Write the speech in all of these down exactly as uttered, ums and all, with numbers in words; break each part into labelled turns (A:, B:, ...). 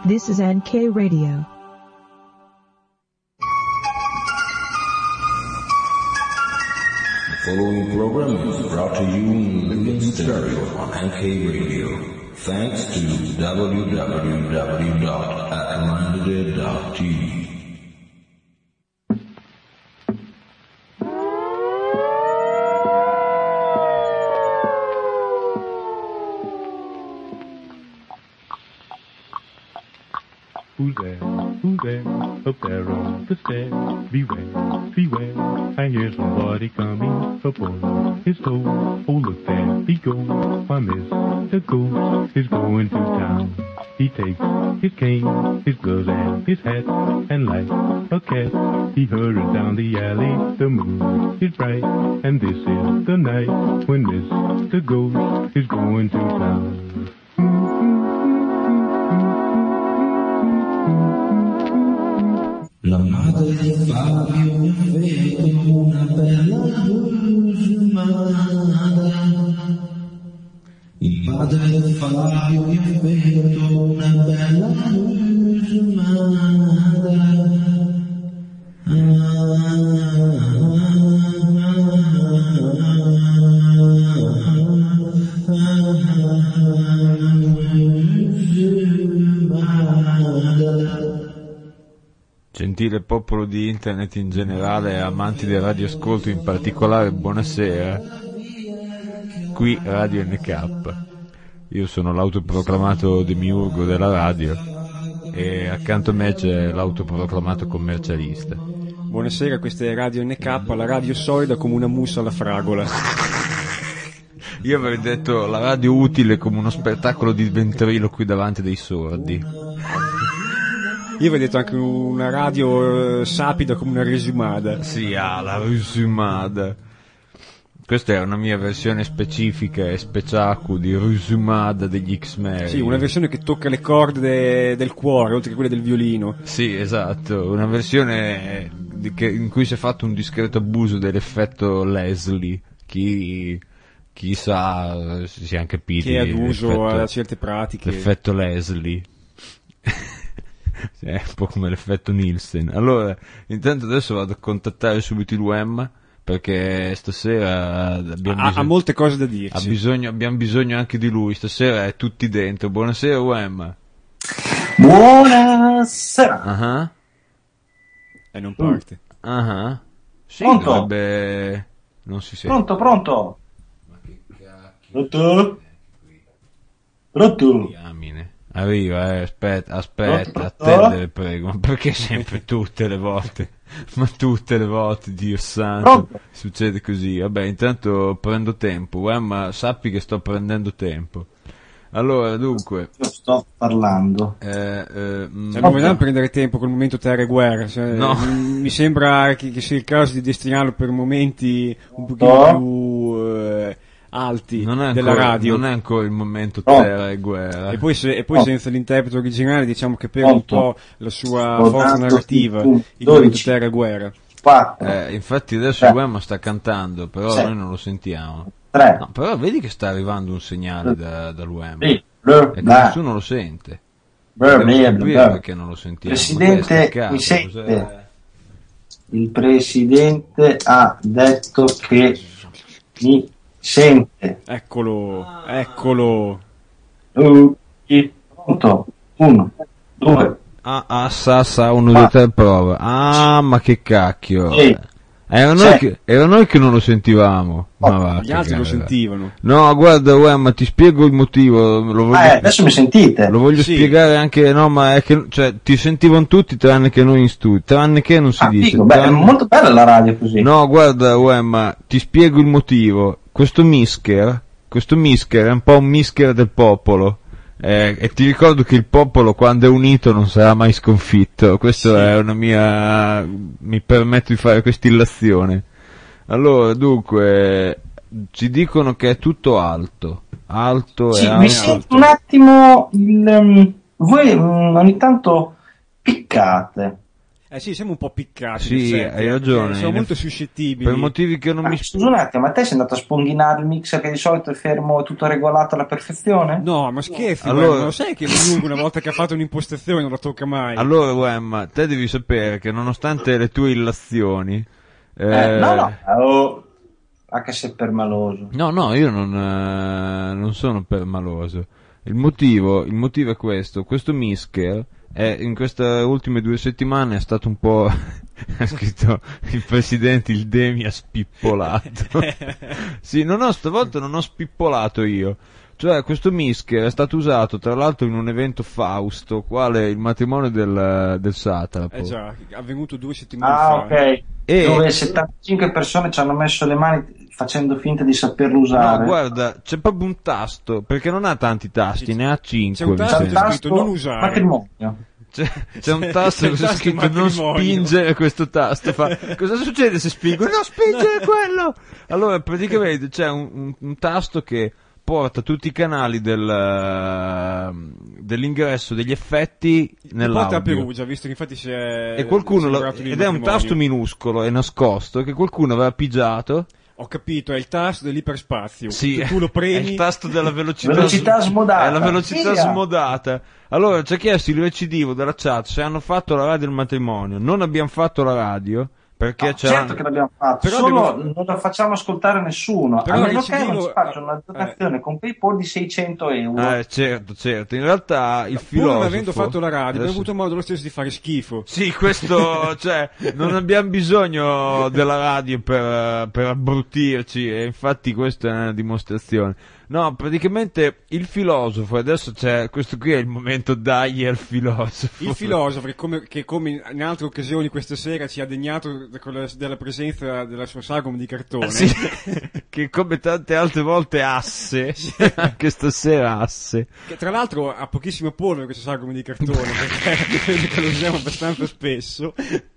A: This is N K Radio.
B: The following program is brought to you in living stereo on N K Radio. Thanks to w w w dot atlantide dot t v.
C: Who's there? Who's there? Up there on the stairs. Beware, beware. I hear somebody coming up on his toe. Oh, look there he goes. Why, Mister Ghost is going to town. He takes his cane, his gloves, and his hat, and like a cat, he hurries down the alley. The moon is bright, and this is the night when Mister Ghost is going to town.
D: La madre di Fabio mi ha fatto una bella rusumada. Il padre di Fabio mi ha fatto una bella rusumada.
E: Gentile popolo di internet in generale e amanti del radioascolto in particolare, buonasera. Qui Radio N K. Io sono l'autoproclamato demiurgo della radio e accanto a me c'è l'autoproclamato commercialista.
F: Buonasera, questa è Radio N K, la radio solida come una mousse alla fragola.
E: Io avrei detto la radio utile come uno spettacolo di ventriloqui davanti dei sordi.
F: Io avrei detto anche una radio eh, sapida come una resumada.
E: Sì, ah, la resumada. Questa è una mia versione specifica e speciacu di resumada degli X-Men.
F: Sì, una versione che tocca le corde de- del cuore, oltre che quelle del violino.
E: Sì, esatto, una versione di che, in cui si è fatto un discreto abuso dell'effetto Leslie. Chi, chi sa, si sia anche capito.
F: Che è ad uso a certe pratiche.
E: L'effetto Leslie. È un po' come l'effetto Nielsen. Allora, intanto adesso vado a contattare subito il U E M perché stasera abbiamo
F: ha,
E: bisogno,
F: ha molte cose da dirci.
E: Ha bisogno, abbiamo bisogno anche di lui. Stasera è tutti dentro. Buonasera U E M.
G: Buonasera.
E: Uh-huh.
F: E non parte.
E: Uh-huh. Sì,
G: pronto?
E: dovrebbe... Non si sente.
G: Pronto, pronto.
E: Ma che cacchio.
G: Pronto? Pronto?
E: Diamine. Arriva, eh, aspetta, aspetta,
G: Pronto?
E: attendere, prego. Ma perché sempre tutte le volte? Ma tutte le volte, Dio santo,
G: Pronto?
E: succede così. Vabbè, intanto prendo tempo, eh, ma sappi che sto prendendo tempo. Allora, dunque...
G: Io sto parlando.
E: Eh, eh,
F: Cioè, non vogliamo prendere tempo col momento terra e guerra. Cioè,
E: No.
F: m- Mi sembra che, che sia il caso di destinarlo per momenti un pochino
G: No.
F: più eh, alti
E: non è
F: della
E: ancora,
F: radio.
E: non è ancora il momento
G: No.
E: terra e guerra.
F: E poi, se, e poi
G: No.
F: senza l'interprete originale, diciamo che per
G: Pronto?
F: un po' la sua
G: Sto
F: forza
G: dando
F: narrativa,
G: un
F: il momento
G: dodici.
F: terra e guerra.
G: quattro,
E: Eh, infatti adesso
G: Tre.
E: il U E M sta cantando, però
G: Sì.
E: noi non lo sentiamo.
G: tre,
E: No, però vedi che sta arrivando un segnale da, dall'U E M.
G: sì, bla,
E: E che
G: bla,
E: nessuno lo sente.
G: bla,
E: Dobbiamo
G: bla,
E: capire
G: bla.
E: perché non lo sentiamo.
G: Presidente,
E: Ma che è sta
G: mi
E: cazzo,
G: sente?
E: cos'è?
G: Il presidente ha detto che mi sente.
F: Eccolo, eccolo.
G: Uh, Pronto? Uno, due,
E: Ah, ah, sa, sa, uno, due, tre, prova. Ah, ma che cacchio.
G: Sì.
E: Era noi, che, era noi che non lo sentivamo. Ma va,
F: Gli
E: che
F: altri lo
E: gara.
F: sentivano.
E: No, guarda, uè, ma ti spiego il motivo. Lo voglio,
G: Ah, eh, adesso mi sentite?
E: lo voglio
F: Sì.
E: spiegare anche, no, ma è che, cioè, ti sentivano tutti tranne che noi in studio. Tranne che non si
G: Ah,
E: dice.
G: figo, beh, è
E: tranne-
G: molto bella la radio così.
E: No, guarda, uè, ma ti spiego il motivo. Questo misker, questo misker è un po' un misker del popolo. Eh, e ti ricordo che il popolo quando è unito non sarà mai sconfitto. Questa
F: Sì.
E: è una mia... mi permetto di fare questa illazione. Allora, dunque, ci dicono che è tutto alto. Alto
G: Sì,
E: e
G: mi
E: alto.
G: sento un attimo il, um, voi um, ogni tanto piccate.
F: Eh sì, siamo un po' piccati.
E: Sì,
F: certo,
E: hai ragione.
F: Siamo
E: In
F: molto
E: eff-
F: suscettibili.
E: Per motivi che non
G: Ma
E: mi...
G: scusa un attimo, ma te sei andato a sponghinare il mixer che di solito è fermo e tutto regolato alla perfezione?
F: No, ma scherzi,
E: Allora-
F: allora... lo sai che Lungo una volta che ha fatto un'impostazione non la tocca mai?
E: Allora, Wem, te devi sapere che nonostante le tue illazioni...
G: Eh,
E: eh,
G: no, no, oh, anche se per maloso.
E: No, no, io non, eh, non sono permaloso. Il motivo, il motivo è questo. Questo Misker è, in queste ultime due settimane è stato un po'... ha scritto il presidente, il Demi ha spippolato. Sì, non ho, stavolta non ho spippolato io. Cioè, questo Misker è stato usato tra l'altro in un evento Fausto, quale il matrimonio del, del satrapo.
F: Eh già, è avvenuto due settimane
G: Ah,
F: fa.
G: ok.
E: E-
G: Dove settantacinque persone ci hanno messo le mani facendo finta di saperlo usare.
E: No, guarda, c'è proprio un tasto, perché non ha tanti tasti,
F: Sì,
E: ne ha
F: c'è
E: cinque.
F: un
E: mi
F: tasto
G: C'è un
E: sembra.
F: scritto
G: tasto
F: non usare.
G: matrimonio.
E: C'è, c'è un tasto
F: C'è
E: che
F: il
E: c'è
F: tasto
E: scritto non
F: matrimonio.
E: spingere questo tasto. Fa, cosa succede se spingo? Non spingere quello! Allora, praticamente c'è un, un, un tasto che porta tutti i canali del, eh, dell'ingresso degli effetti
F: Porta a
E: nell'audio.
F: Perugia, visto che infatti si è...
E: E qualcuno
F: si è
E: lo-
F: lavorato di
E: ed è un
F: matrimonio.
E: tasto minuscolo e nascosto che qualcuno aveva pigiato.
F: Ho capito, è il tasto dell'iperspazio.
E: Sì,
F: Tu lo
E: è
F: premi...
E: il tasto della velocità,
G: Velocità smodata.
E: È la velocità
G: Via.
E: smodata. Allora, ci ha chiesto il recidivo della chat se hanno fatto la radio del matrimonio. Non abbiamo fatto la radio perché
G: No,
E: c'era...
G: certo che l'abbiamo fatto,
F: Però
G: solo
F: abbiamo-
G: non la facciamo ascoltare nessuno,
F: Però
G: a meno
F: il
G: che non
F: civilo-
G: ci faccia una donazione con PayPal di seicento euro.
E: Eh, certo, certo. In realtà il
F: Pur
E: filosofo...
F: non avendo fatto la radio, abbiamo
E: Adesso-
F: avuto modo lo stesso di fare schifo.
E: Sì, questo, cioè, non abbiamo bisogno della radio per, per abbrutirci, e infatti questa è una dimostrazione. No, praticamente il filosofo, adesso c'è, questo qui è il momento dai al filosofo.
F: Il filosofo, che come, che come in altre occasioni questa sera ci ha degnato con la- della presenza della sua sagoma di cartone.
E: Sì, che come tante altre volte asse, anche stasera asse.
F: Che tra l'altro ha pochissimo polvere questo sagoma di cartone, perché credo che lo usiamo abbastanza spesso.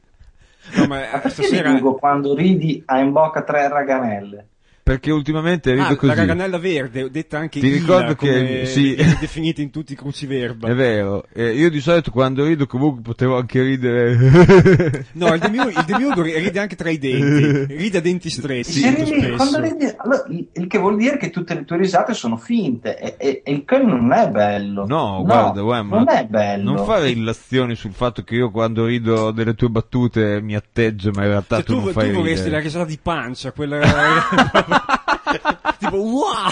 F: No, ma
G: Ma
F: eh,
G: perché
F: stasera...
G: Ugo, quando ridi ha in bocca tre raganelle?
E: Perché ultimamente rido
F: Ah,
E: così.
F: la raganella verde, detta anche
E: Ti
F: Ila,
E: ricordo che-
F: come
E: sì.
F: viene definita in tutti i cruciverba.
E: È vero, eh, io di solito quando rido comunque potevo anche ridere.
F: No, il demiurgo, il demiurgo ride anche tra i denti, ride a denti stretti,
G: Se
F: molto
G: ridi-
F: spesso.
G: quando ridi- allora, il il che vuol dire che tutte le tue risate sono finte e, e- e il che non è bello.
E: No, guarda, guarda, ma
G: non è bello.
E: non fare illazioni sul fatto che io quando rido delle tue battute mi atteggio, ma in realtà
F: Cioè,
E: tu,
F: tu,
E: non
F: tu
E: fai
F: vorresti
E: ridere.
F: la risata di pancia, quella... tipo, wow!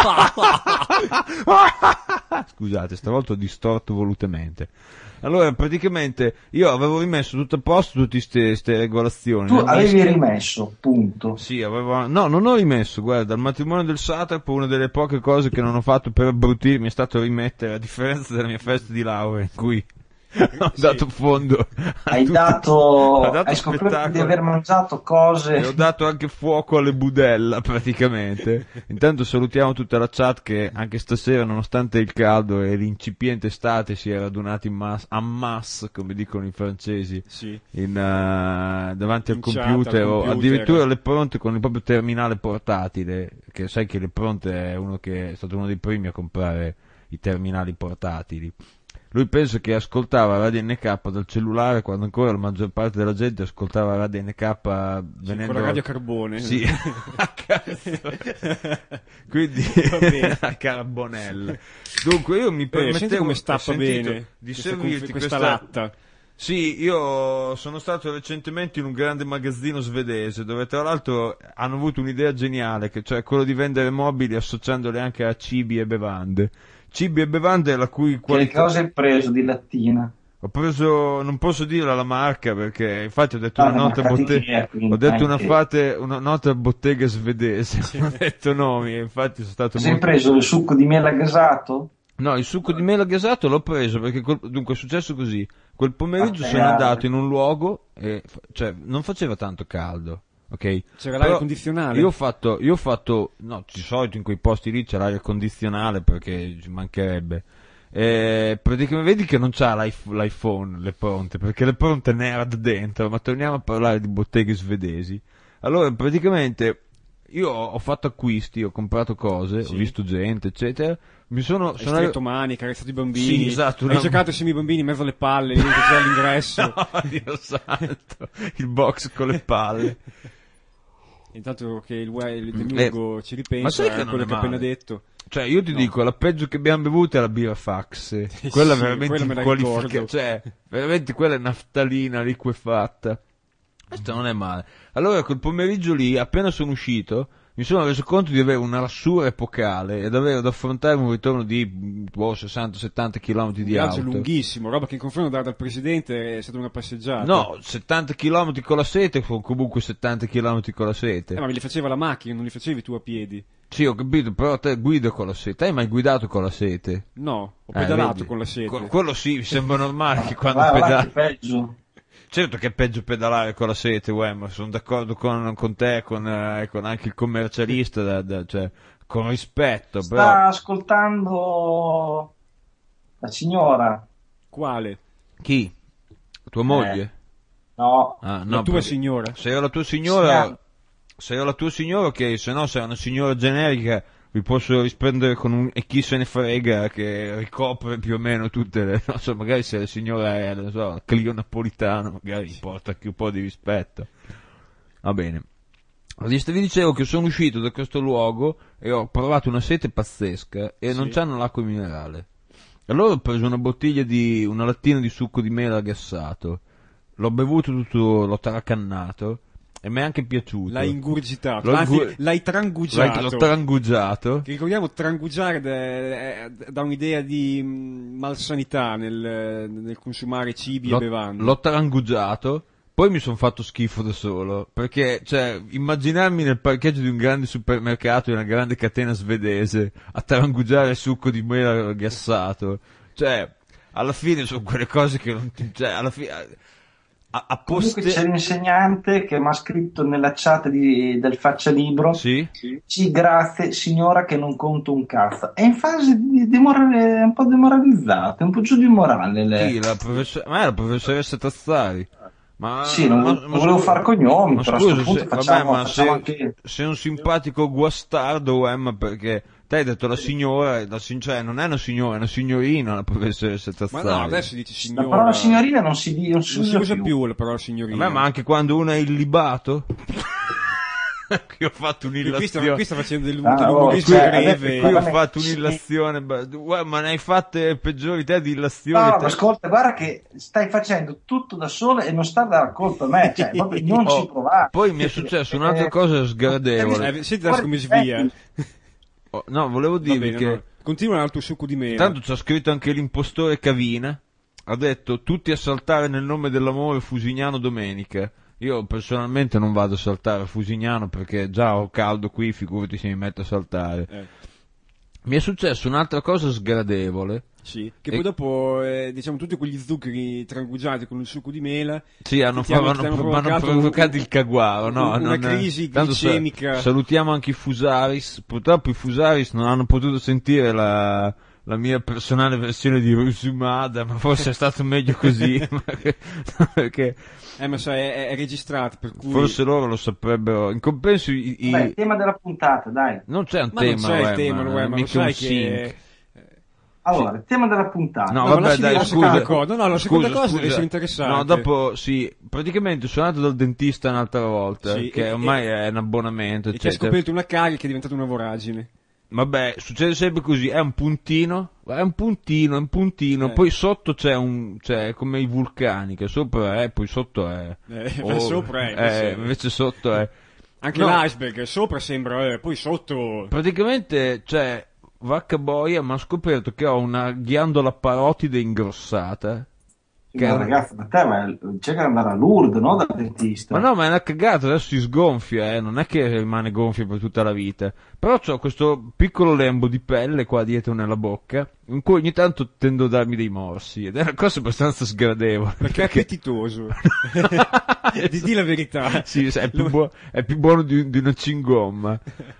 E: Scusate, stavolta ho distorto volutamente. Allora, praticamente, io avevo rimesso tutto a posto tutte queste regolazioni.
G: Tu
E: nel
G: avevi
E: disco.
G: rimesso, punto.
E: Sì, avevo... No, non ho rimesso, guarda, al matrimonio del satrapo una delle poche cose che non ho fatto per abbrutirmi è stato rimettere, a differenza della mia festa di laurea, in cui ho dato fondo a
G: Hai
E: tutti-
G: dato,
E: ho dato
G: hai scoperto
E: spettacolo.
G: di aver mangiato cose.
E: E ho dato anche fuoco alle budella, praticamente. Intanto salutiamo tutta la chat che anche stasera, nonostante il caldo e l'incipiente estate, si è radunata in mass, en masse, come dicono i francesi,
F: Sì.
E: in, eh, davanti al
F: In chat,
E: computer,
F: al
E: o
F: computer.
E: addirittura le pronte con il proprio terminale portatile, che sai che le pronte è uno che è stato uno dei primi a comprare i terminali portatili. Lui penso che ascoltava Radio N K dal cellulare quando ancora la maggior parte della gente ascoltava Radio N K venendo...
F: Con la radio a carbone.
E: Sì, a cazzo. Quindi
F: Va bene.
E: a carbonella. Dunque io mi
F: Eh,
E: permettevo
F: senti come stappa
E: hai sentito,
F: bene
E: di
F: questa,
E: servirti
F: questa
E: questa
F: latta.
E: Sì, io sono stato recentemente in un grande magazzino svedese dove tra l'altro hanno avuto un'idea geniale, che cioè quello di vendere mobili associandoli anche a cibi e bevande. Cibi e bevande la cui
G: Che
E: qualità...
G: cosa hai preso di lattina?
E: Ho preso, non posso dire la marca perché infatti ho detto
G: Ah,
E: una
G: ma
E: nota
G: cattiveria,
E: bottega,
G: quindi,
E: ho detto una,
G: anche.
E: fate, una nota bottega svedese, non ho detto nomi e infatti sono stato
G: Hai
E: molto...
G: preso il succo di mela gasato?
E: No, il succo di mela gasato l'ho preso perché quel- dunque è successo così, quel pomeriggio
G: Ah,
E: sono
G: eh,
E: andato in un luogo e fa- cioè non faceva tanto caldo, ok?
F: C'era
E: Però
F: l'aria condizionale.
E: Io ho fatto, io ho fatto, no, di solito in quei posti lì c'è l'aria condizionale perché ci mancherebbe. Eh, praticamente vedi che non c'ha l'iPh- l'iPhone, le pronte, perché le pronte nerd dentro, ma torniamo a parlare di botteghe svedesi. Allora, praticamente, io ho, ho fatto acquisti, ho comprato cose,
F: Sì.
E: ho visto gente, eccetera. Mi sono,
F: Hai
E: sono
F: stretto mani, carezzato i bambini.
E: Sì, esatto,
F: Hai
E: una-
F: giocato insieme ai bambini in mezzo alle palle, lì che c'era all'ingresso.
E: No, Dio santo, il box con le palle.
F: Intanto che il, we- il
E: Mm,
F: Demiurgo ci
E: ma
F: ripensa
E: sai che
F: a
E: non
F: quello
E: è
F: che ho appena
E: male?
F: detto.
E: Cioè, io ti
F: No.
E: dico, la peggio che abbiamo bevuto è la birra Fax. Quella
F: Sì,
E: veramente
F: quella me la
E: inqualifica-
F: ricordo.
E: cioè, veramente quella è naftalina liquefatta. Questo non è male. Allora, quel pomeriggio lì, appena sono uscito, mi sono reso conto di avere una lassura epocale ed avere da affrontare un ritorno di boh, sessanta settanta chilometri
F: Un
E: di
F: viaggio
E: auto.
F: lunghissimo, roba che in confronto da- dal presidente è stata una passeggiata.
E: No, settanta chilometri con la sete, o comunque settanta chilometri con la sete.
F: Eh, ma me li faceva la macchina, non li facevi tu a piedi.
E: Sì, ho capito, però te guidi con la sete. Hai mai guidato con la sete?
F: No, ho
E: Eh,
F: pedalato
E: vedi?
F: con la sete.
E: Que- quello sì, mi sembra normale che quando
G: Vai, vai,
E: pedali...
G: che peggio.
E: Certo che è peggio pedalare con la sete, uè, ma sono d'accordo con, con te, con, eh, con anche il commercialista, da- da- cioè, con rispetto,
G: Sta
E: però...
G: ascoltando la signora.
F: Quale?
E: Chi? Tua moglie?
G: No,
E: Ah, no,
F: La tua
E: perché-
F: signora?
E: Se io la tua signora...
G: Sì.
E: Se io la tua signora, ok, se no, se è una signora generica, vi posso rispondere con un e chi se ne frega che ricopre più o meno tutte le, non so, magari se la signora è, non so, Clio Napolitano, magari porta anche un po' di rispetto. Va bene. Vi dicevo che sono uscito da questo luogo e ho provato una sete pazzesca e
F: Sì.
E: non c'hanno l'acqua minerale. Allora ho preso una bottiglia di, una lattina di succo di mela gassato, l'ho bevuto tutto, l'ho tracannato e mi è anche piaciuto.
F: L'hai ingurgitato,
E: L'ho
F: anzi
E: ingur-
F: l'hai trangugiato.
E: L'ho trangugiato.
F: Che ricordiamo, trangugiare da, da un'idea di mh, malsanità nel, nel consumare cibi
E: L'ho,
F: e bevande.
E: l'ho trangugiato, poi mi sono fatto schifo da solo, perché, cioè, immaginarmi nel parcheggio di un grande supermercato, di una grande catena svedese, a trangugiare il succo di mela gassato, cioè, alla fine sono quelle cose che non ti, cioè, alla fine, a, a
G: comunque
E: poste...
G: c'è l'insegnante che mi ha scritto nella chat di- del Faccia Libro.
E: Sì?
G: Sì, grazie signora che non conto un cazzo. È in fase di demorale, è un po' demoralizzata, è un po' giù di morale lei.
E: Chi? La professor- ma è la professoressa Tazzari. Ma,
G: Sì, non,
E: ma-
G: non
E: ma
G: volevo
E: scusa-
G: far cognomi,
E: ma
G: però a
E: scusa,
G: questo punto
E: se-
G: facciamo,
E: vabbè, ma
G: facciamo
E: se-
G: anche...
E: sei un simpatico guastardo, eh, ma perché te hai detto la signora, la sin- cioè non è una signora, è una signorina la professoressa
F: Ma
E: Tazzari.
F: no, adesso dici signora.
G: La parola signorina non si, di- non si
F: non si
G: usa
F: usa
G: più.
F: più la parola signorina.
E: Vabbè, ma anche quando uno è illibato? Qui ho fatto
F: qui sta,
E: un'illazione.
F: qui sta facendo del
G: Ah, oh,
F: dell'umorismo
G: cioè,
F: breve.
E: Qui ho
G: Vabbè,
E: fatto
G: sì.
E: un'illazione, beh, guarda, ma ne hai fatte peggiori te di illazioni?
G: No,
E: te?
G: ma ascolta, guarda che stai facendo tutto da solo e non sta dare colpa a me, cioè, proprio non
E: Oh,
G: ci provare.
E: poi mi è successo un'altra
G: Eh,
E: cosa sgradevole.
F: Eh, senti adesso come svia.
E: Oh, no, volevo
F: Va
E: dirvi
F: bene,
E: che...
F: no. Continua al tuo succo di mela.
E: Tanto ci ha scritto anche l'impostore Cavina, ha detto tutti a saltare nel nome dell'amore Fusignano domenica. Io personalmente non vado a saltare a Fusignano perché già ho caldo qui, figurati se mi metto a saltare.
F: Eh,
E: Mi è successo un'altra cosa sgradevole.
F: sì. Che
E: E-
F: poi dopo, eh, diciamo, tutti quegli zuccheri trangugiati con il succo di mela.
E: Sì, hanno,
F: Ti hanno-
E: hanno-
F: ti hanno
E: hanno
F: provocato
E: provocato
F: un-
E: il caguaro, no?
F: una
E: non-
F: crisi
E: tanto sa-
F: glicemica.
E: salutiamo anche i Fusaris. Purtroppo i Fusaris non hanno potuto sentire la, la mia personale versione di Rusumada, ma forse è stato meglio così. perché
F: Eh, ma sai, è, è registrato, per cui...
E: forse loro lo saprebbero. In compenso, i, i-
G: Vabbè, il tema della puntata, dai.
E: non c'è un
F: Ma
E: tema,
F: non c'è il
E: uè,
F: tema,
E: ma
F: uè,
E: è
F: ma lo
E: mica un
F: sai che...
E: sync.
G: Allora, il tema della puntata.
E: No,
F: No, ma
E: vabbè,
F: lasci
E: dai,
F: dire la
E: scusa.
F: seconda cosa. No, la seconda
E: Scusa,
F: cosa
E: scusa.
F: deve essere interessante.
E: No, dopo, sì, praticamente sono andato dal dentista un'altra volta,
F: Sì,
E: che
F: e-
E: ormai è un abbonamento,
F: E ti hai
E: eccetera.
F: scoperto una carica che è diventata una voragine.
E: Vabbè, succede sempre così, è un puntino, è un puntino, è un puntino,
F: Eh.
E: poi sotto c'è un, c'è come i vulcani, che sopra è, poi sotto è...
F: Eh,
E: oh,
F: sopra è,
E: eh,
F: invece-
E: invece sotto è...
F: Anche
E: No.
F: l'iceberg, sopra sembra, eh, poi sotto...
E: Praticamente, cioè, vacca boia, ma ho scoperto che ho una ghiandola parotide ingrossata. Che
G: Ma
E: è-
G: ragazzi, ma te vai- cerca di andare a Lourdes, no? Dal dentista.
E: Ma no, ma è una cagata, adesso si sgonfia, eh, non è che rimane gonfio per tutta la vita. Però c'ho questo piccolo lembo di pelle qua dietro nella bocca, in cui ogni tanto tendo a darmi dei morsi, ed è una cosa abbastanza sgradevole.
F: Perché è appetitoso. di, di la verità.
E: Sì, è più, buo- è più buono di, di una cingomma.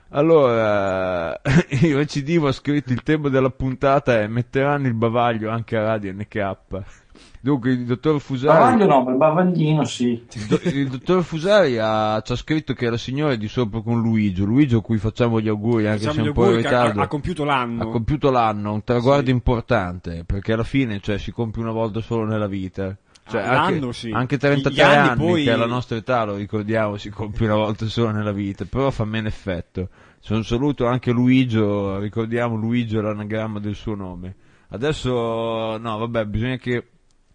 E: Allora, io recidivo, ho scritto il tema della puntata è metteranno il bavaglio anche a Radio N K. Dunque, il dottor Fusari...
G: Bavaglio no, ma il bavaglino sì.
E: Il, do- il dottor Fusari ha, ci ha scritto che la signora è di sopra con Luigi, Luigi a cui facciamo gli auguri, anche
F: Facciamo
E: se è
F: gli
E: un po' in
F: auguri che ha,
E: ritardo.
F: ha compiuto l'anno.
E: Ha compiuto l'anno, un traguardo
F: Sì.
E: importante, perché alla fine, cioè, si compie una volta solo nella vita. Cioè,
F: Ah,
E: anche,
F: l'anno, sì.
E: anche trentatré
F: Gli anni
E: anni,
F: poi-
E: che è la nostra età, lo ricordiamo, si compie una volta solo nella vita, però fa meno effetto. Se un saluto anche Luigi, ricordiamo Luigi è l'anagramma del suo nome. Adesso, no, vabbè, bisogna che...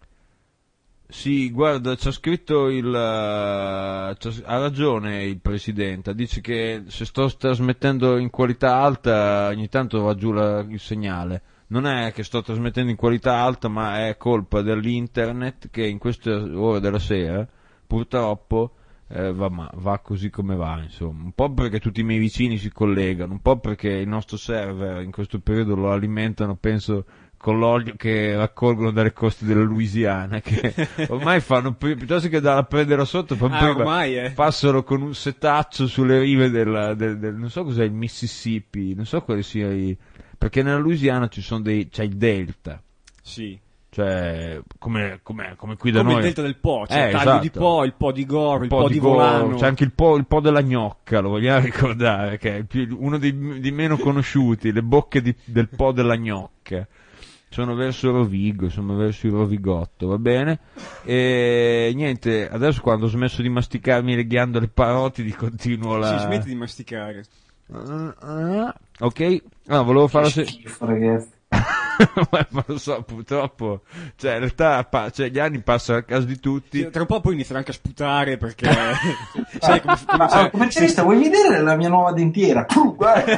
E: Sì, guarda, c'ha scritto il... uh, c'ha- ha ragione il presidente, dice che se sto trasmettendo in qualità alta ogni tanto va giù la- il segnale. Non è che sto trasmettendo in qualità alta, ma è colpa dell'internet che in queste ore della sera, purtroppo, eh, va, ma- va così come va, insomma. Un po' perché tutti i miei vicini si collegano, un po' perché il nostro server in questo periodo lo alimentano, penso, con l'olio che raccolgono dalle coste della Louisiana, che ormai fanno, pi- piuttosto che da prendere sotto, fanno
F: Ah,
E: prima-
F: ormai, eh.
E: passano con un setaccio sulle rive del, del- del- non so cos'è il Mississippi, non so quale sia i, perché nella Louisiana ci sono dei, c'è il delta,
F: Sì.
E: cioè come, come, come qui da
F: Come
E: noi.
F: il delta del Po, c'è
E: Eh,
F: il taglio
E: esatto.
F: di Po, il Po di Goro, il
E: Un
F: Po,
E: di
F: di
E: Goro,
F: Volano.
E: c'è anche il po', il po' della gnocca, lo vogliamo ricordare, che è il più- uno dei, dei meno conosciuti, le bocche di- del po' della gnocca. Sono verso Rovigo, insomma verso il Rovigotto, va bene? E niente, adesso quando ho smesso di masticarmi le ghiandole parotidi continuo la...
F: Sì, smetti di masticare.
E: Ah, ah, ok, no, volevo fare la...
G: Che
E: Se...
G: schifo, ragazzi.
E: Ma lo so, purtroppo, cioè in realtà pa- cioè, gli anni passano a casa di tutti.
F: Tra un po' poi inizierà anche a sputare perché... sai come... come
G: Ma
F: cioè,
G: ah, commercialista, vuoi vedere la mia nuova dentiera? Puh, guarda.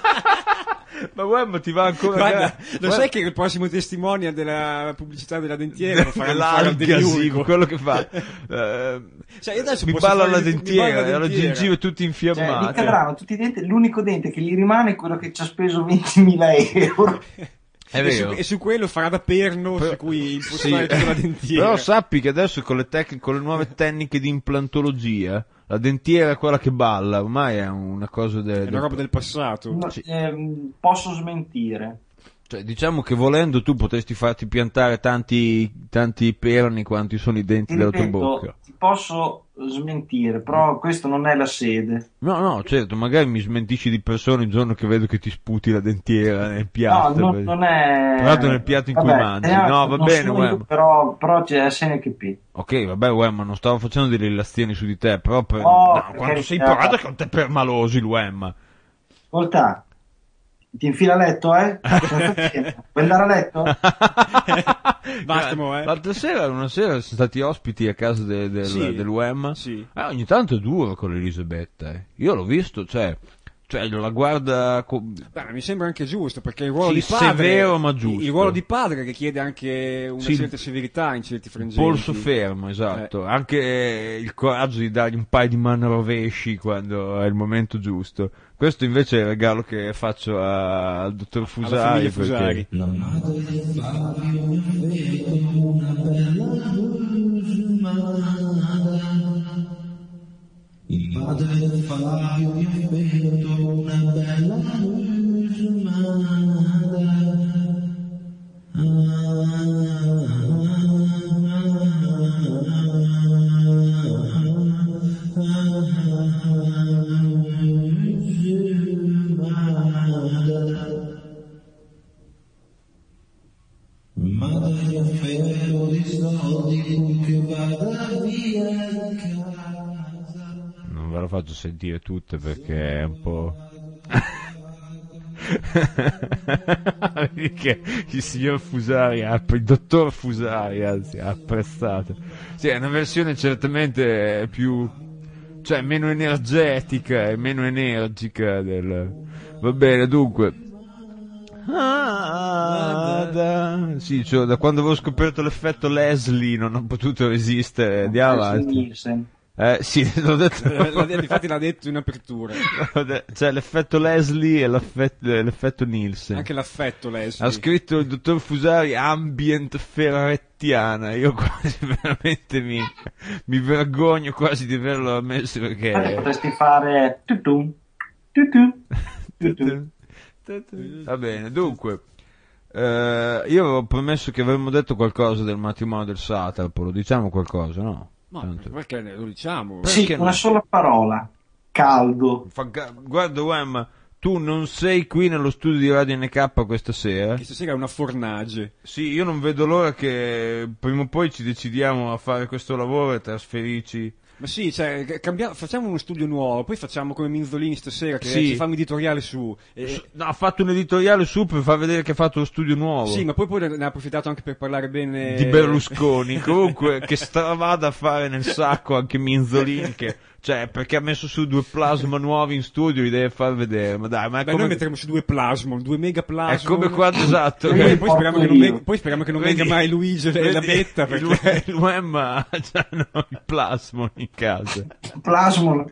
E: Ma guarda, ma ti va ancora...
F: Guarda, lo
E: guarda-
F: sai che il prossimo testimonial della pubblicità della dentiera lo farà fare al
E: dell'alga, sì,
F: demiurgo.
E: quello che fa. Eh,
F: Cioè, io adesso
E: mi
F: posso
E: balla
F: fare
E: la
F: il- mi
E: dentiera,
F: balla la
E: e la
F: dentiera.
E: gengive tutti
G: Cioè, gli
E: infiammati.
G: cadranno tutti i denti, l'unico dente che gli rimane è quello che ci ha speso ventimila euro.
E: È
F: e, su,
E: vero.
F: e su quello farà da perno
E: Però-
F: su cui
E: sì.
F: impostare tutta la dentiera.
E: Però sappi che adesso con le, tec- con le nuove tecniche di implantologia, la dentiera è quella che balla, ormai è una cosa de-
F: È una roba del passato.
G: No, ehm, posso smentire.
E: Cioè, diciamo che volendo tu potresti farti piantare tanti, tanti perni quanti sono i denti
G: Ti
E: della tua
G: ripeto,
E: bocca.
G: ti posso smentire, però questo non è la sede.
E: No, no, certo, magari mi smentisci di persona il giorno che vedo che ti sputi la dentiera nel
G: No,
E: piatto.
G: non, non è...
E: Tra l'altro nel piatto in cui
G: Vabbè,
E: mangi.
G: eh,
E: No, va
G: non
E: bene,
G: sono
E: Wem.
G: io, però, però c'è S N K P.
E: Ok, vabbè, Wem, non stavo facendo delle illazioni su di te, però per...
G: Oh,
E: no,
G: per
E: quando sei
G: carità.
E: parato con te per malosi, Wem.
G: Ascolta, ti infila a letto, eh? Vuoi andare a letto?
F: Basta, mo, eh.
E: L'altra sera, una sera, sono stati ospiti a casa de- del,
F: Sì.
E: del Wem.
F: Sì.
E: Eh, ogni tanto è duro con Elisabetta, eh. Io l'ho visto, cioè, cioè la guarda... co-
F: Beh, mi sembra anche giusto, perché il ruolo
E: Sì,
F: di padre...
E: severo ma giusto.
F: Il ruolo di padre che chiede anche una
E: Sì,
F: certa severità in certi frangenti.
E: polso fermo, esatto. Anche eh, il coraggio di dargli un paio di mani rovesci quando è il momento giusto. Questo invece è il regalo che faccio a- al dottor Fusari.
F: famiglia Fusari.
E: perché-
D: La madre di Fabio mi ha fatto una bella blusumada. Il padre di Fabio mi ha fatto una bella blusumada. Madre mi ha fatto di soldi che vada via in casa.
E: Non ve la faccio sentire tutte perché è un po'... Vedi che il signor Fusari, ha, il dottor Fusari anzi, ha apprezzato. Sì, è una versione certamente più... cioè meno energetica e meno energica del... Va bene, dunque... Ah, da... Sì, cioè, da quando avevo scoperto l'effetto Leslie non ho potuto resistere. Andiamo avanti.
G: Nielsen.
E: Eh, sì, l'ho detto.
F: L'ha detto- Infatti l'ha detto in apertura.
E: C'è l'effetto Leslie e l'effetto, l'effetto Nielsen.
F: Anche l'affetto, Leslie.
E: Ha scritto il dottor Fusari ambient ferrettiana. Io quasi veramente mi, mi vergogno quasi di averlo ammesso
G: Guarda,
E: perché...
G: potresti fare tutum, tutum, tutum.
E: Va bene, dunque, Eh, io avevo promesso che avremmo detto qualcosa del matrimonio del Satrapo, lo diciamo qualcosa, no?
F: Ma
E: Tanto.
F: perché lo diciamo?
G: Sì,
E: Perché
G: una
E: no?
G: sola parola. Caldo.
E: Fa ga- Guarda, Wem, tu non sei qui nello studio di Radio N K questa sera?
F: Che stasera è una fornace.
E: Sì, io non vedo l'ora che prima o poi ci decidiamo a fare questo lavoro e trasferirci.
F: Ma sì, cioè, cambia- facciamo uno studio nuovo, poi facciamo come Minzolini stasera, che
E: Sì.
F: ci fa un editoriale su. E-
E: S- No, ha fatto un editoriale su per far vedere che ha fatto lo studio nuovo.
F: Sì, ma poi, poi ne ha approfittato anche per parlare bene
E: Di Berlusconi. Comunque, che stravada a fare nel sacco anche Minzolini, che, cioè, perché ha messo su due plasma nuovi in studio, li deve far vedere. Ma dai, ma è
F: Beh,
E: come...
F: noi metteremo su due plasmon, due mega
E: È
F: plasmon.
E: come quando, esatto.
F: E
G: Io
F: poi,
G: li
F: poi speriamo che
G: porto
F: non
G: io.
F: venga, poi speriamo che non
E: Vedi-
F: venga mai Luigi e la
E: vedi,
F: Betta,
E: il,
F: perché...
E: il U E M ha già no, il plasma in casa.
G: Plasmon.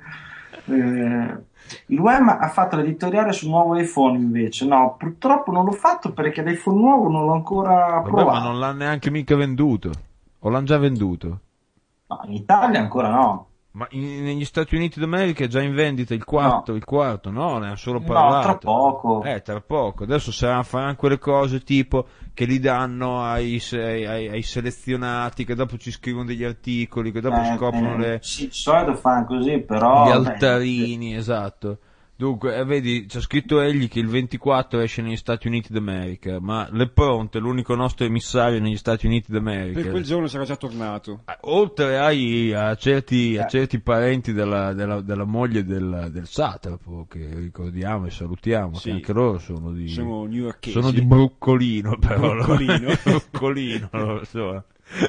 G: Eh, l'U E M ha fatto l'editoriale sul nuovo iPhone invece. No, purtroppo non l'ho fatto perché l'iPhone nuovo non l'ho ancora
E: Vabbè,
G: provato.
E: ma non l'ha neanche mica venduto. O l'hanno già venduto?
G: No, in Italia ancora no.
E: Ma in- negli Stati Uniti d'America è già in vendita il quarto,
G: No.
E: il quarto, no? Ne hanno solo
G: No,
E: parlato.
G: tra poco.
E: Eh, tra poco. Adesso saranno faranno quelle cose tipo che li danno ai, se- ai, ai selezionati, che dopo ci scrivono degli articoli, che dopo
G: Eh,
E: scoprono
G: eh,
E: le,
G: Sì, di solito fanno così, però...
E: gli
G: beh,
E: altarini, esatto. Dunque, eh, vedi, c'è scritto egli che il ventiquattro esce negli Stati Uniti d'America, ma Lepronte, l'unico nostro emissario negli Stati Uniti d'America,
F: Per quel giorno sarà già tornato.
E: eh, oltre ai, a, certi, a
G: Eh.
E: certi parenti della, della, della moglie del, del Satrapo, che ricordiamo e salutiamo,
F: Sì.
E: che anche loro sono di,
F: Siamo newyorkesi.
E: sono di Broccolino, però.
F: Broccolino.
E: Broccolino, loro, insomma.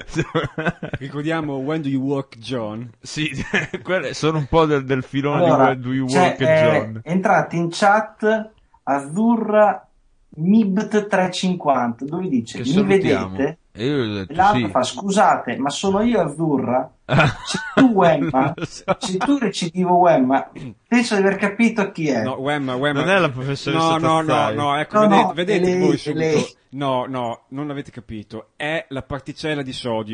F: Ricordiamo When Do You Work John?
E: Sì, quelle sono un po' del, del filone
G: Allora,
E: di Where Do You
G: cioè,
E: Work,
G: eh,
E: John.
G: entrate in chat Azzurra M I B T trecentocinquanta dove dice
E: Che
G: mi
E: salutiamo.
G: vedete?
E: E io gli ho detto
G: E l'altro
E: sì.
G: fa scusate ma sono io Azzurra? Se tu Wemma,
E: Lo so.
G: se tu recitivo Wemma penso di aver capito chi è.
F: No, Wemma, Wemma.
E: Non è la professoressa
F: No, no, no,
E: Tazzai.
F: no, ecco,
G: No,
F: vedete,
G: no,
F: vedete
G: è lei,
F: voi
G: è
F: subito.
G: lei.
F: No, no, non l'avete capito. È la particella di sodio.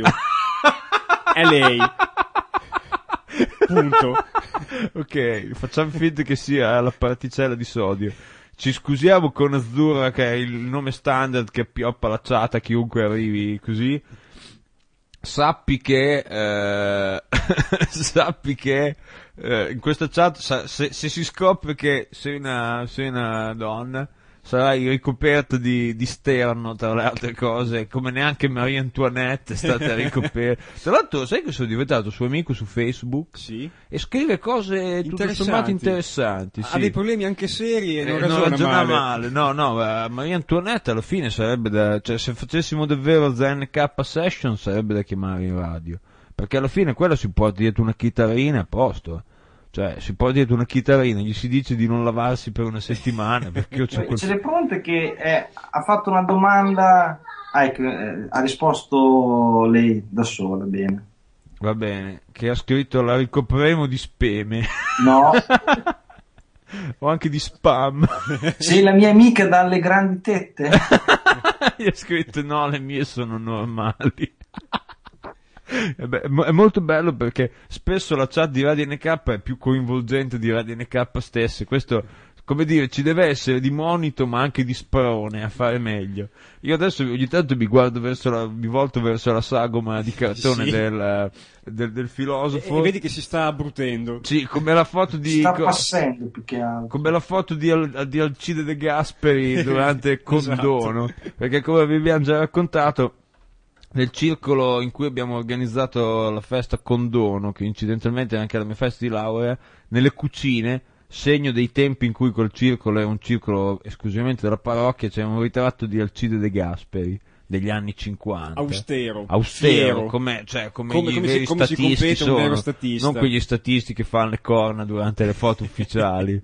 F: È lei. Punto.
E: Ok, facciamo finta che sia la particella di sodio. Ci scusiamo con Azzurra, che è il nome standard che pioppa la chat a chiunque arrivi così. Sappi che eh, sappi che eh, in questa chat sa- se, se si scopre che sei una, sei una donna, sarai ricoperta di, di sterno, tra le altre cose, come neanche Maria Antoinette è stata ricoperta. Tra l'altro, sai che sono diventato suo amico su Facebook?
F: Sì.
E: E scrive cose tutto sommato interessanti.
F: Ha
E: Sì.
F: dei problemi anche seri e non
E: Eh,
F: ragiona,
E: non ragiona
F: male.
E: male. No, no, eh, Maria Antoinette alla fine sarebbe da, cioè se facessimo davvero Z N K Session sarebbe da chiamare in radio, perché alla fine quella si porta dietro una chitarrina a posto, cioè si porta dietro una chitarrina, gli si dice di non lavarsi per una settimana perché io c'ho
G: Poi
E: quel...
G: C'è le pronte che eh, ha fatto una domanda ah, ecco, eh, ha risposto lei da sola, bene.
E: Va bene, che ha scritto la ricopremo di speme
G: No,
E: o anche di spam.
G: sei la mia amica dalle grandi tette?
E: Gli ha scritto no, le mie sono normali. E beh, è mo- è molto bello perché spesso la chat di Radio N K è più coinvolgente di Radio N K stesse. Questo, come dire, ci deve essere di monito ma anche di sprone a fare meglio. Io adesso ogni tanto mi guardo verso la, mi volto verso la sagoma di cartone
F: Sì.
E: del, del, del
F: E,
E: filosofo.
F: e vedi che si sta abbrutendo.
E: Sì, come la foto di...
G: Sta
E: co-
G: passando più che altro.
E: come la foto di, Al- di Alcide De Gasperi durante Condono,
F: Esatto.
E: perché come vi abbiamo già raccontato, nel circolo in cui abbiamo organizzato la festa Condono, che incidentalmente è anche la mia festa di laurea, nelle cucine, segno dei tempi in cui quel circolo è un circolo esclusivamente della parrocchia, c'è un ritratto di Alcide De Gasperi degli anni cinquanta.
F: Austero.
E: Austero,
F: Fiero.
E: come, cioè, come,
F: Come-
E: i
F: come si-
E: veri
F: come si
E: statisti
F: compete un
E: sono,
F: vero statista.
E: non quegli statisti che fanno le corna durante le foto ufficiali.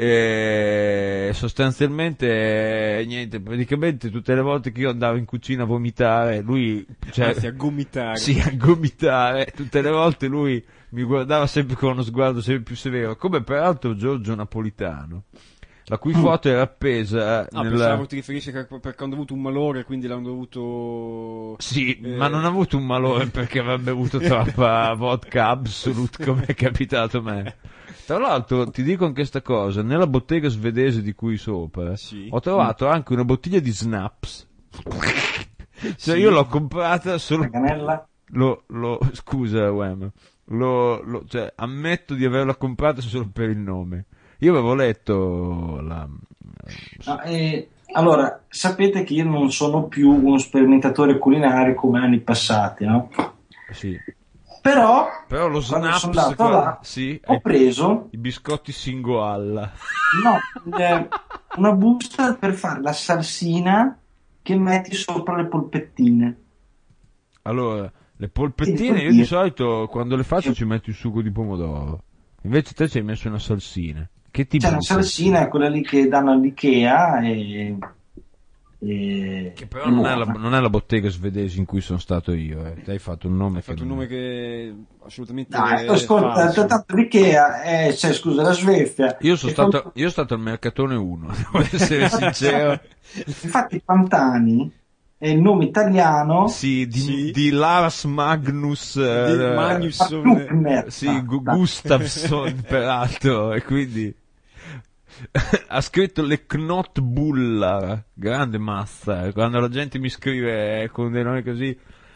E: E sostanzialmente eh, niente, praticamente tutte le volte che io andavo in cucina a vomitare, lui, cioè,
F: Anzi, a gomitare.
E: sì, a gomitare, tutte le volte lui mi guardava sempre con uno sguardo sempre più severo, come peraltro Giorgio Napolitano, la cui foto era appesa
F: Ah,
E: nella...
F: pensavo ti riferisci che- perché hanno avuto un malore, quindi l'hanno dovuto...
E: Sì,
F: Eh.
E: ma non ha avuto un malore perché aveva bevuto troppa vodka Absolut, come è capitato a me. Tra l'altro ti dico anche questa cosa, nella bottega svedese di cui sopra
F: Sì.
E: ho trovato anche una bottiglia di Snaps Cioè
F: Sì.
E: io l'ho comprata solo...
G: La cannella?
E: Lo, lo, scusa, Wem, lo, lo, cioè, ammetto di averla comprata solo per il nome. Io avevo letto la...
G: No, eh, allora, sapete che io non sono più uno sperimentatore culinario come anni passati, no?
E: Sì.
G: Però,
E: Però lo
G: quando
E: snaps,
G: sono andato
E: quello-
G: là,
E: sì,
G: ho
E: hai-
G: preso
E: i biscotti Singoalla.
G: no, eh, una busta per fare la salsina che metti sopra le polpettine.
E: Allora, le
G: Sì,
E: polpettine
G: vuol
E: io di
G: dire-
E: solito quando le faccio ci metto il sugo di pomodoro. Invece te ci hai messo una salsina. Che tipo
G: C'è una
E: di
G: salsina, quella lì che danno all'Ikea e... e
E: Che però
G: è
E: non è, la,
G: buona.
E: non è la bottega svedese in cui sono stato io, eh. Te hai fatto un nome
F: Hai
E: che
F: fatto un
E: non-
F: nome che assolutamente
G: Dai,
F: è
G: ascolta,
F: falso.
G: tanto l'Ikea è, cioè, scusa, la Svezia.
E: Io sono
G: E
E: stato,
G: fa-
E: io sono stato al Mercatone uno, devo essere sincero.
G: Infatti Pantani è il nome italiano.
E: Sì, di,
F: Sì.
E: di Lars Magnus,
F: Di
E: eh,
F: Magnusson.
G: Kluckner.
E: sì,
G: Ah,
E: Gu-
G: dai.
E: Gustafsson peraltro, e quindi ha scritto le Knotbullar, grande massa, eh, quando la gente mi scrive eh, con dei nomi così.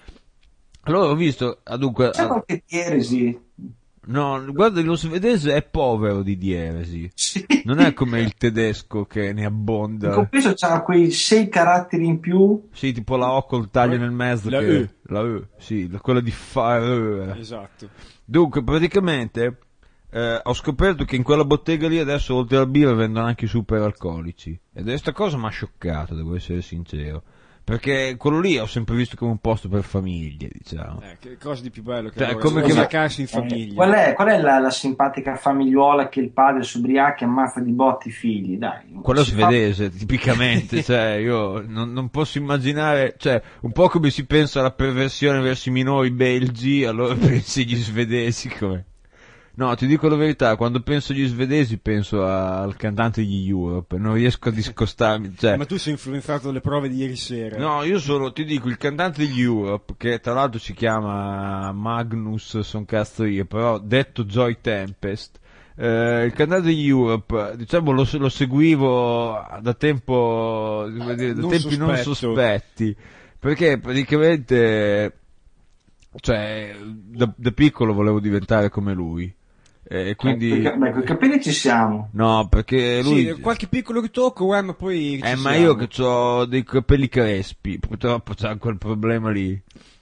E: Allora ho visto, ah, dunque,
G: C'è
E: ah,
G: qualche dieresi?
E: no, guarda, lo svedese è povero di dieresi,
G: Sì.
E: non è come il tedesco che ne
G: In
E: abbonda.
G: compenso c'ha quei sei caratteri in più.
E: Sì, tipo la O col taglio nel mezzo.
F: La
E: che...
F: E.
E: La E, sì, la- quella di fare.
F: Esatto.
E: Dunque, praticamente, eh, ho scoperto che in quella bottega lì adesso, oltre al birra, vendono anche i super alcolici. Ed questa cosa mi ha scioccato, devo essere sincero. Perché quello lì ho sempre visto come un posto per famiglie, diciamo.
F: Eh, che cosa di più bello che
E: Cioè,
F: allora,
E: come che-
F: saccarsi in
G: Eh,
F: famiglia.
G: qual è, qual è la, la simpatica famigliuola che il padre si ubriaca e ammazza di botti i figli? Dai,
E: Quello
G: si fa-
E: svedese, tipicamente, cioè, io non, non posso immaginare, cioè, un po' come si pensa alla perversione verso i minori belgi, allora pensi agli svedesi come... No, ti dico la verità, quando penso agli svedesi penso a- al cantante di Europe, non riesco a discostarmi, cioè...
F: Ma tu sei influenzato dalle prove di ieri sera.
E: No, io sono, ti dico, il cantante di Europe, che tra l'altro si chiama Magnus, son cazzo io, però detto Joy Tempest, eh, il cantante di Europe, diciamo, lo, lo seguivo da tempo, come dire, da
F: Non
E: tempi non
F: sospetto.
E: sospetti, perché praticamente, cioè, da, da piccolo volevo diventare come lui, e quindi...
G: Beh, con i capelli ci siamo.
E: No, perché lui...
F: Sì, qualche piccolo ritocco, eh, ma poi ci
E: Eh, ma
F: siamo.
E: io che ho dei capelli crespi, purtroppo c'è quel problema lì.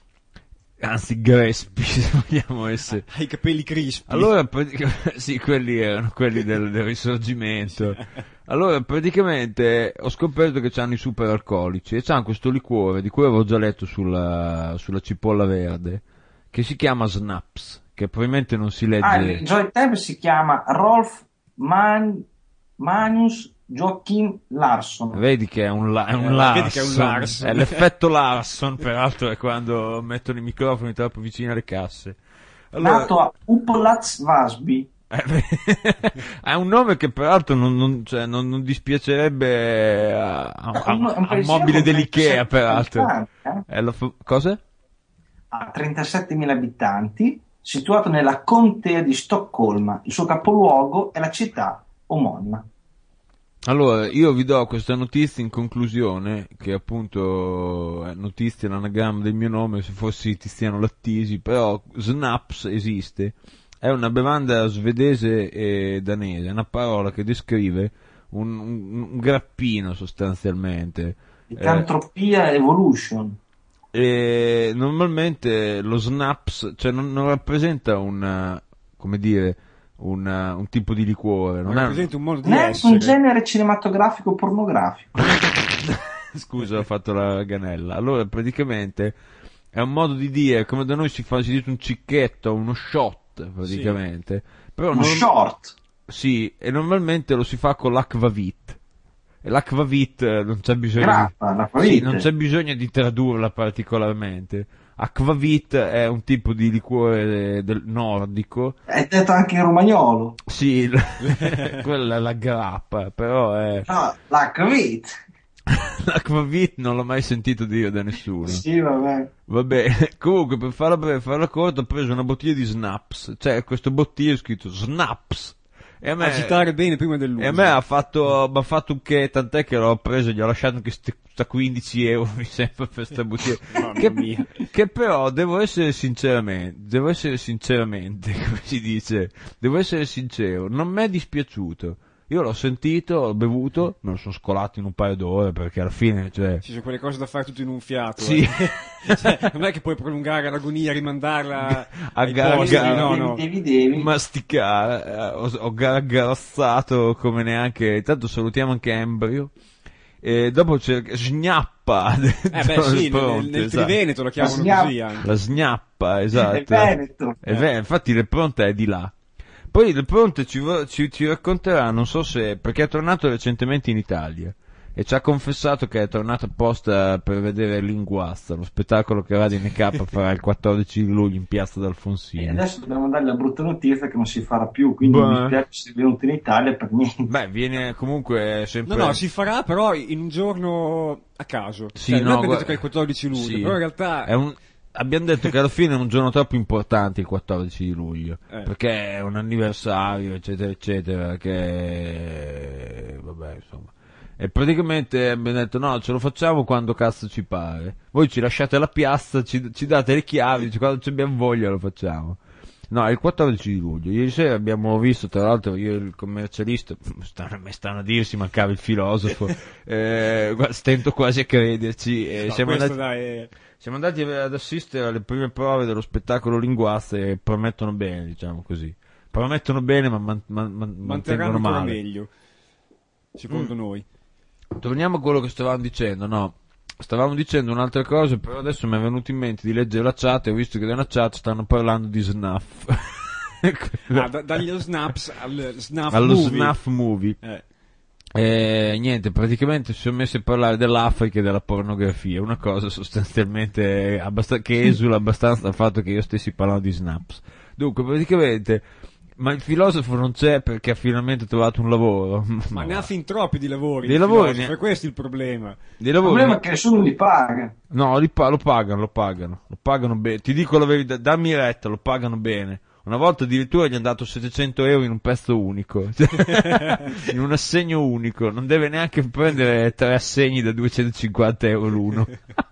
E: Anzi, grespi, se vogliamo essere.
F: Hai i capelli crispi.
E: Allora, praticamente, sì, quelli erano quelli del, del risorgimento. Allora, praticamente, ho scoperto che c'hanno i super alcolici e c'hanno questo liquore, di cui avevo già letto sulla, sulla cipolla verde, che si chiama Snaps, che probabilmente non si legge...
G: Ah, il Joy Tab si chiama Rolf Man- Magnus Joachim Larsson.
E: Vedi che è un, la- è un
F: Eh,
E: Larson,
F: vedi che è un Larson.
E: è l'effetto Larson, peraltro è quando mettono i microfoni troppo vicini alle casse. Allora,
G: Nato a Upolaz Vasby.
E: eh, ha un nome che peraltro non, non, cioè, non, non dispiacerebbe a, a- a-
G: È un- è un
E: al
G: paesino
E: mobile
G: con
E: dell'Ikea,
G: trentasette
E: peraltro.
G: abitanti, eh.
E: È la fo- cosa?
G: Ha trentasettemila abitanti, situato nella contea di Stoccolma. Il suo capoluogo è la città omonima.
E: Allora, io vi do questa notizia in conclusione, che appunto è notizia, l'anagramma del mio nome, se fossi Tiziano Lattisi, però Snaps esiste, è una bevanda svedese e danese, è una parola che descrive un, un, un grappino sostanzialmente.
G: Licantropia Evolution.
E: E normalmente lo Snaps, cioè non, non rappresenta un, come dire, un, un tipo di liquore, non è
F: rappresenta un modo di
G: Neanche
F: essere.
G: un genere cinematografico pornografico.
E: Scusa, ho fatto la ganella. Allora, praticamente è un modo di dire, come da noi si fa, si dice un cicchetto, uno shot, praticamente. Però
G: Uno
E: non-
G: short.
E: Sì, e normalmente lo si fa con l'acquavit. E l'acquavit eh, non c'è bisogno
G: Grappa,
E: di...
G: l'acquavit.
E: Sì, non c'è bisogno di tradurla particolarmente. Acquavit è un tipo di liquore del nordico.
G: È detto anche in romagnolo.
E: Sì, quella è la grappa, però è...
G: No, l'acquavit.
E: L'acquavit non l'ho mai sentito dire da nessuno.
G: Sì, vabbè.
E: Vabbè, comunque per farla breve, farla corta, ho preso una bottiglia di Snaps, cioè questo bottiglio è scritto Snaps, E a me,
F: agitare bene prima dell'uso.
E: E a me ha fatto, m'ha fatto un che, tant'è che l'ho preso, gli ho lasciato anche sta quindici euro, mi sembra, per sta bottiglia. che,
F: mia.
E: che però, devo essere sinceramente, devo essere sinceramente, come si dice, devo essere sincero, non mi è dispiaciuto. Io l'ho sentito, l'ho bevuto, me lo sono scolato in un paio d'ore, perché alla fine, cioè...
F: Ci sono quelle cose da fare tutto in un fiato.
E: Sì.
F: Eh. Cioè, non è che puoi prolungare l'agonia, rimandarla
E: a
F: ai
E: gar-
F: posti,
E: gar-
F: no, no.
G: Devi, devi.
E: masticare, eh, ho, ho gargassato come neanche... Intanto salutiamo anche Embrio. E dopo c'è Sgnappa.
F: Eh beh sì,
E: pronte,
F: nel, nel
E: esatto.
F: Triveneto lo chiamano
G: Sgnappa.
F: così anche.
E: La Sgnappa, esatto.
G: È Veneto.
E: È ve- infatti le pronte è di là. Poi le pronte ci, vo- ci, ci racconterà, non so se, perché è tornato recentemente in Italia e ci ha confessato che è tornato apposta per vedere Linguasta, lo spettacolo che Radio N K farà il quattordici di luglio in piazza
G: E
E: d'Alfonsino.
G: adesso dobbiamo dargli la brutta notizia che non si farà più, quindi
E: Beh.
G: mi dispiace se è venuto in Italia per niente.
E: Beh, viene comunque sempre...
F: No, no, si farà però in un giorno a caso.
E: Sì,
F: Cioè,
E: no,
F: noi abbiamo
E: guarda-
F: detto che è il quattordici luglio,
E: sì.
F: però in realtà...
E: È un... Abbiamo detto che alla fine è un giorno troppo importante il quattordici di luglio,
F: Eh.
E: perché è un anniversario, eccetera, eccetera, che... vabbè, insomma. E praticamente abbiamo detto no, ce lo facciamo quando cazzo ci pare. Voi ci lasciate la piazza, ci, ci date le chiavi, dice, quando ci abbiamo voglia lo facciamo. No, è il quattordici di luglio. Ieri sera abbiamo visto, tra l'altro, io e il commercialista, stanno, mi stanno a dirsi, mancava il filosofo, eh, gu- stento quasi a crederci. E
F: No,
E: siamo,
F: questo
E: andati,
F: dai, è-
E: siamo andati ad assistere alle prime prove dello spettacolo Linguasta e promettono bene, diciamo così. Promettono bene, ma man, man, man,
F: manterranno
E: mantengono
F: ancora
E: male.
F: meglio, secondo
E: Mm.
F: noi.
E: Torniamo a quello che stavamo dicendo, no? Stavamo dicendo un'altra cosa, però adesso mi è venuto in mente di leggere la chat e ho visto che nella chat stanno parlando di snuff.
F: Ah, da- dagli snaps al snuff
E: Allo
F: movie.
E: snuff movie.
F: Eh.
E: E niente, praticamente si sono messi a parlare dell'Africa e della pornografia, una cosa sostanzialmente abbast- che esula abbastanza dal fatto che io stessi parlando di snaps. Dunque, praticamente, ma il filosofo non c'è perché ha finalmente trovato un lavoro.
F: Ma ne ha fin troppi di lavori.
E: Dei
F: di
E: lavori
F: filosofo,
E: ne-
F: è questo il problema.
E: Dei
G: Il
E: lavori.
G: problema è che nessuno li paga.
E: No, li pa- lo pagano, lo pagano, lo pagano bene. Ti dico la verità, dammi retta, lo pagano bene. Una volta addirittura gli hanno dato settecento euro in un pezzo unico, in un assegno unico, non deve neanche prendere tre assegni da duecentocinquanta euro l'uno.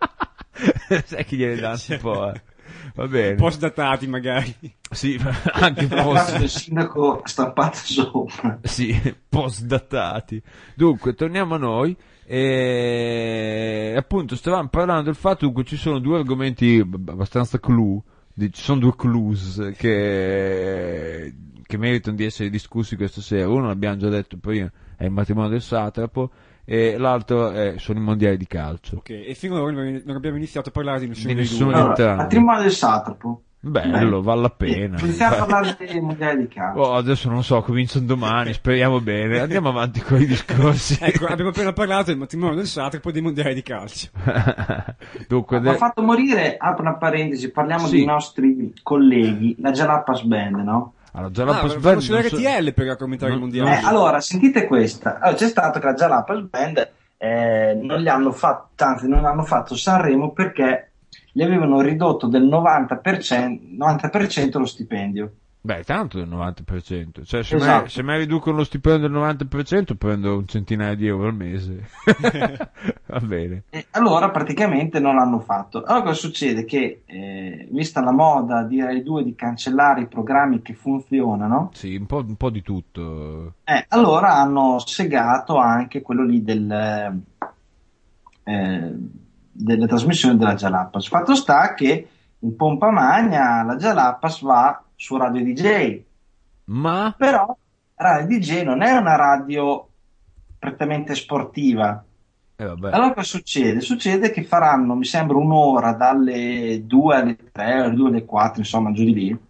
E: Sai che gliene danno un po', eh. Va bene.
F: Post datati magari.
E: Sì, anche
G: La parte
E: post,
G: del sindaco stampata sopra.
E: sì, post datati. Dunque, torniamo a noi. E appunto stavamo parlando del fatto che ci sono due argomenti abbastanza clou. Ci sono due clues che, che meritano di essere discussi questa sera. Uno l'abbiamo già detto prima, è il matrimonio del satrapo, e l'altro è, sono i mondiali di calcio.
F: Ok, e finora non non abbiamo iniziato a parlare di nessuno
E: Di
F: dei
E: nessuno
F: due.
E: di-
G: Allora,
E: entrambi.
G: matrimonio del satrapo.
E: Bello, vale la pena.
G: Iniziamo a parlare dei mondiali di calcio.
E: Oh, adesso non so, cominciano domani, speriamo bene. Andiamo avanti con i discorsi.
F: Ecco, abbiamo appena parlato del matrimonio del satrapo e dei mondiali di calcio.
E: Dunque,
G: Mi ha
E: de-
G: fatto morire, apro una parentesi, parliamo
E: Sì.
G: dei nostri colleghi, la Jalapas Band, no?
E: allora, già la
F: Ah,
E: post-
F: fanno su
E: non
F: R
E: so-
F: T L per commentare i
E: non-
F: mondiali.
G: Eh, allora, sentite questa. Allora, c'è stato che la Jalapas Band eh, non gli hanno fatto, anzi non hanno fatto Sanremo perché gli avevano ridotto del novanta per cento, novanta per cento lo stipendio.
E: Beh, tanto del novanta per cento. Cioè, se,
G: Esatto.
E: me, se me riducono lo stipendio del novanta per cento prendo un centinaio di euro al mese. Va bene.
G: E allora praticamente non l'hanno fatto. Allora cosa succede? Che eh, vista la moda di Rai due di cancellare i programmi che funzionano,
E: Sì, un po', un po' di tutto.
G: eh, allora hanno segato anche quello lì del, eh, delle trasmissioni della Jalapas. Fatto sta che in pompa magna la Jalapas va su Radio D J,
E: Ma,
G: però Radio D J non è una radio prettamente sportiva.
E: eh vabbè,
G: Allora cosa succede? Succede che faranno, mi sembra, un'ora dalle due alle tre, alle due alle quattro, insomma, giù di lì,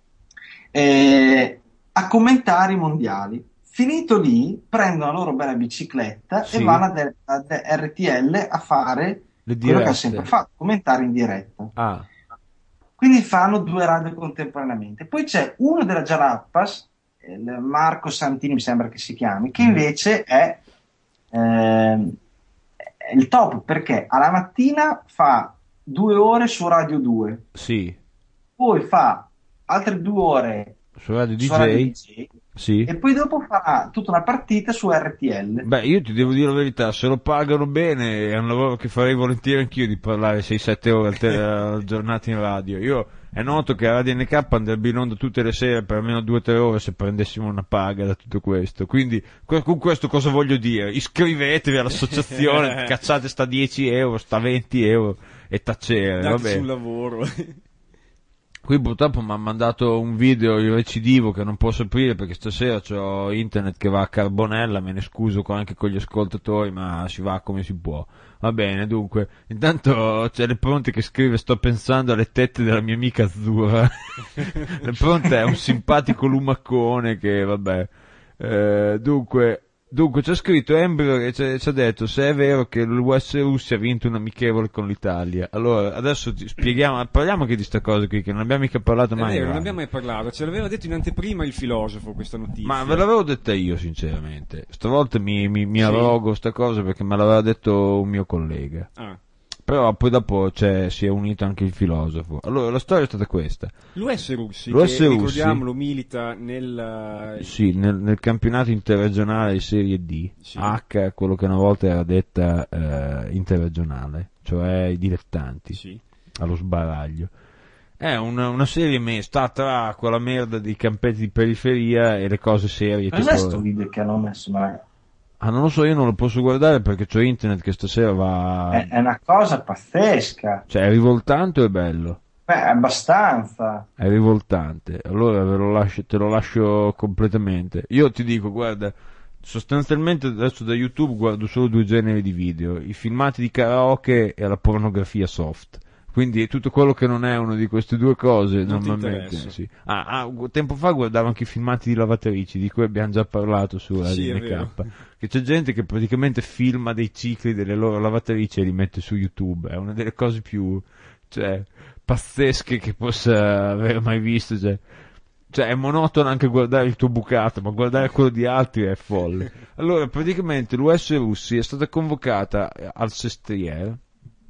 G: eh, a commentare i mondiali. Finito lì, prendono la loro bella bicicletta
E: Sì.
G: e vanno ad, ad R T L a fare
E: le
G: quello che ha
E: dirette.
G: sempre fatto, commentare in diretta.
E: Ah,
G: Quindi fanno due radio contemporaneamente. Poi c'è uno della Jalapas, il Marco Santini mi sembra che si chiami, che invece è, ehm, è il top perché alla mattina fa due ore su Radio due,
E: sì,
G: poi fa altre due ore
E: su Radio
G: su Radio
E: D J.
G: D J
E: Sì.
G: e poi dopo farà tutta una partita su R T L.
E: Beh, io ti devo dire la verità, se lo pagano bene è un lavoro che farei volentieri anch'io, di parlare sei sette ore al te- al giornata in radio. Io è noto che a Radio N K andrebbe in onda tutte le sere per almeno due o tre ore se prendessimo una paga da tutto questo. Quindi que- con questo cosa voglio dire? Iscrivetevi all'associazione, cacciate sta dieci euro, sta venti euro e tacere, va
F: Dateci
E: bene.
F: un lavoro.
E: Qui purtroppo mi ha mandato un video il recidivo che non posso aprire perché stasera c'ho internet che va a carbonella, me ne scuso con- anche con gli ascoltatori, ma si va come si può. Va bene, dunque, intanto c'è Le Pronte che scrive: sto pensando alle tette della mia amica azzurra. Le Pronte è un simpatico lumacone che, vabbè, eh, dunque... Dunque, c'è scritto Embryo che ci ci ha detto se è vero che l'U S Russia ha vinto un amichevole con l'Italia. Allora, adesso ti spieghiamo, parliamo anche di sta cosa qui, che non abbiamo mica parlato
F: È
E: mai.
F: vero, non
E: guarda.
F: abbiamo mai parlato, ce l'aveva detto in anteprima il filosofo questa notizia.
E: Ma ve l'avevo detta io, sinceramente. Stavolta mi, mi, mi
F: Sì.
E: arrogo sta cosa perché me l'aveva detto un mio collega.
F: Ah.
E: Però poi dopo c'è, si è unito anche il filosofo. Allora, la storia è stata questa.
F: L'U S Russi,
E: L'U S
F: che
E: Russi-
F: ricordiamolo milita nel...
E: Sì, nel, nel campionato interregionale di Serie D,
F: Sì.
E: H, quello che una volta era detta eh, interregionale, cioè i dilettanti,
F: Sì.
E: allo sbaraglio. È una, una serie me- sta tra quella merda dei campetti di periferia e le cose serie.
G: Cos'è
E: tipo-
G: sto video che hanno messo? Ma
E: Ah, non lo so, io non lo posso guardare perché c'ho internet che stasera va...
G: è, è una cosa pazzesca.
E: Cioè, è rivoltante o è bello?
G: Beh, è abbastanza.
E: È rivoltante. Allora ve lo lascio, te lo lascio completamente. Io ti dico, guarda, sostanzialmente adesso da YouTube guardo solo due generi di video: i filmati di karaoke e la pornografia soft. Quindi tutto quello che non è una di queste due cose
F: Non ti
E: normalmente
F: interessa.
E: sì. Ah, ah, tempo fa guardavo anche i filmati di lavatrici, di cui abbiamo già parlato su
F: Sì, è
E: Radio N K.
F: vero.
E: Che c'è gente che praticamente filma dei cicli delle loro lavatrici e li mette su YouTube. È una delle cose più, cioè, pazzesche che possa aver mai visto. Cioè, cioè è monotono anche guardare il tuo bucato, ma guardare quello di altri è folle. Allora, praticamente l'U S Russi è stata convocata al Sestriere,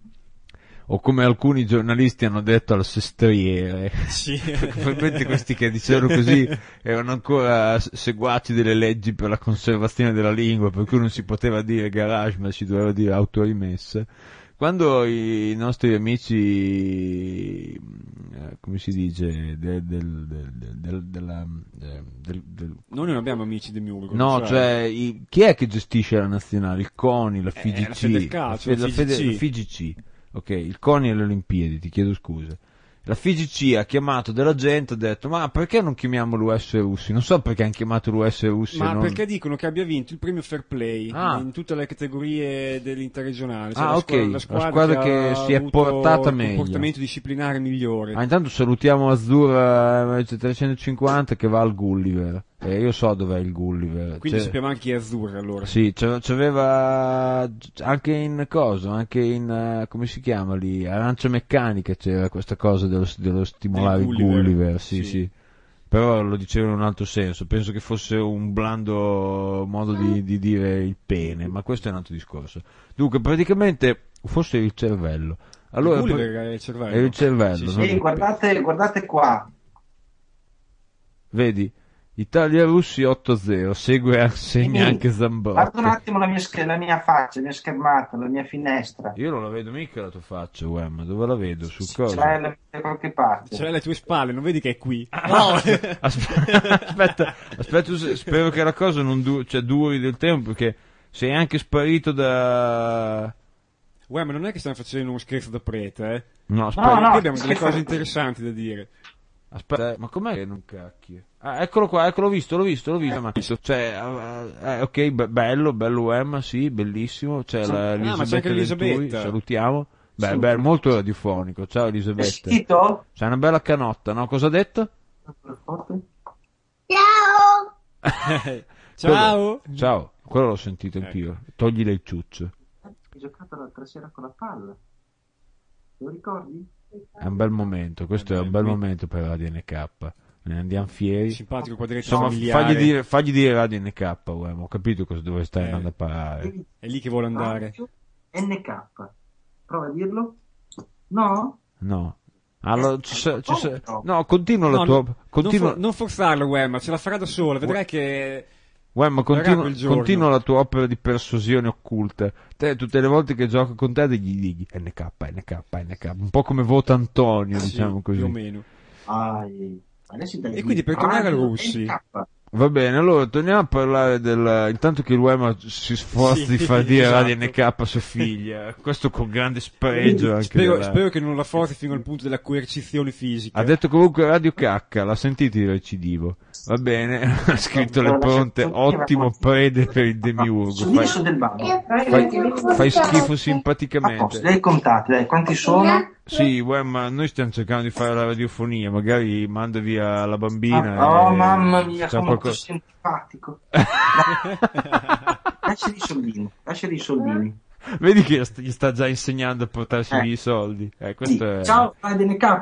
E: o come alcuni giornalisti hanno detto al sestriere.
F: Sì.
E: Probabilmente questi che dicevano così erano ancora seguaci delle leggi per la conservazione della lingua, per cui non si poteva dire garage ma si doveva dire autorimessa. Quando i nostri amici, eh, come si dice, del, del, del, del, della, eh, del, del
F: Noi non abbiamo amici di Miurgo.
E: no, cioè, i- chi è che gestisce la nazionale? Il CONI, la F I G C,
F: Eh, la Federcalcio,
E: la, Fede-
F: la
E: la Fede-
F: F I G C.
E: la F I G C. Ok, il CONI e le Olimpiadi, ti chiedo scusa. La F I G C ha chiamato della gente, ha detto: ma perché non chiamiamo l'U S Russi? Non so perché hanno chiamato l'U S Russi.
F: Ma
E: e non...
F: perché dicono che abbia vinto il premio Fair Play
E: Ah.
F: in tutte le categorie dell'interregionale. Cioè
E: Ah,
F: la
E: ok,
F: squadra, la
E: la
F: squadra,
E: squadra
F: che,
E: che
F: ha
E: si è
F: avuto
E: portata
F: il
E: meglio.
F: comportamento disciplinare migliore.
E: Ah, intanto salutiamo Azzurra eh, trecentocinquanta che va al Gulliver. E io so dov'è il Gulliver.
F: Quindi
E: C'è-
F: sappiamo anche chi è azzurra allora.
E: Sì, c'ave- c'aveva anche in coso, anche in, eh, come si chiama lì, Arancia Meccanica c'era questa cosa dello, dello stimolare il
F: Del
E: Gulliver,
F: Gulliver,
E: sì,
F: sì.
E: sì. Però lo dicevano in un altro senso, penso che fosse un blando modo di, di dire il pene, ma questo è un altro discorso. Dunque, praticamente, forse il cervello. Allora,
F: il Gulliver è il cervello.
E: è il cervello,
F: Sì,
E: no?
F: sì.
G: E guardate, guardate qua.
E: Vedi? Italia-Russi otto a zero, segue, segna anche
G: Guarda un
E: Zambrotta.
G: attimo la mia, sch- la mia faccia, la mia schermata, la mia finestra.
E: Io non la vedo mica la tua faccia, uè, ma dove la vedo? Sul
G: C'è
E: coso?
G: la- da qualche parte.
F: Ce l'hai alle tue spalle, non vedi che è qui.
E: Aspe- aspetta, aspetta, spero che la cosa non du- cioè, duri del tempo, perché sei anche sparito da...
F: Uè, ma non è che stiamo facendo uno scherzo da prete, eh?
E: No,
G: No,
E: aspetta,
G: no.
F: Qui abbiamo delle
G: scherzo-
F: cose interessanti da dire.
E: aspetta, ma com'è che non cacchio? Ah, eccolo qua, ecco, l'ho visto, l'ho visto, l'ho visto, ma... Cioè, eh, eh, ok, be- bello, bello Emma, sì, bellissimo, c'è
G: Sì.
E: la
G: Ah,
F: ma c'è anche
E: Elisabetta Venturi,
F: Elisabetta.
E: salutiamo. Beh,
G: Sì.
E: beh, molto radiofonico, ciao
G: Hai
E: Elisabetta.
G: sentito?
E: C'è una bella canotta, no? Cosa ha detto?
F: Ciao!
E: Quello- ciao, quello l'ho sentito anch'io. Toglile il ciuccio.
G: Hai giocato l'altra sera con la palla. Lo ricordi?
E: È un bel momento, questo è un bel momento per Radio N K. Ne andiamo fieri.
F: Simpatico quadretto
E: Insomma,
F: familiare.
E: fagli dire, fagli dire Radio N K, uomo. Ho capito cosa dove stai
F: Eh.
E: andando a parare.
F: È lì che vuole andare.
G: Radio N K. Prova a dirlo. No?
E: No, Allora, ci sa- ci sa- no, continua la
F: No,
E: tua...
F: no,
E: Continua...
F: Non, for- non forzarlo, Wemma, ce la farà da sola, vedrai che...
E: Uè, ma
F: Verrà
E: continua,
F: quel giorno.
E: continua la tua opera di persuasione occulta. Te, tutte le volte che gioco con te, gli dighi N K, N K, N K. Un po' come vota Antonio,
F: Sì,
E: diciamo così.
F: più o meno.
G: Ai, adesso dai
F: E quindi per tornare al
G: Radio
F: Russi.
G: N K.
E: Va bene, allora torniamo a parlare del... Intanto che l'Uema si sforza
F: Sì,
E: di far dire
F: esatto.
E: Radio N K a sua figlia. Questo con grande spregio anche
F: Spero,
E: della-
F: spero che non la forzi fino al punto della coercizione fisica.
E: Ha detto comunque Radio Cacca, l'ha sentito il recidivo. Va bene, ha scritto le pronte, ottimo prede per il demiurgo. Fai,
G: Sudisso del babbo.
E: fai, fai schifo
G: A posto,
E: simpaticamente.
G: dai contati, dai, quanti sono?
E: Sì, uè, ma noi stiamo cercando di fare la radiofonia, magari manda via la bambina.
G: Ah, oh
E: e
G: mamma mia,
E: facciamo
G: sono
E: qualcosa-
G: molto simpatico. Lasciali i soldini, lasciali i soldini.
E: Vedi che st- gli sta già insegnando a portarsi
G: Eh.
E: via i soldi. Eh,
G: Sì.
E: questo è...
G: Ciao, Radio N K.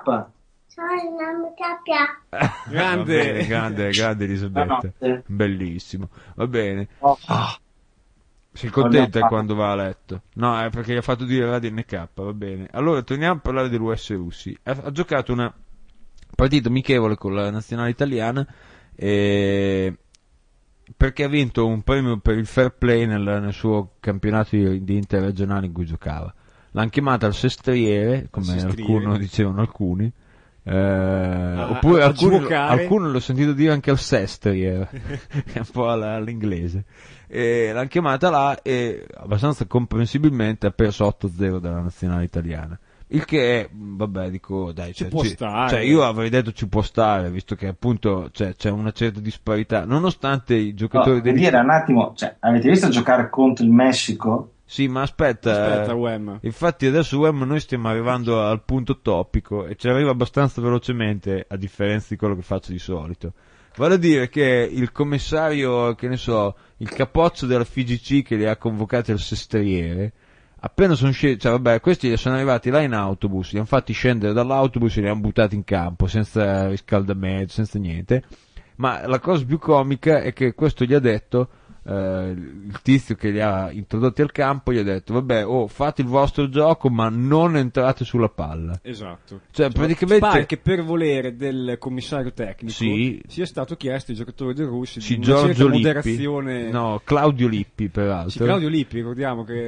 F: Grande.
E: Va bene, grande, grande Elisabetta.
G: Buonanotte.
E: Bellissimo. Va bene.
G: Oh.
E: Sei contenta
G: Vogliamo
E: quando va a letto? No, è perché gli ha fatto dire Radio N K, va bene. Allora, torniamo a parlare dell'U S Russi. Ha, ha giocato una partita amichevole con la nazionale italiana e... perché ha vinto un premio per il fair play nel, nel suo campionato di, di interregionale in cui giocava. L'hanno chiamata al sestriere, come
F: Sestriere.
E: alcuno dicevano alcuni. Eh,
F: A-
E: oppure
F: a
E: alcuni,
F: giocare.
E: alcuni l'ho sentito dire anche al sestriere, è un po' alla- all'inglese. E l'hanno chiamata là e abbastanza comprensibilmente ha perso otto a zero dalla nazionale italiana. Il che è, vabbè, dico, dai,
F: Ci
E: cioè,
F: può
E: ci-
F: stare.
E: cioè, io avrei detto ci può stare, visto che appunto cioè, c'è una certa disparità, nonostante i
G: No,
E: giocatori
G: per
E: degli...
G: dire un attimo, cioè, avete visto giocare contro il Messico?
E: Sì, ma aspetta,
F: Aspetta,
E: eh,
F: Wemma.
E: infatti adesso Wem noi stiamo arrivando al punto topico e ci arriva abbastanza velocemente, a differenza di quello che faccio di solito. Vale a dire che il commissario, che ne so, il capoccio della F G C che li ha convocati al sestriere, appena sono scesi, cioè vabbè, questi sono arrivati là in autobus, li hanno fatti scendere dall'autobus e li hanno buttati in campo, senza riscaldamento, senza niente. Ma la cosa più comica è che questo gli ha detto, eh, il tizio che li ha introdotti al campo gli ha detto, vabbè, oh, fate il vostro gioco ma non entrate sulla palla.
F: Esatto.
E: Cioè, praticamente...
F: Pare che per volere del commissario tecnico
E: Sì.
F: sia stato chiesto ai giocatori dei russi
E: Sì,
F: di una certa
E: Giorgio Lippi,
F: moderazione.
E: no, Claudio Lippi peraltro.
F: Sì, Claudio Lippi, ricordiamo che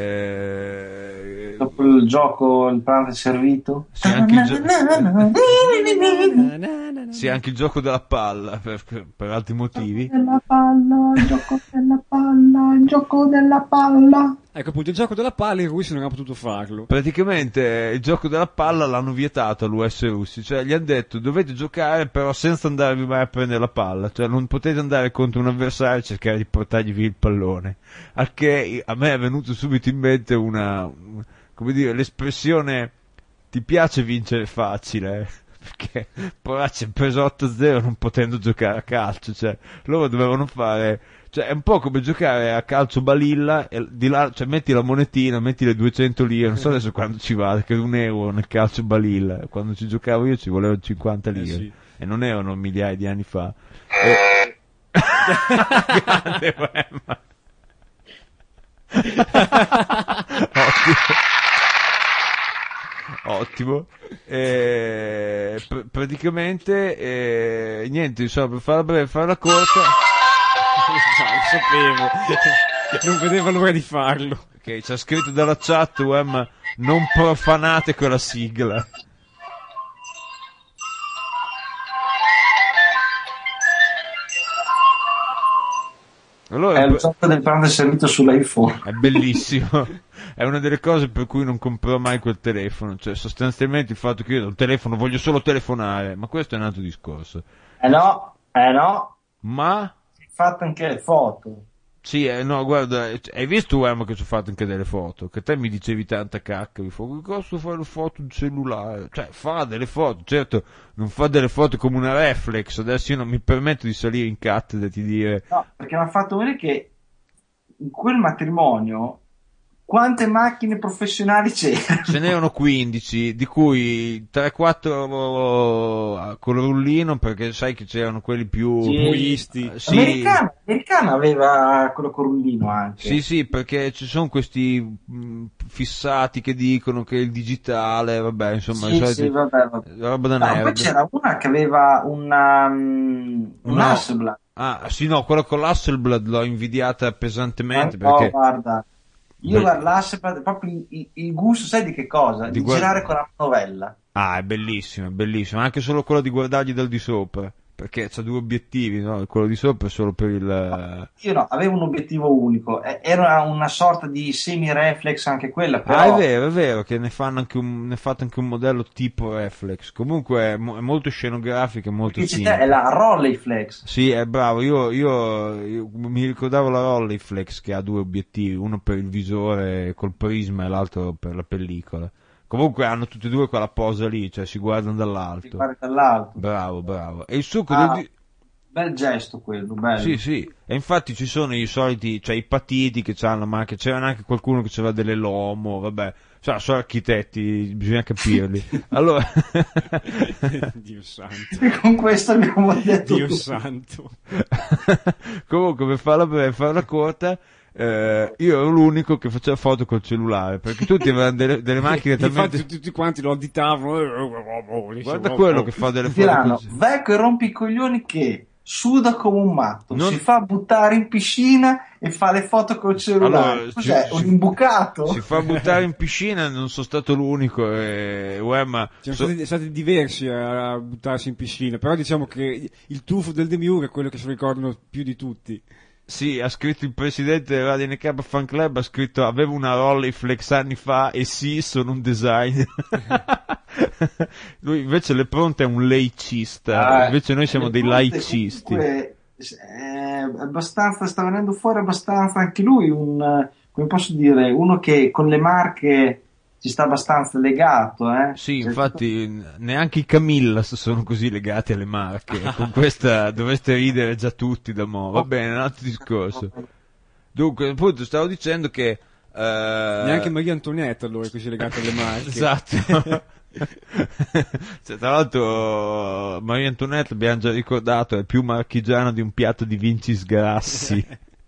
E: Eh,
G: Dopo il gioco, il pranzo è servito?
E: Sì, anche il, gio-
F: Na, na, na.
E: sì, anche il gioco della palla, per, per altri motivi.
G: Della palla, il gioco della palla, il gioco della palla.
F: Ecco appunto il gioco della palla i russi non hanno potuto farlo.
E: Praticamente il gioco della palla l'hanno vietato all'U S russi, cioè gli hanno detto dovete giocare però senza andarvi mai a prendere la palla, cioè non potete andare contro un avversario e cercare di portargli via il pallone, al che a me è venuto subito in mente una, come dire, l'espressione ti piace vincere facile, perché poracci ha preso otto a zero non potendo giocare a calcio, cioè loro dovevano fare, cioè è un po' come giocare a calcio balilla e di là, cioè metti la monetina, metti le duecento lire, non so adesso quando ci va, che un euro nel calcio balilla, quando ci giocavo io ci volevano cinquanta lire,
F: Eh sì.
E: e non erano migliaia di anni fa. E... Grande Wemma. Ottimo. Ottimo. Eh, pr- praticamente eh, niente, insomma, per farla breve, farla corta.
F: Lo sapevo. Non vedevo l'ora di farlo.
E: Ok, c'è scritto dalla chat, Wem, non profanate quella sigla. Allora,
G: È il gioco del pranzo è servito sull'iPhone.
E: è bellissimo, è una delle cose per cui non comprerò mai quel telefono, cioè sostanzialmente il fatto che io il telefono voglio solo telefonare, ma questo è un altro discorso.
G: Eh no, eh no,
E: Ma
G: hai fatto anche le foto.
E: sì, eh, no, guarda, eh, hai visto Wem che ci ho fatto anche delle foto, che te mi dicevi tanta cacca, mi fa, che cosa fare le foto in cellulare? Cioè, fa delle foto, certo, non fa delle foto come una reflex, adesso io non mi permetto di salire in cattedra e di dire,
G: No, perché mi ha fatto vedere che in quel matrimonio quante macchine professionali c'erano?
E: Ce n'erano quindici, di cui tre quattro con il rullino, perché sai che c'erano quelli più
G: Sì.
F: Pulisti.
E: Eh, sì.
G: Americana, americana aveva quello corullino anche.
E: Sì, sì, perché ci sono questi mh, fissati che dicono che il digitale, vabbè, insomma,
G: Sì,
E: i soliti-
G: sì, vabbè, vabbè.
E: roba da
G: No,
E: nerd.
G: poi c'era una che aveva una, um, un
E: No.
G: Hasselblad.
E: Ah, sì, no, quello con l'Hasselblad l'ho invidiata pesantemente
G: Ma no,
E: perché
G: guarda, io
E: Beh.
G: guarda, l'Hasselblad, proprio il, il- il gusto, sai di che cosa?
E: Di
G: Di,
E: guarda-
G: girare con la manovella.
E: ah, è bellissimo, è bellissimo, anche solo quello di guardargli dal di sopra, perché c'ha due obiettivi, no? Quello di sopra è solo per il
G: Io no, avevo un obiettivo unico, e- era una sorta di semi-reflex anche quella, però...
E: Ah, è vero, è vero che ne fanno anche un, ne fate anche un modello tipo reflex. Comunque è, mo- è molto scenografico e molto
G: Dici te,
E: simile.
G: è la Rolleiflex.
E: Sì, è bravo. Io, io, io mi ricordavo la Rolleiflex che ha due obiettivi, uno per il visore col prisma e l'altro per la pellicola. Comunque hanno tutti e due quella posa lì, cioè si guardano
G: Ti
E: dall'alto.
G: guardi dall'alto.
E: Bravo, bravo. E il succo
G: Ah,
E: del di-
G: bel gesto quello, bello.
E: Sì, sì, e infatti ci sono i soliti, cioè i patiti che hanno, ma anche c'era anche qualcuno che aveva delle Lomo, vabbè, cioè sono architetti, bisogna capirli. Allora,
F: Dio santo.
G: E con questo abbiamo detto
F: Dio
G: tutto.
F: santo.
E: comunque per farla breve, per farla corta, eh, io ero l'unico che faceva foto col cellulare, perché tutti avevano delle, delle macchine
F: Infatti
E: talmente...
F: tutti quanti lo additavano.
E: Guarda quello che fa delle foto
G: Diranno,
E: col...
G: vecchio e rompi i coglioni che suda come un matto,
E: Non-
G: si fa buttare in piscina e fa le foto col cellulare.
E: Allora,
G: Cos'è?
E: si-
G: un
E: si-
G: imbucato?
E: Si fa buttare in piscina, non sono stato l'unico, e uè, ma
F: Siamo
E: so-
F: stati, stati diversi a buttarsi in piscina, però diciamo che il tuffo del Demiurgo è quello che se lo ricordano più di tutti.
E: sì, ha scritto il presidente del Radio N K Fan Club, ha scritto avevo una Rolleiflex anni fa e sì, sono un designer. Lui invece le pronte è un laicista,
G: Ah,
E: invece noi siamo
G: le
E: dei
G: punte
E: laicisti.
G: comunque, eh, abbastanza, sta venendo fuori abbastanza anche lui un, eh, come posso dire, uno che con le marche ci sta abbastanza legato, eh.
E: Sì,
G: Cioè,
E: infatti neanche i Camillas sono così legati alle marche, con questa dovreste ridere già tutti da mo', va bene, un altro discorso. Dunque, appunto, stavo dicendo che... eh,
F: Neanche Maria Antonietta allora è così legata alle marche.
E: Esatto. Cioè, tra l'altro Maria Antoinette, abbiamo già ricordato, è più marchigiano di un piatto di Vincis Grassi.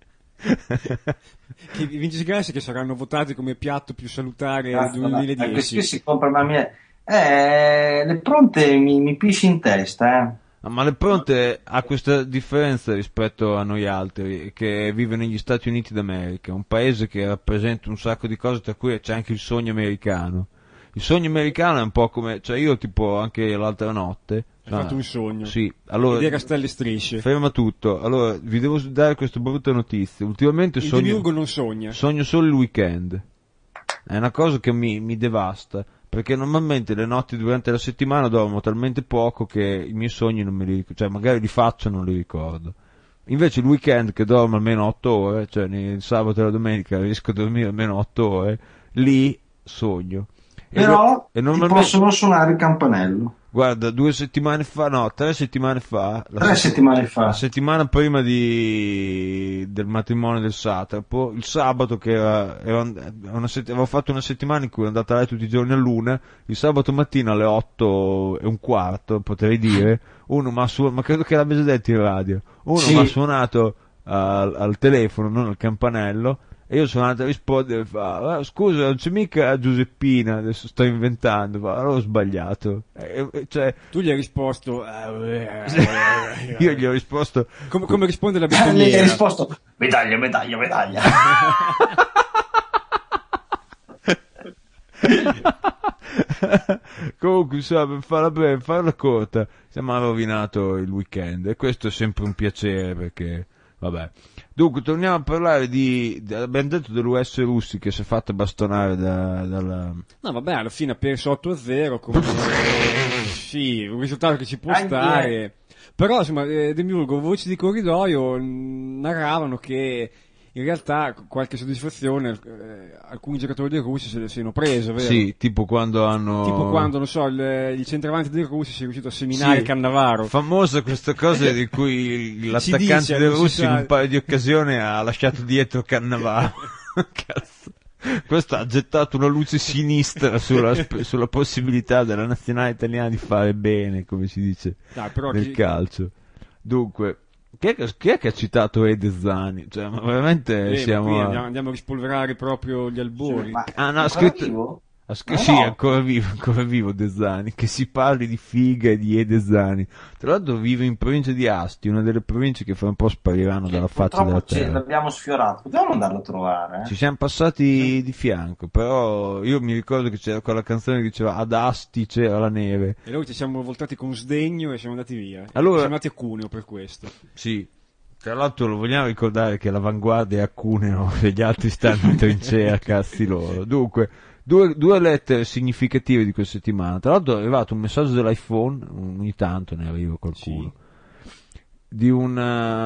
F: Che i Vinci Grassi che saranno votati come piatto più salutare del
G: cazzo, ma- eh,
F: duemiladieci.
G: questi si compra, ma mia... eh, le pronte mi, mi pisci in testa, eh.
E: No, ma le pronte ha questa differenza rispetto a noi altri che vive negli Stati Uniti d'America, un paese che rappresenta un sacco di cose, tra cui c'è anche il sogno americano. Il sogno americano è un po' come, cioè io tipo anche l'altra notte
F: Hai fatto un sogno.
E: Sì, allora
F: Ed era Stelle e Strisce.
E: ferma tutto. Allora vi devo dare questa brutta notizia. Ultimamente
F: Il
E: sogno,
F: Demiurgo non sogna.
E: sogno solo il weekend. È una cosa che mi, mi devasta, perché normalmente le notti durante la settimana dormo talmente poco che i miei sogni non me li ricordo, cioè magari li faccio e non li ricordo. Invece il weekend che dormo almeno otto ore, cioè il sabato e la domenica riesco a dormire almeno otto ore, lì sogno. E
G: Però
E: no- e
G: ti
E: normalmente,
G: possono suonare il campanello.
E: guarda, due settimane fa, no, tre settimane fa, la
G: Tre
E: se-
G: settimane fa.
E: la settimana prima di, del matrimonio del satrapo, il sabato che era, era una sett- avevo fatto una settimana in cui ero andato a letto tutti i giorni a luna, il sabato mattina alle otto e un quarto, potrei dire, uno mi ha suonato, ma credo che l'abbia già detto in radio, uno
G: Sì.
E: mi ha suonato al, al telefono, non al campanello, e io sono andato a rispondere e fa, "Ah, scusa, non c'è mica Giuseppina, adesso sto inventando", fa, "allora ho sbagliato". E- e- cioè,
F: Tu gli hai risposto...
E: io gli ho risposto,
F: come, come risponde la
G: Lei ha
F: betoniera?
G: risposto medaglia, medaglia, medaglia.
E: comunque insomma, per farla breve, per farla corta, siamo rovinato il weekend e questo è sempre un piacere perché, vabbè. Dunque, torniamo a parlare di, di- abbiamo detto dell'U S russi che si è fatto bastonare da, dalla...
F: No, vabbè, alla fine ha perso otto a zero, come... sì, un risultato che ci può
G: Anche-
F: stare. Però, insomma, eh, Demiurgo, voci di corridoio mh, narravano che in realtà qualche soddisfazione eh, alcuni giocatori dei russi se le siano preso, vero?
E: Sì, tipo quando hanno...
F: Tipo quando, non so, il, il centravanti dei russi si è riuscito a seminare
E: Sì.
F: Cannavaro.
E: Famosa questa cosa di cui
F: Si
E: l'attaccante
F: dice,
E: dei
F: non si
E: russi in
F: sa.
E: un paio di occasioni ha lasciato dietro Cannavaro. Cazzo. Questo ha gettato una luce sinistra sulla, sulla possibilità della nazionale italiana di fare bene, come si dice,
F: Dai, però
E: nel
F: chi-
E: calcio. Dunque, chi è, che, chi è che ha citato Ede Zani? Cioè, ma veramente
F: eh,
E: siamo...
F: qui
E: a-
F: andiamo, andiamo a rispolverare proprio gli albori.
G: Ma
E: Ah, no, ha
G: ancora
E: scritto...
G: vivo?
E: ha scr-
G: No,
E: sì,
G: no.
E: è ancora vivo, ancora vivo De Zani, che si parli di figa e di Ede Zani. Tra l'altro vive in provincia di Asti, una delle province che fra un po' spariranno dalla faccia della
G: Purtroppo ce
E: terra.
G: l'abbiamo sfiorato, potevamo andarlo a trovare. eh?
E: Ci siamo passati di fianco, però io mi ricordo che c'era quella canzone che diceva ad Asti c'era la neve.
F: E noi ci siamo voltati con sdegno e siamo andati via.
E: Allora-
F: Siamo andati a Cuneo per questo.
E: Sì, tra l'altro lo vogliamo ricordare che l'avanguardia è a Cuneo e gli altri stanno in trincea, cazzi loro. Dunque, due, due lettere significative di questa settimana. Tra l'altro è arrivato un messaggio dell'iPhone, ogni tanto ne arriva qualcuno, di un,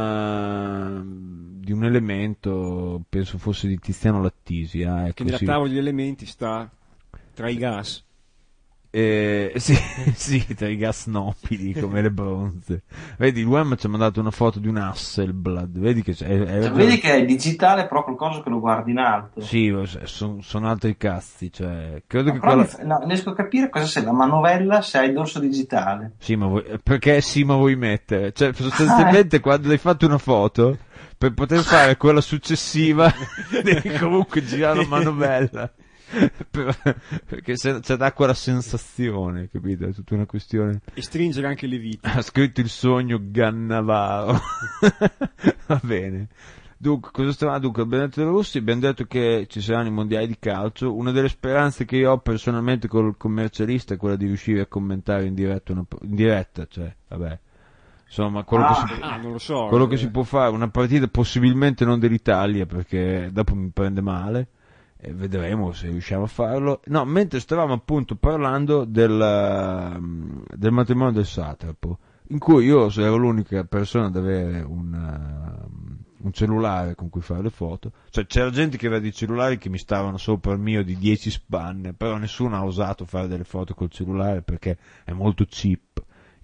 E: eh, di un elemento, penso fosse di Tiziano Lattisia.
F: Che
E: Ecco,
F: nella
E: sì.
F: tavola degli elementi sta tra i gas.
E: Eh, sì, sì, tra i gas nobili come le bronze. Vedi, l'U M ci ha mandato una foto di un Hasselblad. Vedi che c'è, è, è-
G: Cioè, vedi che è digitale, però qualcosa che lo guardi in alto.
E: Sì, sono altri cazzi. Cioè, credo
G: Ma
E: che
G: però
E: quella.
G: mi fa- no, non riesco a capire cosa sei la manovella se hai il dorso digitale.
E: Sì, ma vuoi... perché sì, ma vuoi mettere? Cioè, sostanzialmente, quando hai fatto una foto, per poter fare quella successiva, devi comunque girare la manovella. Per- Perché se c'è da quella sensazione, capito? È tutta una questione.
F: E stringere anche le viti.
E: Ha scritto il sogno Gannavaro. Va bene. Dunque, cosa stavamo? Dunque, abbiamo detto dei russi, abbiamo detto che ci saranno i mondiali di calcio. Una delle speranze che io ho personalmente col commercialista è quella di riuscire a commentare in diretta, una, in diretta, cioè, vabbè. Insomma, quello,
G: Ah,
E: che, si,
F: Ah, non lo so.
E: quello che
F: eh.
E: si può fare, una partita possibilmente non dell'Italia, perché dopo mi prende male. E vedremo se riusciamo a farlo. No, mentre stavamo appunto parlando del, um, del matrimonio del satrapo, in cui io ero l'unica persona ad avere un, um, un cellulare con cui fare le foto. Cioè c'era gente che aveva dei cellulari che mi stavano sopra il mio di dieci spanne, però nessuno ha osato fare delle foto col cellulare perché è molto cheap.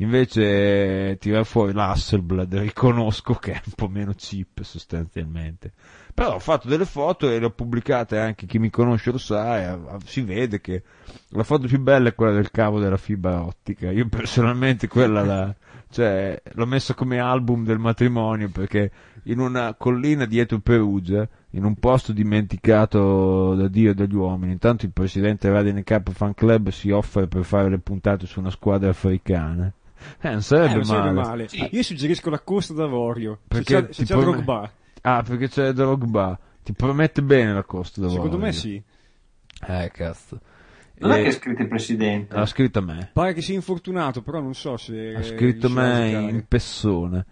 E: Invece tirare fuori l'Hasselblad riconosco che è un po' meno cheap sostanzialmente. Però ho fatto delle foto e le ho pubblicate, anche chi mi conosce lo sa, e eh, si vede che la foto più bella è quella del cavo della fibra ottica. Io personalmente quella la, cioè, l'ho messa come album del matrimonio, perché in una collina dietro Perugia, in un posto dimenticato da Dio e dagli uomini, intanto il presidente Radio N K Fan Club si offre per fare le puntate su una squadra africana. Eh, non
F: Eh,
E: sarebbe
F: non sarebbe
E: male.
F: male. Io suggerisco la Costa d'Avorio. Se
E: Perché
F: c'è, se
E: ti
F: c'è
E: prome-
F: Drogba.
E: Ah, perché c'è Drogba. Ti promette bene la Costa d'Avorio.
F: Secondo me sì.
E: Eh, cazzo.
G: Non è
E: Eh,
G: che è scritto il presidente.
E: l'ha scritto a me.
F: Pare che sia infortunato, però non so se...
E: Ha scritto
F: riuscirà a
E: me
F: giocare.
E: in persona.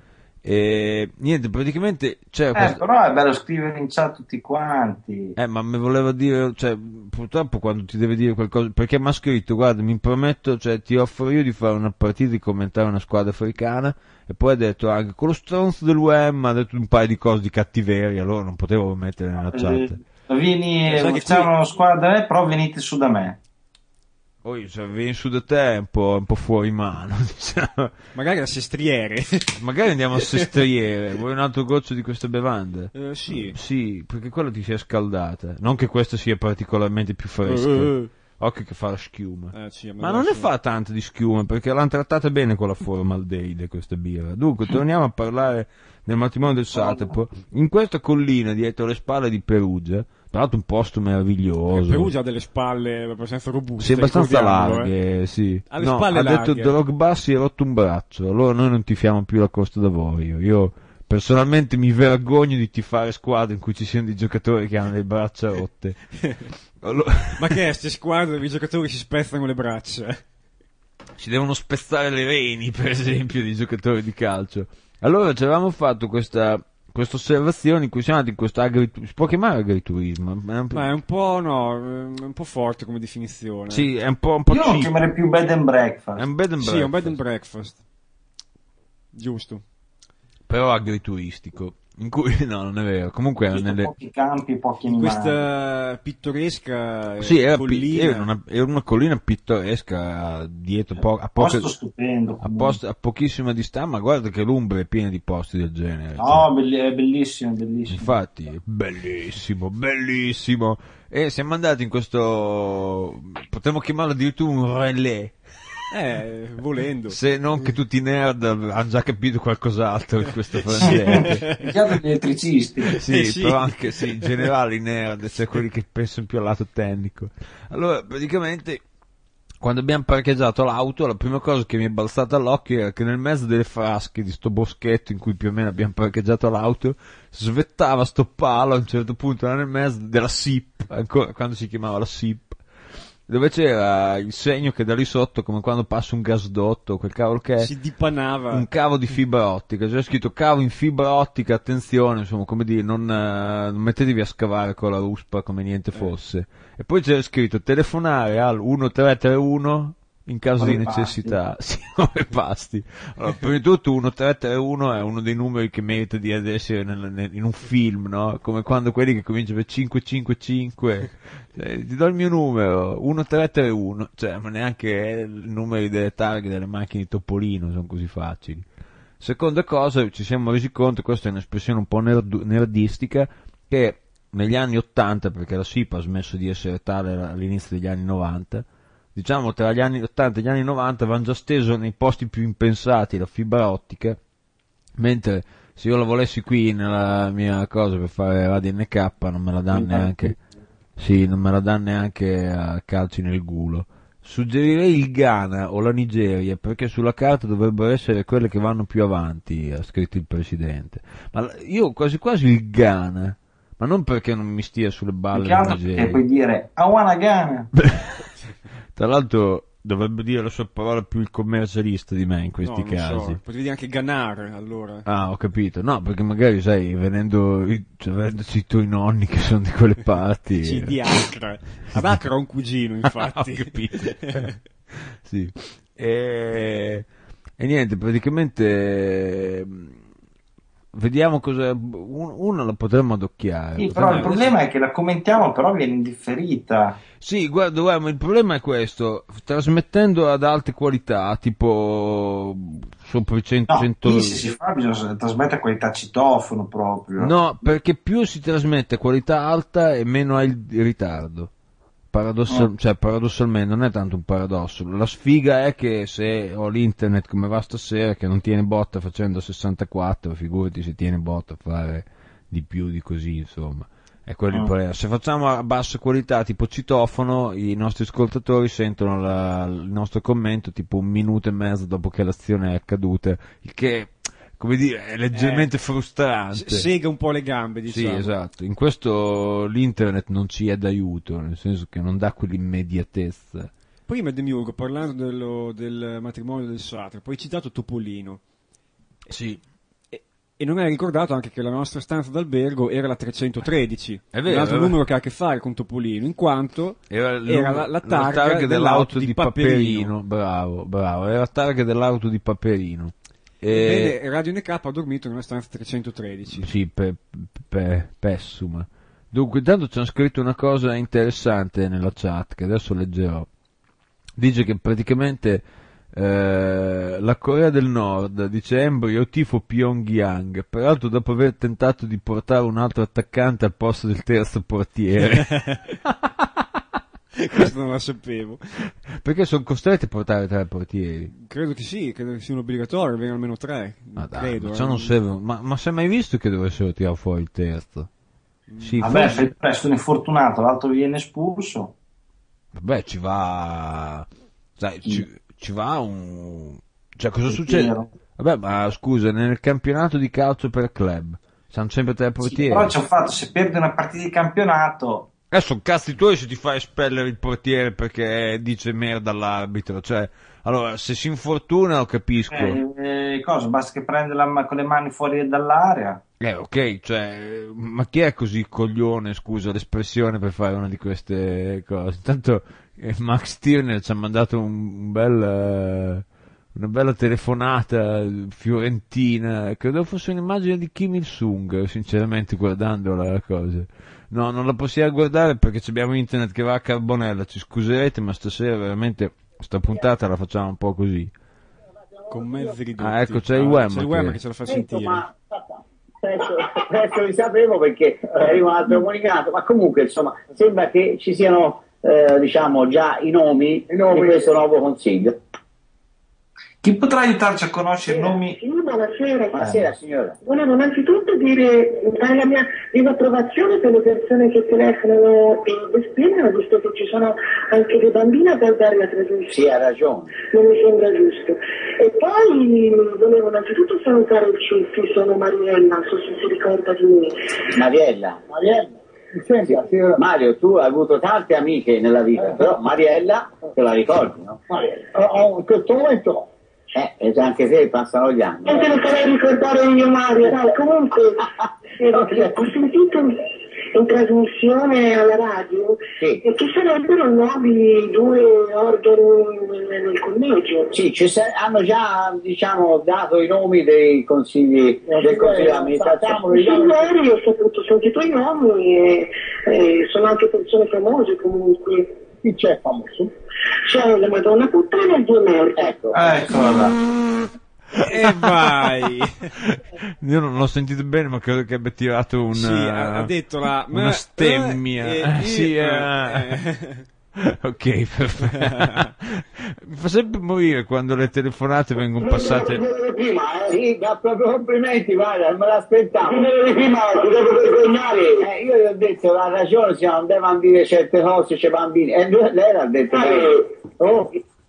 E: E niente, praticamente c'è
G: Eh,
E: questa...
G: però è bello scrivere in chat tutti quanti.
E: Eh, ma mi voleva dire, cioè, purtroppo quando ti deve dire qualcosa, perché mi ha scritto, guarda, mi prometto, cioè, ti offro io di fare una partita, di commentare una squadra africana, e poi ha detto anche, con lo stronzo dell'U M, ha detto un paio di cose di cattiveria, allora non potevo mettere nella chat.
G: Eh, Vieni,
F: Sai che
G: facciamo
F: qui-
G: una squadra da me, però venite su da me.
E: Poi, se vieni su da te è un po', un po' fuori mano, diciamo.
F: Magari da sestriere.
E: Magari andiamo a sestriere, vuoi un altro goccio di queste bevande?
F: Eh, sì.
E: Sì, perché quella ti si è scaldata. Non che questa sia particolarmente più fresca.
F: Eh,
E: Occhio che fa la schiuma.
F: eh, sì,
E: Ma non ne fa tante di schiuma, perché l'hanno trattata bene con la formaldeide questa birra. Dunque, torniamo a parlare del matrimonio del satrapo. In questa collina dietro le spalle di Perugia, tra l'altro un posto meraviglioso.
F: Perugia ha delle spalle abbastanza robuste.
E: Sì, abbastanza
F: ricordiamolo,
E: larghe,
F: eh.
E: sì.
F: Ha le
E: No,
F: spalle
E: ha detto
F: larghe.
E: Drogba si è rotto un braccio, allora noi non tifiamo più la Costa d'Avorio. Io personalmente mi vergogno di tifare squadre in cui ci siano dei giocatori che hanno le braccia rotte. Allora,
F: Ma che è, ste squadre dove i giocatori si spezzano le braccia?
E: ci devono spezzare le reni, per esempio, di giocatori di calcio. Allora ci avevamo fatto questa questa osservazione in cui siamo andati in questo agriturismo, si può chiamare agriturismo? È un po'...
F: Ma è un po', no, è un po' forte come definizione.
E: Sì, è un po', un po'
G: Io lo
E: cheap.
G: chiamerei più bed and breakfast.
E: È un bed and
F: Sì, è un
E: breakfast.
F: bed and breakfast. Giusto.
E: però agrituristico, in cui no, non è vero, comunque era nelle...
G: pochi campi, pochi
F: In
G: animali.
F: questa pittoresca
E: Sì, era, pi-
F: collina.
E: era, una, era una collina pittoresca dietro po- a, poche,
G: Posto stupendo.
E: a, post- a pochissima distanza, ma guarda che l'Umbria è piena di posti del genere.
G: No,
E: cioè.
G: belli- è bellissimo, bellissimo.
E: Infatti, è bellissimo, bellissimo. E siamo andati in questo, potremmo chiamarlo addirittura un relais,
F: Eh, volendo.
E: se non che tutti i nerd hanno già capito qualcos'altro in questo frangente.
G: Il chiaro degli elettricisti.
E: Sì,
F: Eh, sì.
E: però anche sì, in generale i nerd, cioè quelli che pensano più al lato tecnico. Allora, praticamente, quando abbiamo parcheggiato l'auto, la prima cosa che mi è balzata all'occhio era che nel mezzo delle frasche di sto boschetto in cui più o meno abbiamo parcheggiato l'auto, svettava sto palo, a un certo punto era nel mezzo della S I P, ancora quando si chiamava la S I P, dove c'era il segno che da lì sotto, come quando passa un gasdotto, quel cavolo che è,
F: Si dipanava.
E: un cavo di fibra ottica, c'era scritto cavo in fibra ottica, attenzione, insomma, come dire, non, eh, non mettetevi a scavare con la ruspa come niente fosse. E poi c'era scritto telefonare al uno tre tre uno in caso
G: Nove
E: di
G: pasti.
E: necessità. Sì, nove pasti. Allora, prima di tutto uno tre tre uno è uno dei numeri che merita di essere nel- nel- in un film, no? Come quando quelli che cominciano per cinque cinque cinque, cioè, ti do il mio numero, uno tre tre uno, cioè, ma neanche i numeri delle targhe delle macchine di Topolino sono così facili. Seconda cosa, ci siamo resi conto, questa è un'espressione un po' nerd- nerdistica, che negli anni ottanta, perché la S I P ha smesso di essere tale all'inizio degli anni novanta, diciamo tra gli anni ottanta e gli anni novanta avevano già steso nei posti più impensati la fibra ottica, mentre se io la volessi qui nella mia cosa per fare Radio N K non me la danno neanche, sì, non me la danno neanche a calci nel culo. Suggerirei il Ghana o la Nigeria, perché sulla carta dovrebbero essere quelle che vanno più avanti, ha scritto il presidente. Ma io quasi quasi il Ghana, ma non perché non mi stia sulle balle
G: Più che
E: la
G: altro perché
E: Nigeria.
G: puoi dire I wanna Ghana.
E: Tra l'altro dovrebbe dire la sua parola più il commercialista di me in questi
F: No, non
E: casi.
F: so. Potevi dire anche ganare, allora.
E: Ah, ho capito. No, perché magari, sai, venendo, cioè, venendoci i tuoi nonni che sono di quelle parti.
F: Sì, di Accra. Ad Accra ho un cugino, infatti.
E: Ho capito. Sì. E, e niente, praticamente vediamo cosa, un- una la potremmo adocchiare.
G: Sì, però il problema è che la commentiamo, però viene indifferita.
E: Sì, guarda, guarda, ma il problema è questo, trasmettendo ad alte qualità, tipo sopra i cento...
G: No,
E: cento...
G: qui se si fa bisogna trasmettere qualità citofono proprio.
E: No, perché più si trasmette a qualità alta e meno hai il ritardo. Paradossal-
G: Oh.
E: cioè, paradossalmente, non è tanto un paradosso. La sfiga è che se ho l'internet come va stasera, che non tiene botta facendo sessantaquattro, figurati se tiene botta a fare di più di così, insomma. È quello il
G: Oh.
E: problema. Se facciamo a bassa qualità, tipo citofono, i nostri ascoltatori sentono la- il nostro commento tipo un minuto e mezzo dopo che l'azione è accaduta, il che, come dire, è leggermente
F: Eh,
E: frustrante.
F: S- sega un po' le gambe,
E: Sì,
F: diciamo.
E: esatto. In questo l'internet non ci è d'aiuto, nel senso che non dà quell'immediatezza.
F: Prima, Demiurgo, parlando dello- del matrimonio del Sartre, poi hai citato Topolino.
E: Sì.
F: E, e non hai ricordato anche che la nostra stanza d'albergo era la trecentotredici.
E: È vero,
F: un altro
E: è vero.
F: numero che ha a che fare con Topolino, in quanto
E: Era, il
F: era
E: numero-
F: la, la targa,
E: dell'auto di
F: Paperino.
E: Paperino. Bravo, bravo. Era la targa dell'auto di Paperino. E...
F: Ebbene, Radio N K ha dormito nella stanza trecentotredici.
E: Sì, pe, pe, pessima. Dunque, intanto ci hanno scritto una cosa interessante nella chat, che adesso leggerò. Dice che praticamente eh, la Corea del Nord, dice Embry, io tifo Pyongyang, peraltro dopo aver tentato di portare un altro attaccante al posto del terzo portiere.
F: Questo non la sapevo.
E: Perché sono costretti a portare tre portieri.
F: Credo che sì, credo che sia un obbligatorio, avere almeno tre.
E: Ma dai,
F: credo,
E: ma,
F: eh.
E: ciò non serve- ma, ma se hai mai visto che dovessero tirare fuori il terzo? Sì,
G: Vabbè,
E: forse-
G: fai presto un infortunato, l'altro viene espulso.
E: Vabbè, ci va, sai, ci, ci va un, cioè cosa
G: Sì,
E: succede?
G: vero.
E: Vabbè, ma scusa, nel campionato di calcio per club, sono sempre tre
G: Sì,
E: portieri.
G: però c'è un fatto, se perdi una partita di campionato,
E: Adesso sono cazzi tuoi se ti fai espellere il portiere perché dice merda all'arbitro, cioè, allora, se si infortuna lo capisco.
G: eh, eh, cosa, basta che prende la ma- con le mani fuori dall'area.
E: Eh, ok, cioè, ma chi è così coglione, scusa l'espressione, per fare una di queste cose? Intanto eh, Max Stirner ci ha mandato un, un bel, eh, una bella telefonata fiorentina, credo fosse un'immagine di Kim Il-sung, sinceramente, guardando la cosa. No, non la possiamo guardare perché abbiamo internet che va a carbonella, ci scuserete, ma stasera veramente sta puntata la facciamo un po' così.
F: Con mezzi ridotti.
E: Ah, ecco, c'è il Wem
F: C'è il Wem
E: che-
F: che ce lo fa
H: Sento,
F: sentire.
H: ma adesso, adesso li sapevo perché arriva un altro comunicato, ma comunque insomma sembra che ci siano eh, diciamo già i nomi, di questo nuovo consiglio.
G: Chi potrà aiutarci a conoscere i nomi?
I: Sì, buonasera.
H: Buonasera signora.
I: Volevo innanzitutto dire, dare la mia viva approvazione per le persone che telefonano ed esprimono, visto che ci sono anche dei bambini a guardare la trasmissione.
H: Sì, ha ragione.
I: Non mi sembra giusto. E poi volevo innanzitutto salutare il Ciffi, sono Mariella, non so se si ricorda di me.
H: Mariella. Mariella. Senti, signora Mario, tu hai avuto tante amiche nella vita, però Mariella te la ricordi, no?
I: Oh, in questo momento no.
H: Eh, e anche se passano gli anni.
I: Non te lo farei ricordare io, Mario. Dai, comunque, eh, ho sentito in trasmissione alla radio
H: Sì.
I: e ci sarebbero nuovi due organi nel, nel collegio.
H: Sì, ci sa- hanno già diciamo dato i nomi dei consigli del consiglio di amministrazione.
I: Sì, ieri ho saputo, ho sentito i nomi e, e sono anche persone famose comunque.
H: Chi c'è famoso?
I: C'è la Madonna Puttana e due merda.
H: Ecco.
G: Eccola.
F: E vai!
E: Io non l'ho sentito bene, ma credo che abbia tirato una,
F: Sì, ha, ha detto la...
E: una stemmia.
F: eh,
E: Eh,
F: eh,
E: sì,
F: eh,
E: eh.
F: eh.
E: Ok, perfetto. Mi fa sempre morire quando le telefonate vengono passate.
H: Prima, eh? Sì, ma proprio complimenti, guarda, non me l'aspettavo. Prima, ti devo vergognare. Eh, io gli ho detto, ha ragione, se non devono dire certe cose, c'è bambini. E lui- lei l'ha detto, eh, oh,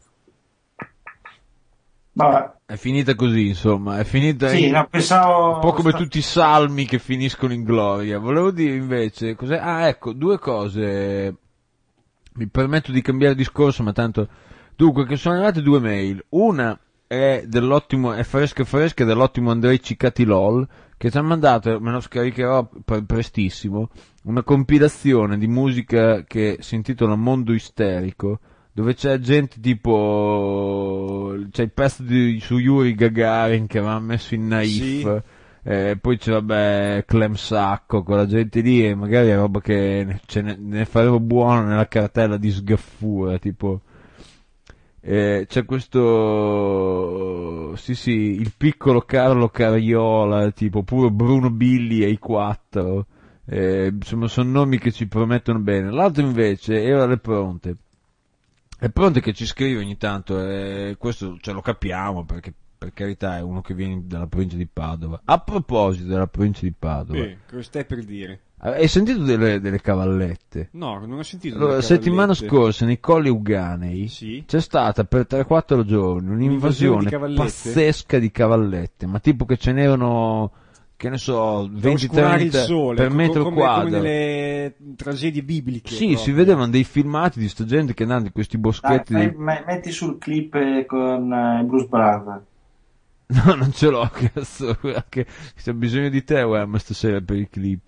G: Vabbè.
E: È finita così, insomma, è finita
G: Sì,
E: in-
G: no, pensavo...
E: un po' come tutti i salmi che finiscono in gloria. Volevo dire invece, cos'è? Ah, ecco, due cose. Mi permetto di cambiare discorso, ma tanto... Dunque, che sono arrivate due mail. Una è dell'ottimo, è fresca fresca, dell'ottimo Andrei Cicatilol, che ci ha mandato, me lo scaricherò pre- prestissimo, una compilazione di musica che si intitola Mondo Isterico, dove c'è gente tipo... c'è il pezzo di, su Yuri Gagarin che aveva messo in Naif,
F: Sì.
E: eh, poi c'è vabbè Clem Sacco, quella gente lì, e magari è roba che ne, ce ne, ne faremo buono nella cartella di sgaffura, tipo... Eh, c'è questo, sì sì, il piccolo Carlo Cariola, tipo pure Bruno Billi e i quattro, eh, insomma sono nomi che ci promettono bene. L'altro invece era Le Pronte, Le Pronte che ci scrive ogni tanto, e questo ce lo capiamo perché per carità è uno che viene dalla provincia di Padova. A proposito della provincia di Padova,
F: Sì, cosa stai per dire?
E: hai sentito delle, delle cavallette?
F: No, non ho sentito.
E: Allora, la
F: delle
E: settimana
F: cavallette.
E: scorsa nei Colli Euganei
F: Sì.
E: c'è stata per tre quattro giorni
F: Un'invasione
E: un'invasione
F: di cavallette?
E: pazzesca di cavallette, ma tipo che ce n'erano, che ne so,
F: Per
E: venti
F: oscurare il
E: trenta
F: sole,
E: per
F: co-
E: metro
F: come,
E: quadro.
F: come nelle tragedie bibliche.
E: Sì,
F: proprio.
E: si vedevano dei filmati di sta gente che andava in questi
G: Dai,
E: boschetti
G: fai-
E: di...
G: me- metti sul clip eh, con eh, Bruce Brother.
E: No, non ce l'ho, cazzo, che c'è bisogno di te, Wem, stasera per i clip.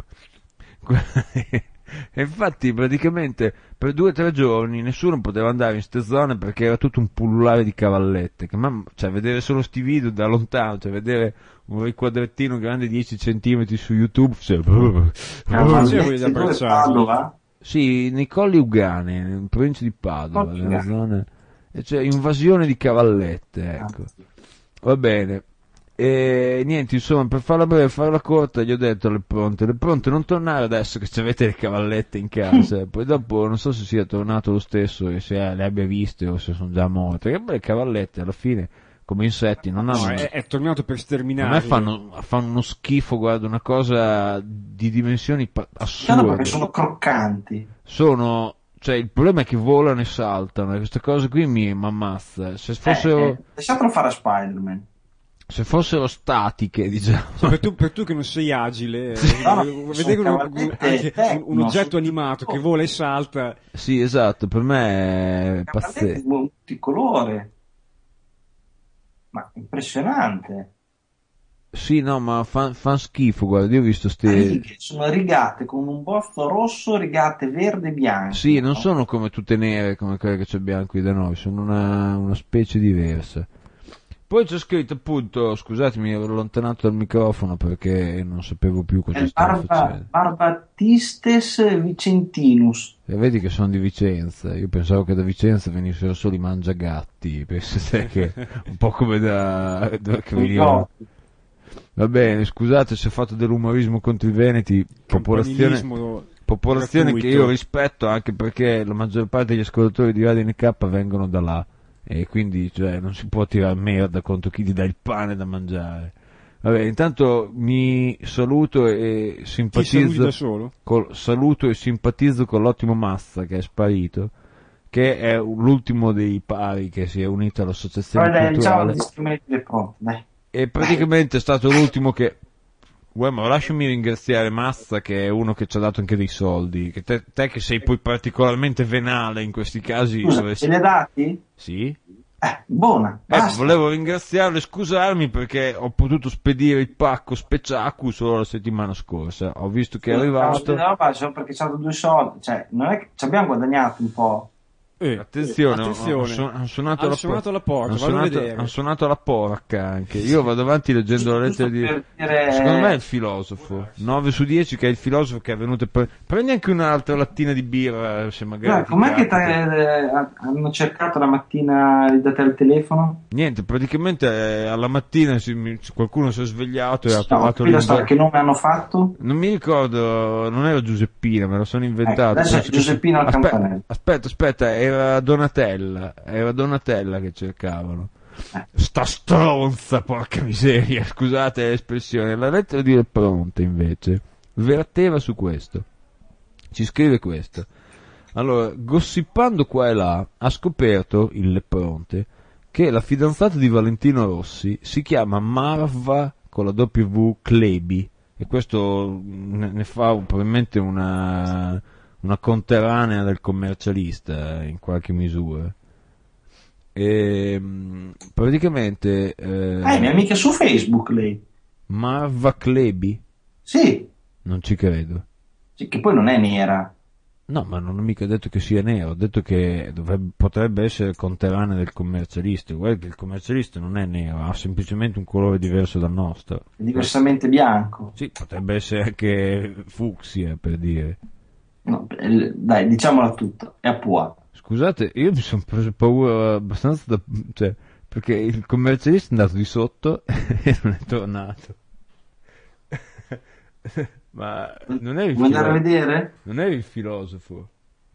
E: E infatti praticamente per due o tre giorni nessuno poteva andare in ste zone perché era tutto un pullulare di cavallette, che mamma, cioè vedere solo sti video da lontano, cioè vedere un riquadrettino grande dieci centimetri su YouTube, cioè,
F: Cavallette, quelli da
G: Dove
F: abbracciarli.
G: Padova?
E: sì, nei Colli Euganei, in provincia di Padova,
G: Colli
E: nella
G: Euganei.
E: zona, e c'è invasione di cavallette, ecco. Va bene. E niente, insomma, per farla breve, farla corta, gli ho detto alle pronte, le pronte non tornare adesso che avete le cavallette in casa, poi dopo non so se sia tornato lo stesso e se le abbia viste o se sono già morte, che le cavallette alla fine come insetti non hanno...
F: No, è, è tornato per
E: a
F: sterminare.
E: me fanno, fanno uno schifo, guarda, una cosa di dimensioni pa-
G: No,
E: assurde.
G: perché sono croccanti.
E: Sono, cioè il problema è che volano e saltano, e queste cose qui mi ammazza. Se fossero,
G: Eh, eh, lasciatelo fare a Spider-Man.
E: se fossero statiche, diciamo.
F: Cioè, per, tu, per tu che non sei agile, eh,
G: No, no,
F: vedere
G: sono
F: uno-
G: cavallette
F: anche un,
G: tecno,
F: un oggetto
G: sono
F: animato
G: tutto-
F: che vola e salta.
E: Sì, esatto, per me è
G: Cavallette
E: pazzesco.
G: di multicolore. Ma impressionante.
E: Sì, no, ma fan, fan schifo, guarda, io ho visto ste...
G: Righe, sono rigate con un bozzo rosso, rigate verde e bianche.
E: Sì, non
G: no?
E: sono come tutte nere, come quelle che abbiamo qui da noi, sono una, una specie diversa. Poi c'è scritto appunto, scusatemi, ero allontanato dal microfono perché non sapevo più cosa
G: È
E: stavo
G: Barba,
E: facendo.
G: Barbatistes Vicentinus.
E: E vedi che sono di Vicenza, io pensavo che da Vicenza venissero solo i mangiagatti, penso te che un po' come da... da che venivano. Va bene, scusate se ho fatto dell'umorismo contro i veneti, popolazione, popolazione che io rispetto anche perché la maggior parte degli ascoltatori di Radio N K vengono da là e quindi cioè, non si può tirare merda contro chi ti dà il pane da mangiare. Vabbè, intanto mi saluto e simpatizzo
F: da solo?
E: Col, saluto e simpatizzo con l'ottimo Massa che è sparito, che è l'ultimo dei pari che si è unito all'associazione
G: Vabbè,
E: culturale.
G: diciamo strumenti del pronto, dai.
E: E praticamente è stato l'ultimo che... Uè, ma lasciami ringraziare Massa, che è uno che ci ha dato anche dei soldi. Che te, te che sei poi particolarmente venale in questi casi...
G: Scusa,
E: dovresti...
G: ce li hai dati?
E: Sì.
G: Eh, buona,
E: Eh, volevo ringraziarlo e scusarmi perché ho potuto spedire il pacco Speciacu solo la settimana scorsa. Ho visto che è arrivato...
G: No, no, solo perché ci hanno dato due soldi. Cioè, non è che ci abbiamo guadagnato un po'.
F: Eh,
E: attenzione,
F: attenzione.
E: Ho, ho, ho suonato,
F: hanno
E: alla,
F: suonato alla porta,
E: hanno
F: vado a
E: suonato,
F: vedere.
E: hanno suonato alla porca anche. Io vado avanti leggendo la lettera di...
G: dire...
E: Secondo me è il filosofo. nove su dieci che è il filosofo che è venuto a pre... Prendi anche un'altra lattina di birra se magari...
G: No, com'è che eh, hanno cercato la mattina da te al telefono?
E: Niente, praticamente eh, alla mattina si, mi, qualcuno si è svegliato e ha
G: no,
E: trovato...
G: Sto, che nome hanno fatto?
E: Non mi ricordo, non era Giuseppina, me lo sono inventato.
G: Eh, adesso è Giuseppina al
E: aspetta,
G: campanello.
E: Aspetta, aspetta, era Donatella. Era Donatella che cercavano. Eh. Sta stronza, porca miseria, scusate l'espressione. La lettera di Lepronte invece verteva su questo. Ci scrive questo. Allora, gossipando qua e là, ha scoperto il Lepronte che la fidanzata di Valentino Rossi si chiama Marva con la W Klebi, e questo ne fa probabilmente una... una conterranea del commercialista in qualche misura. E praticamente eh,
G: eh mi è mica su Facebook lei.
E: Marva Klebi?
G: Sì.
E: Non ci credo.
G: Sì, che poi non è nera.
E: No, ma non ho mica detto che sia nero, ho detto che dovrebbe, potrebbe essere conterranea del commercialista. Guarda che il commercialista non è nero, ha semplicemente un colore diverso dal nostro.
G: È diversamente bianco.
E: Sì, potrebbe essere anche fucsia, per dire.
G: No, dai, diciamola tutta, è a Pua.
E: Scusate, io mi sono preso paura abbastanza da, cioè, perché il commercialista è andato di sotto e non è tornato. Ma non eri il
G: Vuoi andare a vedere?
E: Non eri il filosofo?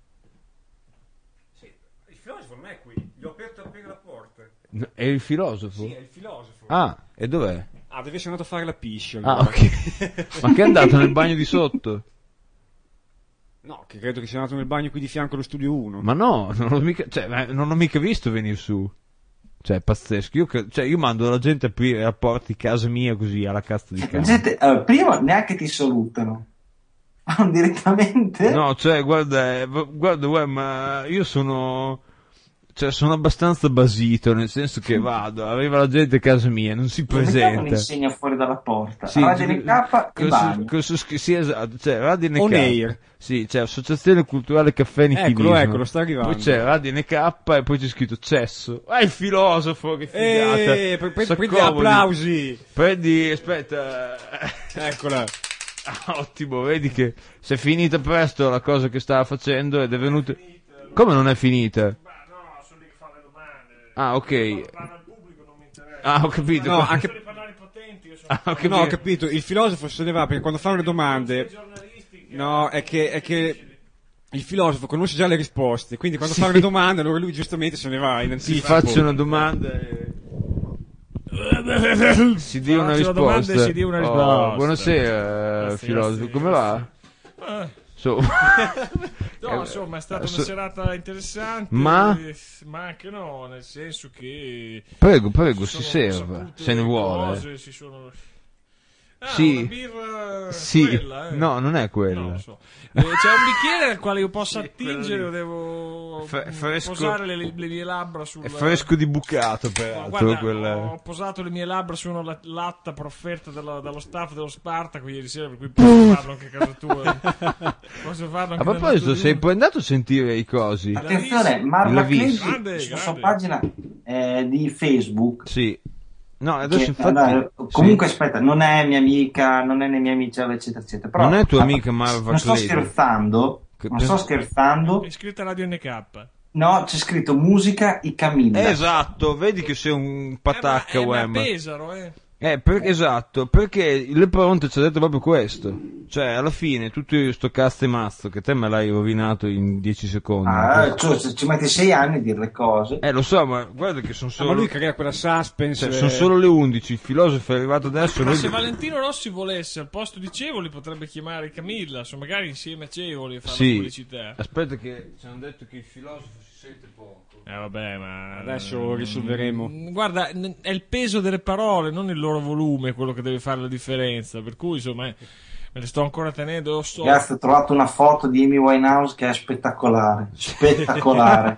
F: Sì, il filosofo non è qui, gli ho aperto aprire la porta.
E: No, è il filosofo?
F: Sì, è il filosofo.
E: Ah, e dov'è?
F: Ah, deve essere andato a fare la piscia.
E: Ah, ok. Ma che è andato nel bagno di sotto?
F: No, che credo che sia andato nel bagno qui di fianco allo studio uno.
E: Ma no, non l'ho mica, cioè, non l'ho mica visto venire su. Cioè, è pazzesco. Io, cioè, io mando la gente a aprire la porta di casa mia così, alla cazzo di casa.
G: Gente, allora, prima neanche ti salutano. Direttamente?
E: No, cioè, guarda, eh, guarda, guarda, ma io sono... Cioè, sono abbastanza basito, nel senso che vado, arriva la gente a casa mia, non si presenta.
G: Non insegna fuori dalla porta.
E: Sì,
G: Radio N K e bagno.
E: Cosa, sì, esatto, cioè Radio N K.
F: On air.
E: Sì, c'è Associazione Culturale Caffè Nichilismo.
F: Eccolo, eccolo, sta arrivando.
E: Poi c'è Radio N K e poi c'è scritto cesso. Ah, il filosofo, che figata.
F: Eeeh, pre- pre- prendi applausi.
E: Prendi, aspetta.
F: Eccola.
E: Ah, ottimo, vedi che si è finita presto la cosa che stava facendo ed è venuta... Come non è finita? Ah, ok. Ah, ho capito.
F: No, anche...
E: ah, ho capito.
F: No, ho capito. Il filosofo se ne va perché quando fanno le domande... No, è che, è che il filosofo conosce già le risposte, quindi quando sì. fanno le domande allora lui giustamente se ne va in
E: anticipo. Si faccia una domanda e... si dia una risposta.
J: Domanda e si dia una risposta.
E: Oh, buonasera, grazie, filosofo, grazie, come va?
J: Eh.
E: So.
J: No, insomma, è stata una so. serata interessante,
E: ma...
J: ma anche no, nel senso che...
E: Prego, prego, si serva, se ne vuole.
J: Cose, si sono... Ah,
E: sì,
J: una birra
E: sì.
J: Quella, eh.
E: No, non è quella.
J: No, so. eh, c'è un bicchiere al quale io possa attingere o devo
E: F- fresco,
J: posare le, le mie labbra sul...
E: È fresco di bucato, peraltro.
J: No, guarda,
E: quella...
J: ho posato le mie labbra su una latta profferta dallo, dallo staff dello Spartaco ieri sera, per cui posso farlo anche a casa tua. Posso farlo anche
E: a proposito, sei poi andato a sentire i cosi?
G: Attenzione, Marva Cleggi sulla sua pagina eh, di Facebook
E: sì. No, adesso
G: Che,
E: infatti...
G: no, comunque
E: sì.
G: aspetta, non è mia amica, non è né mia amica, eccetera, eccetera. Però,
E: Non è tua
G: ah,
E: amica Marva
G: non sto
E: Clay.
G: scherzando,
E: Che
G: non
E: penso-
G: sto scherzando.
J: È iscritta a Radio N K.
G: No, c'è scritto musica i Camilla.
E: Esatto, vedi che sei un patacca,
J: eh, ma, eh,
E: Wem.
J: ma a Pesaro, eh.
E: Eh, per- esatto, perché Le Pronte ci ha detto proprio questo. Cioè, alla fine, tutto sto cazzo e mazzo, che te me l'hai rovinato in dieci secondi.
G: Ah, cioè, se ci metti sei anni a dire le cose.
E: Eh, lo so, ma guarda che sono
F: Ah, ma
E: solo...
F: lui crea quella suspense.
E: Cioè, sono solo le undici, il filosofo è arrivato adesso...
J: Ma
E: noi-
J: se Valentino Rossi volesse al posto di Cevoli potrebbe chiamare Camilla, insomma, magari insieme a Cevoli e fare la
E: Sì,
J: pubblicità.
E: aspetta che ci hanno detto che il filosofo si sente poco.
J: Eh vabbè, ma
F: Adesso risolveremo.
J: Mm, Guarda, n- è il peso delle parole, non il loro volume, quello che deve fare la differenza. Per cui, insomma, eh, me le sto ancora tenendo. So...
G: Ragazzi, ho trovato una foto di Amy Winehouse che è spettacolare. Spettacolare.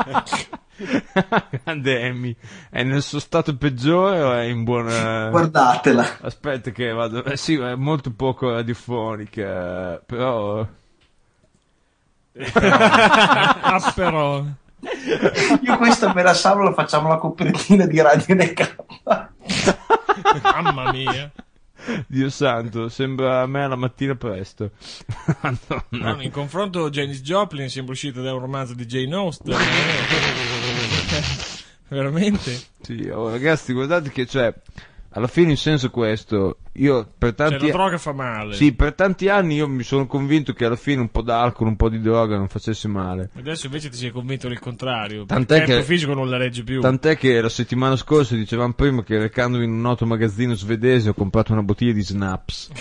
E: Grande Amy, è nel suo stato peggiore o è in buona...
G: Guardatela.
E: Aspetta che vado... Eh sì, è molto poco radiofonica, però...
J: ah, però.
G: Io questa me la salvo, la facciamo la copertina di Radio N K.
J: Mamma mia.
E: Dio santo, sembra a me la mattina presto. Madonna.
J: No, in confronto Janis Joplin sembra uscita da un romanzo di Jane Austen. Veramente?
E: Sì, oh, ragazzi, guardate che c'è... Alla fine il senso è questo. Io per tanti
J: Cioè, la droga fa male.
E: Sì, per tanti anni io mi sono convinto che alla fine un po' d'alcol, un po' di droga non facesse male.
J: Adesso invece ti sei convinto del contrario.
E: Tant'è
J: Perché
E: che-
J: il tuo fisico non la regge più.
E: Tant'è che la settimana scorsa dicevamo prima che recandomi in un noto magazzino svedese ho comprato una bottiglia di Snaps.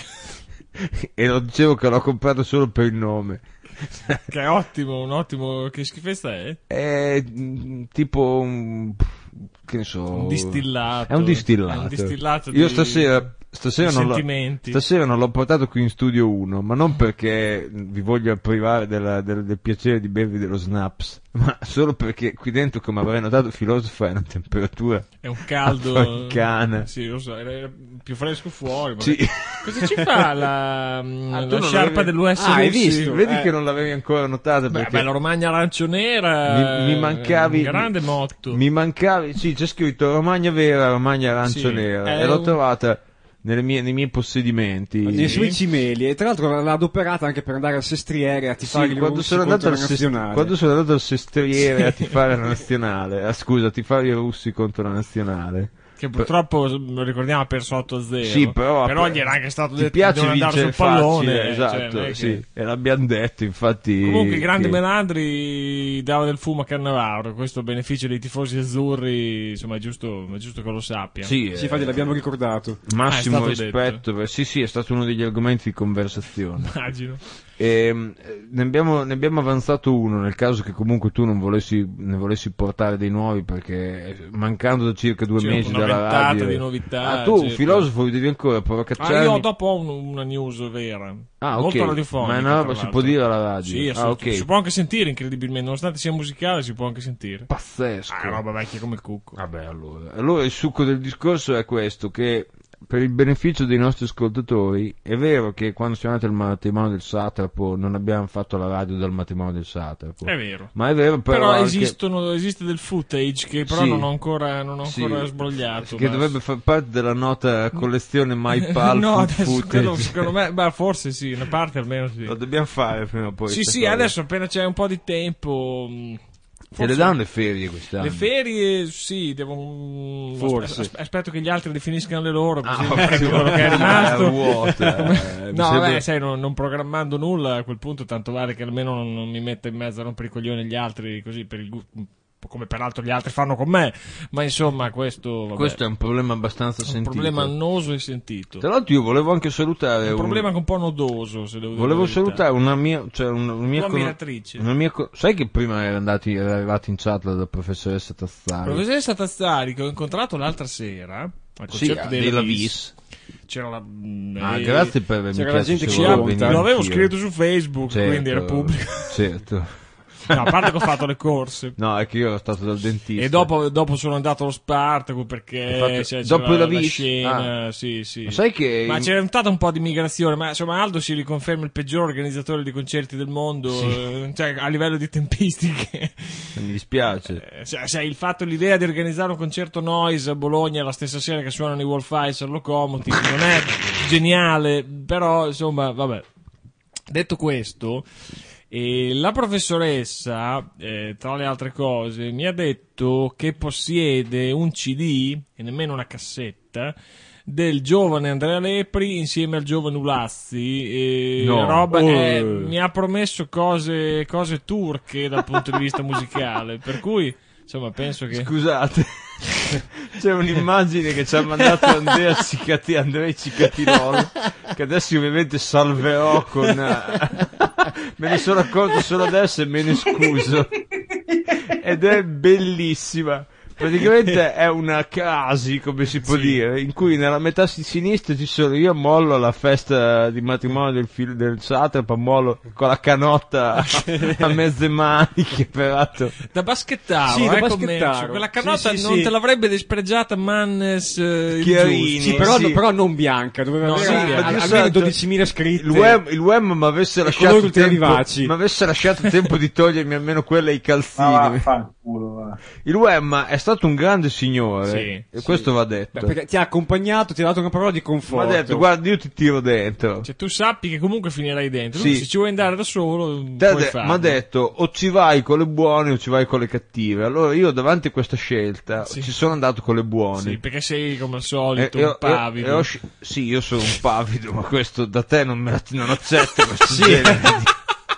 E: E lo dicevo che l'ho comprato solo per il nome.
J: Che è ottimo, un ottimo. Che schifezza è?
E: È mm, tipo un... che ne so...
J: Un distillato.
E: È un distillato.
J: È un distillato
E: Io
J: di-
E: stasera... Stasera
J: di
E: non, l'ho,
J: sentimenti.
E: stasera non l'ho portato qui in studio uno, ma non perché vi voglio privare della- del, del piacere di bervi dello Snaps, ma solo perché qui dentro, come avrei notato, il filosofo è una temperatura
J: È un caldo.
E: africana.
J: Sì, lo so, era era più fresco fuori. Ma
E: Sì.
J: cosa ci fa la, mm,
E: Ah, tu
J: la
E: non
J: sciarpa
E: l'avevi-
J: dell'U S
E: Ah, hai
J: Russi?
E: visto? Vedi
J: Eh.
E: che non l'avevi ancora notata
J: Beh,
E: perché
J: beh, la Romagna arancioniera.
E: mi, mi mancavi
J: è un grande motto.
E: mi mancavi, sì, c'è scritto Romagna vera, Romagna arancionera,
J: Sì, è
E: e l'ho
J: un-
E: trovata nelle mie- nei miei possedimenti.
F: Nei suoi cimeli, e tra l'altro l'ha adoperata anche per andare al Sestriere a tifare
E: Sì,
F: gli
E: quando
F: russi
E: sono, andato
F: contro
E: al
F: la
E: sest-
F: nazionale.
E: quando sono andato al Sestriere a tifare la nazionale, ah, scusa, a tifare i russi contro la nazionale.
J: Che purtroppo, lo ricordiamo, ha perso otto a zero.
E: Sì, però,
J: Però gli era anche stato
E: ti
J: detto
E: piace
J: di non andare sul
E: vincere facile,
J: pallone. cioè,
E: esatto,
J: non è che-
E: sì, e l'abbiamo detto, infatti.
J: Comunque il grande
E: che-
J: Melandri dava del fumo a Cannavaro, questo a beneficio dei tifosi azzurri, insomma è giusto, è giusto che lo sappia.
E: Sì,
F: Sì, infatti
E: eh,
F: l'abbiamo ricordato.
E: massimo
J: Ah, è stato
E: rispetto, per- sì, sì, è stato uno degli argomenti di conversazione.
J: Immagino.
E: E, eh, ne, abbiamo, ne abbiamo avanzato uno nel caso che comunque tu non volessi, ne volessi portare dei nuovi, perché mancando da circa due
J: C'è
E: mesi
J: una
E: dalla
J: ventata
E: radio
J: di novità,
E: ah, tu
J: certo.
E: filosofo devi ancora
J: Ah,
E: provocacciarmi.
J: io dopo ho un- una news vera.
E: Ah, ok.
J: Molto radiofonica.
E: Ma è una roba
J: tra
E: si
J: l'altro.
E: può dire alla radio?
J: Sì,
E: Ah,
J: assolutamente.
E: ok.
J: Si può anche sentire incredibilmente, nonostante sia musicale, si può anche sentire.
E: Pazzesco.
J: Ah, è roba vecchia come il cucco.
E: Vabbè, allora. Allora il succo del discorso è questo, che per il beneficio dei nostri ascoltatori, è vero che quando siamo andati al matrimonio del Satrapo non abbiamo fatto la radio dal matrimonio del Satrapo.
J: È vero.
E: Ma è vero però,
J: Però,
E: anche
J: esistono, esiste del footage che però
E: Sì.
J: non ho ancora, non ho
E: Sì.
J: ancora sbrogliato.
E: che
J: ma-
E: dovrebbe far parte della nota collezione MyPal
J: no,
E: food
J: adesso
E: footage.
J: quello, secondo me, beh, forse sì, una parte almeno sì.
E: Lo dobbiamo fare prima o poi.
J: Sì,
E: sta
J: sì,
E: cosa.
J: adesso appena c'è un po' di tempo. mh,
E: Te
J: forse-
E: le danno le ferie quest'anno?
J: Le ferie, sì, devo. mh,
E: Forse.
J: aspe- aspetto che gli altri definiscano le loro, così
E: Ah,
J: prendo
E: ok.
J: quello che è rimasto.
E: È vuota, eh, mi
J: no,
E: sembra-
J: vabbè, sai, non, non programmando nulla a quel punto, tanto vale che almeno non, non mi metta in mezzo a rompere i coglioni gli altri, così per il gusto. Come peraltro gli altri fanno con me, ma insomma, questo. Vabbè,
E: Questo è un problema abbastanza
J: un
E: sentito.
J: problema annoso e sentito.
E: Tra l'altro io volevo anche salutare
J: Un
E: un-
J: problema anche un po' nodoso, se devo dire
E: Volevo
J: la verità.
E: salutare una mia, cioè una, una mia,
J: Tua
E: cono-
J: ammiratrice.
E: una mia co- sai che prima era andati, era arrivato in chat la professoressa Tazzari?
J: Professoressa Tazzari, che ho incontrato l'altra sera al
E: Sì,
J: concerto
E: a-
J: della
E: della
J: Vis.
E: Vis.
J: C'era la. mh,
E: Ah,
J: eh,
E: grazie per avermi
F: c'era la
E: chiesto
F: gente
E: se
F: che
E: volevo
F: conta.
E: venire
J: Lo avevo
E: anch'io.
J: scritto su Facebook,
E: Certo,
J: quindi era pubblico.
E: Certo.
J: No, a parte che ho fatto le corse.
E: No, è che io ero stato dal dentista.
J: E dopo, dopo sono andato allo Spartaco perché
E: fatto-
J: cioè,
E: dopo
J: c'era
E: la
J: la
E: vis-
J: scena,
E: ah.
J: sì, sì.
E: Ma sai che
J: Ma
E: in-
J: c'era stata un po' di migrazione, ma insomma Aldo si riconferma il peggior organizzatore di concerti del mondo,
E: Sì.
J: eh, cioè a livello di tempistiche.
E: mi dispiace.
J: Eh, cioè, cioè, il fatto, l'idea di organizzare un concerto Noise a Bologna la stessa sera che suonano i Wolf Eyes al Locomotive non è geniale, però insomma, vabbè. Detto questo, eh, la professoressa, eh, tra le altre cose, mi ha detto che possiede un C D, e nemmeno una cassetta, del giovane Andrea Lepri insieme al giovane Ulazzi, e
E: No.
J: roba,
E: Oh.
J: eh, mi ha promesso cose, cose turche dal punto di vista musicale, per cui insomma penso che...
E: Scusate, c'è un'immagine che ci ha mandato Andrea Cicati, Andrei Cicatirolo, che adesso io ovviamente salverò con... eh, me ne sono accorto solo adesso e me ne scuso. Ed è bellissima. Praticamente è una crasi, come si può
J: Sì.
E: dire, in cui nella metà si- sinistra ci sono io mollo alla festa di matrimonio del, fil- del satrapa, mollo con la canotta a mezze maniche, peraltro.
J: Da baschettaro,
F: Sì, da
J: eh,
F: baschettaro.
J: commercio. Quella canotta
F: Sì, sì,
J: non
F: sì.
J: te l'avrebbe dispregiata Mannes, eh, il
E: Chiarini.
J: giusto.
F: Sì, però,
E: sì.
F: però non bianca, doveva
J: No,
F: avere
J: sì,
F: al-
J: ma
F: almeno
E: giusto,
F: dodicimila iscritte.
E: Il web, il web mi avesse lasciato
F: colori ultra
E: tempo,
F: vivaci.
E: mi avesse lasciato tempo di togliermi almeno quella ai
G: Ma
E: calzini.
G: va, fa il culo, va.
E: Il Wem è stato un grande signore,
J: Sì,
E: e
J: sì.
E: questo va detto.
F: Beh, perché ti ha accompagnato, ti ha dato una parola di
E: Mi
F: conforto.
E: ha detto, guarda, io ti tiro dentro.
J: Cioè, tu sappi che comunque finirai dentro.
E: Sì.
J: Se ci vuoi andare da solo,
E: Te ha
J: puoi
E: de-
J: farlo.
E: mi ha detto, o ci vai con le buone o ci vai con le cattive. Allora io davanti a questa scelta
J: Sì.
E: ci sono andato con le buone.
J: Sì, perché sei come al
E: E-
J: solito
E: e-
J: un
E: e-
J: pavido.
E: e ho sci- sì, io sono un pavido, ma questo da te non, me la- non accetto questo genere di-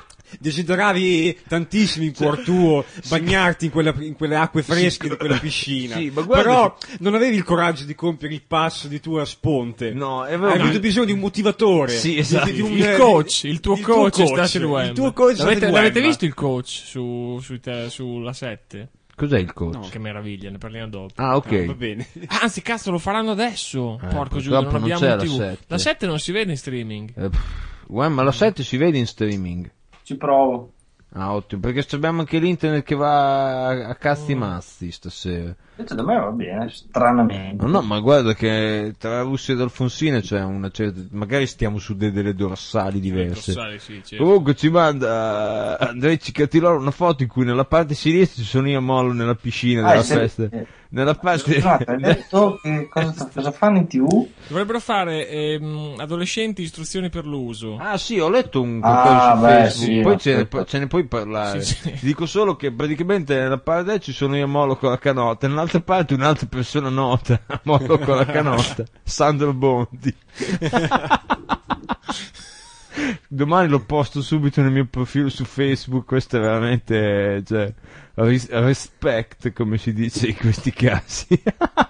F: Desideravi tantissimo in cuor tuo bagnarti in, quella- in quelle acque fresche di quella piscina.
E: Sì, ma guarda
F: però non avevi il coraggio di compiere il passo di tua sponte.
E: No, e
F: Hai
E: avevo-
F: avuto bisogno di un motivatore.
E: Sì,
F: Di-
E: esatto.
F: di un-
J: il coach, il tuo
F: il
J: coach,
F: tuo
J: è stato il Wem.
F: Il tuo coach è stato
J: l'avete,
F: il
J: l'avete
F: Wem.
J: visto il coach su, sui te- sulla sette?
E: Cos'è il coach?
J: No, che meraviglia, ne parliamo dopo.
E: Ah, ok.
F: Ah, va bene.
J: Anzi, cazzo, lo faranno adesso.
E: Eh,
J: Porco Giuda, non
E: purtroppo non
J: abbiamo
E: c'è
J: in
E: la
J: tivù.
E: sette.
J: La sette non si vede in streaming.
E: Eh, pff, Wem, ma la sette si vede in streaming.
G: Ci provo.
E: Ah, ottimo, perché abbiamo anche l'internet che va a, a cazzi mazzi stasera.
G: Invece da me va bene, stranamente.
E: No, no, ma guarda che tra Russia ed Alfonsine c'è una certa... Magari stiamo su de- delle dorsali diverse.
J: Dorsali, sì, certo.
E: Comunque ci manda Andrei Cicatiloro una foto in cui nella parte sinistra ci sono io e Mollo nella piscina
G: Ah,
E: della
G: se-
E: festa.
G: eh,
E: Nella parte...
G: Scusate, hai detto che cosa, cosa fanno in tivù?
J: Dovrebbero fare ehm, adolescenti istruzioni per l'uso.
E: Ah sì, ho letto un qualcosa
G: Ah,
E: su
G: beh,
E: Facebook,
G: sì,
E: poi
G: ma
E: ce ne,
G: aspetta.
E: ce ne puoi parlare.
J: Sì, sì.
E: Ti dico solo che praticamente nella parte ci sono io e Mollo con la canotta, e nell'altra parte un'altra persona nota, Mollo con la canotta, Sandro Bondi. Domani lo posto subito nel mio profilo su Facebook, questo è veramente, cioè, ris- respect, come si dice in questi casi.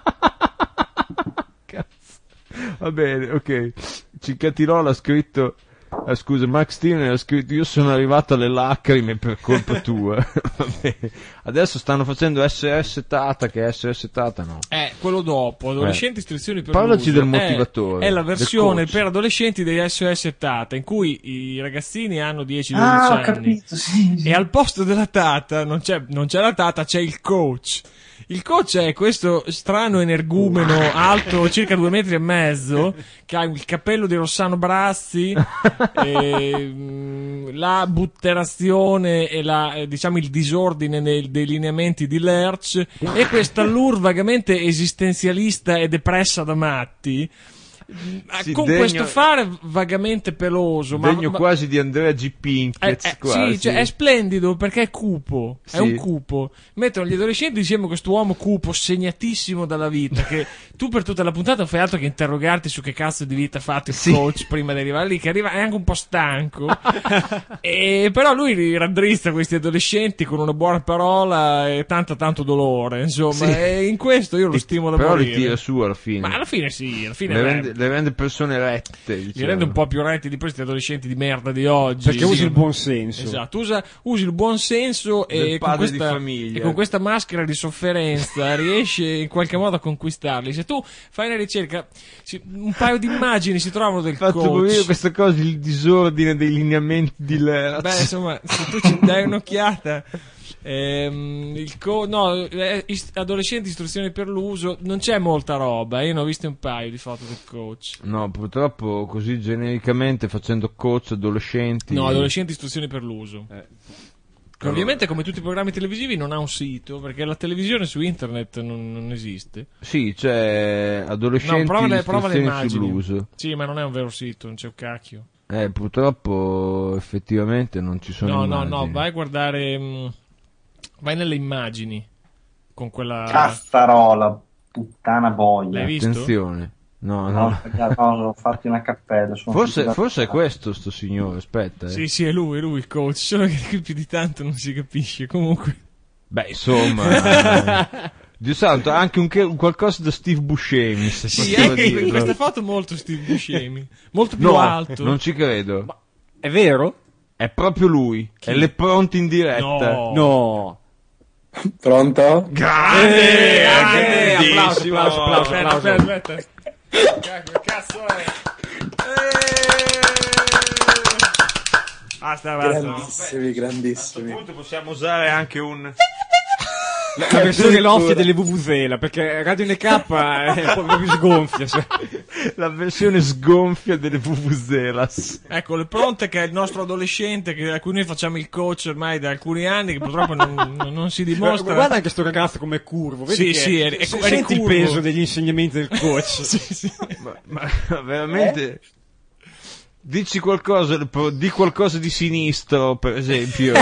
E: Cazzo. Va bene, ok. Cicatirola ha scritto, ah, scusa, Max Steiner ha scritto, io sono arrivato alle lacrime per colpa tua. Va bene. Adesso stanno facendo S S Tata, che è S S Tata no.
J: Eh, quello dopo, adolescenti istruzioni per
E: Parlaci
J: l'uso.
E: del
J: È-
E: motivatore,
J: È, la
E: del
J: versione
E: coach.
J: per adolescenti dei S O S Tata, in cui i ragazzini hanno dieci dodici
G: Ah, ho
J: anni.
G: capito, sì, sì.
J: E al posto della Tata non c'è, non c'è la Tata, c'è il coach. Il coach è questo strano energumeno alto circa due metri e mezzo, che ha il cappello di Rossano Brazzi, e, mm, la butterazione e la, eh, diciamo il disordine nei, dei lineamenti di Lerch, e questa allure vagamente esistenzialista e depressa da matti.
E: Sì,
J: con
E: degno-
J: questo fare vagamente peloso, ma,
E: Degno
J: ma-
E: quasi di Andrea G.
J: eh,
E: Pinkett,
J: eh,
E: quasi.
J: sì, cioè, è splendido perché è cupo, è
E: Sì.
J: un cupo. Mettono gli adolescenti insieme a questo uomo cupo, segnatissimo dalla vita, che tu per tutta la puntata non fai altro che interrogarti su che cazzo di vita ha fatto il
E: Sì.
J: coach prima di arrivare lì, che arriva, è anche un po' stanco. E però lui li raddrizza questi adolescenti con una buona parola e tanto tanto dolore, insomma,
E: Sì.
J: e in questo io lo stimo da
E: Però
J: morire.
E: li tira su alla fine.
J: Ma alla fine sì, alla fine
E: Le
J: beh,
E: rende, le rende persone rette, diciamo.
J: Li rende un po' più retti di questi adolescenti di merda di oggi.
F: Perché usi il buon senso.
J: Esatto, usa, usi il buon senso e
E: Del
J: con,
E: padre di
J: questa,
E: famiglia.
J: e con questa maschera di sofferenza riesce in qualche modo a conquistarli. Se tu fai una ricerca, si- un paio di immagini si trovano del
E: Fatto
J: coach.
E: morire questa cosa, il disordine dei lineamenti di Lerz.
J: Beh, insomma, se tu ci dai un'occhiata, ehm, il co- no, eh, ist- adolescenti, istruzioni per l'uso, non c'è molta roba. Io ne ho viste un paio di foto del coach.
E: No, purtroppo così genericamente facendo coach adolescenti.
J: No, adolescenti, istruzioni per l'uso.
F: Eh.
J: Che ovviamente, come tutti i programmi televisivi, non ha un sito perché la televisione su internet non, non esiste.
E: Sì, c'è adolescenti
J: No, prova le, prova le
E: istruzioni
J: immagini.
E: sull'uso.
J: Sì, ma non è un vero sito, non c'è un cacchio.
E: Eh, purtroppo effettivamente non ci sono
J: No, no,
E: immagini.
J: no, vai a guardare. mh, Vai nelle immagini con quella.
G: Cazzarola, puttana boia.
J: L'hai visto?
E: Attenzione. No,
G: No,
E: no.
G: ragazzi, no, ho fatto una cappella. sono
E: Forse,
G: uscito da-
E: forse è questo sto signore, aspetta. Eh.
J: Sì, sì, è lui, è lui il coach. Solo che qui più di tanto non si capisce. Comunque.
E: Beh, insomma... eh, Dio santo, anche un, che- un qualcosa da Steve Buscemi, se
J: Sì,
E: possiamo
J: anche in
E: dirlo.
J: questa foto molto Steve Buscemi. Molto più
E: No,
J: alto.
E: non ci credo.
F: È vero?
E: È proprio lui. È le pronte in diretta.
J: No.
F: No.
K: Pronto?
E: Grande!
J: grande,
E: grandissimo.
F: applauso, applauso,
J: Aspetta,
F: applauso.
J: aspetta, aspetta. Cacchio, cazzo è? Eh! Basta, basta.
K: Grandissimi, grandissimi.
E: A questo punto possiamo usare anche un...
F: La versione loffia delle Vuvuzela, perché Radio N K è proprio sgonfia. Cioè.
E: La versione sgonfia delle Vuvuzelas.
J: Ecco, le pronte che è il nostro adolescente che, a cui noi facciamo il coach ormai da alcuni anni, che purtroppo non, non- non si dimostra.
F: Guarda anche sto ragazzo come è curvo. Vedi
J: Sì,
F: che
J: sì, è- è-
F: se-
J: è
F: senti il
J: curvo.
F: peso degli insegnamenti del coach.
J: Sì, sì.
E: Ma, ma veramente... Dici qualcosa, di qualcosa di sinistro, per esempio.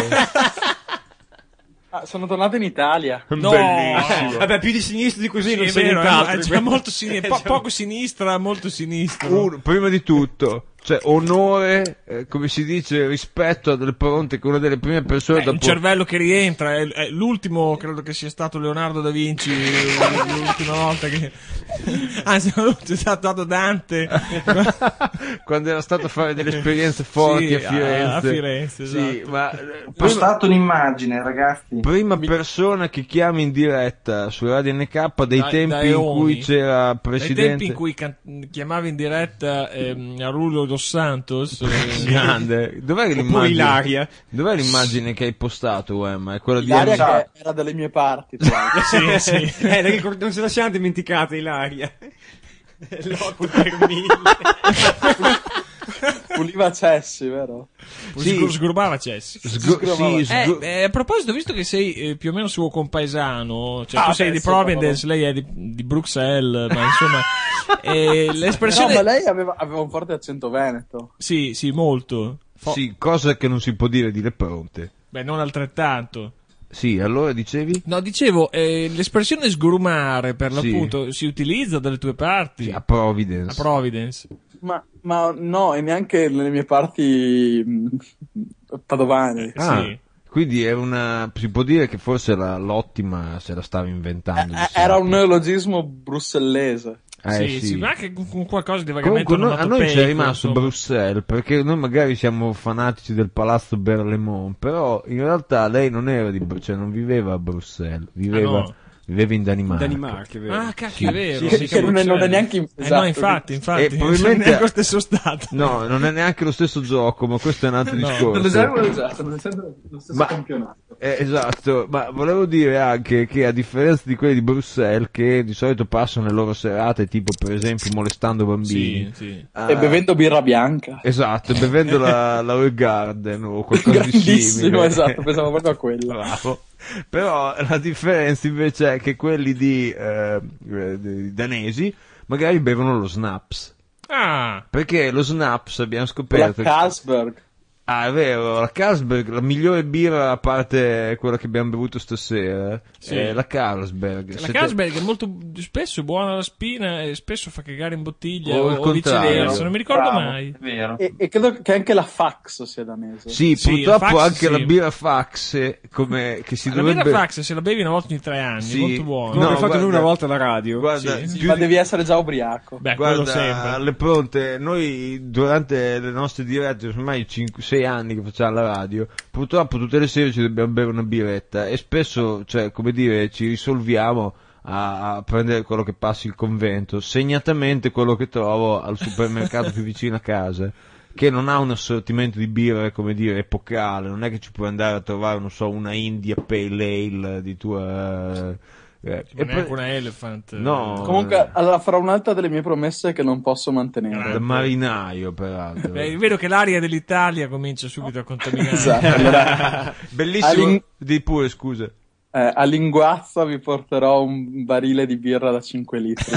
K: Ah, sono tornato in Italia.
J: No,
E: Bellissimo.
F: Vabbè, più di sinistra di così
J: Sì,
F: non
J: è
F: sei
J: vero,
F: nient'altro.
J: è già molto sinistra, po-
F: È già-
J: poco sinistra, molto sinistra.
E: Uno, prima di tutto, cioè onore, eh, come si dice, rispetto a delle pronte che una delle prime persone
J: Eh, un
E: dopo...
J: cervello che rientra, è, è l'ultimo, credo che sia stato Leonardo da Vinci, l'ultima volta che... Anzi, non c'è stato Dante.
E: quando era stato a fare delle esperienze forti
J: Sì,
E: a Firenze.
J: a Firenze,
E: Sì,
J: esatto.
E: ma eh,
G: Ho
E: prima,
G: stato un'immagine, ragazzi.
E: prima persona che chiami in diretta su Radio N K dei
J: Da-
E: tempi
J: da
E: in
J: Eoni.
E: cui c'era
J: Nei
E: presidente
J: tempi in cui can- chiamavi in diretta ehm, Aurelio Dos Santos, eh,
E: grande. Dov'è
F: Oppure
E: l'immagine?
F: Ilaria.
E: Dov'è l'immagine che hai postato, Wem? È quella di
K: Ilaria
G: Esatto.
K: che era dalle mie parti. tra l'altro.
J: sì, sì.
F: Eh, la ricord- non ce la siamo dimenticata Ilaria. L'otto per mille.
K: Puliva cessi, vero?
E: Sì.
J: Sgru- sgrubava Cessi.
E: Sgo- sì,
J: Eh,
E: sgo-
J: eh, a proposito, visto che sei eh, più o meno suo compaesano, cioè
K: Ah,
J: tu sei
K: beh,
J: di
K: sì,
J: Providence, lei è di, di Bruxelles, ma insomma, eh,
K: No,
J: l'espressione...
K: ma lei aveva, aveva un forte accento veneto.
J: Sì, sì, molto. Fo-
E: sì, cosa che non si può dire di le pronte.
J: Beh, non altrettanto.
E: Sì, allora dicevi?
J: No, dicevo, eh, l'espressione sgrumare, per
E: Sì.
J: l'appunto, si utilizza dalle tue parti.
E: Sì, a Providence.
J: A Providence.
K: Ma, ma no, e neanche nelle mie parti mh, padovane.
E: Ah,
J: Sì.
E: quindi è una... si può dire che forse la, l'ottima se la stava inventando.
K: Eh,
E: di
K: era un
E: Sappi.
K: neologismo brussellese.
E: Eh,
J: sì,
E: sì.
J: sì, ma anche con con qualcosa di vagamente
E: Comunque noi- a noi
J: onomatopeico,
E: c'è rimasto
J: insomma.
E: Bruxelles, perché noi magari siamo fanatici del palazzo Berlemont, però in realtà lei non era di Bru- cioè non viveva a Bruxelles, viveva,
J: Ah, no.
E: viveva in Danimarca.
F: Danimarca, è vero.
J: Ah, cacchio,
E: Sì.
J: è vero.
F: Sì,
K: Che,
F: sì,
J: mica
K: che non, è, non è
J: Bruxelles.
K: neanche in,
J: Eh,
K: esatto,
J: no, infatti, infatti,
E: E probabilmente-
J: non è neanche lo stesso stato.
E: No, non è neanche lo stesso gioco, ma questo è un altro
J: No.
E: discorso.
K: Non esatto, esatto, non essendo lo stesso
E: Ma-
K: campionato.
E: Eh, esatto, ma volevo dire anche che a differenza di quelli di Bruxelles, che di solito passano le loro serate, tipo per esempio molestando bambini,
J: Sì, sì.
E: ah,
K: E bevendo birra bianca.
E: esatto, bevendo la, la Royal Garden o qualcosa di
K: Grandissimo,
E: simile.
K: esatto, pensavo proprio a quello.
E: Bravo. Però la differenza invece è che quelli di, eh, eh, di danesi magari bevono lo snaps.
J: Ah,
E: Perché lo snaps abbiamo
K: La
E: scoperto.
K: Carlsberg.
E: Ah, è vero, la Carlsberg, la migliore birra a parte quella che abbiamo bevuto stasera,
J: Sì.
E: è la Carlsberg.
J: La
E: Siete-
J: Carlsberg è molto spesso buona alla spina e spesso fa cagare in bottiglia
E: O
J: o,
E: il
J: o
E: contrario.
J: viceversa, non mi ricordo
G: Bravo,
J: mai.
G: è vero.
K: E, e credo che anche la Fax sia danese.
E: Sì,
J: Sì,
E: purtroppo
J: la Fax,
E: anche
J: sì.
E: la birra Fax, eh, come che si
J: La
E: dovrebbe...
J: birra Fax se la bevi una volta ogni tre anni,
E: Sì.
J: molto buona.
F: Come
E: No,
F: ho fatto
E: guarda-
F: lui una volta alla radio.
E: Guarda,
J: Sì,
E: più
K: Ma
E: di-
K: devi essere già ubriaco.
J: Beh, quello
E: Guarda,
J: sempre.
E: alle pronte, noi durante le nostre dirette, ormai cinque sei anni che facciamo la radio, purtroppo tutte le sere ci dobbiamo bere una birretta e spesso, cioè, come dire, ci risolviamo a, a prendere quello che passi il convento, segnatamente quello che trovo al supermercato più vicino a casa, che non ha un assortimento di birre, come dire, epocale, non è che ci puoi andare a trovare, non so, una India Pale Ale di tua... Eh,
J: Ma
E: e
J: neanche
E: poi-
J: una Elephant.
E: No.
K: Comunque, allora farò un'altra delle mie promesse che non posso mantenere.
E: da marinaio, peraltro.
J: Beh, vedo che l'aria dell'Italia comincia subito a contaminare.
K: Esatto. Allora,
E: Bellissimo,
K: all'in-
E: di pure, scusa.
K: eh, a Linguazza vi porterò un barile di birra da cinque litri.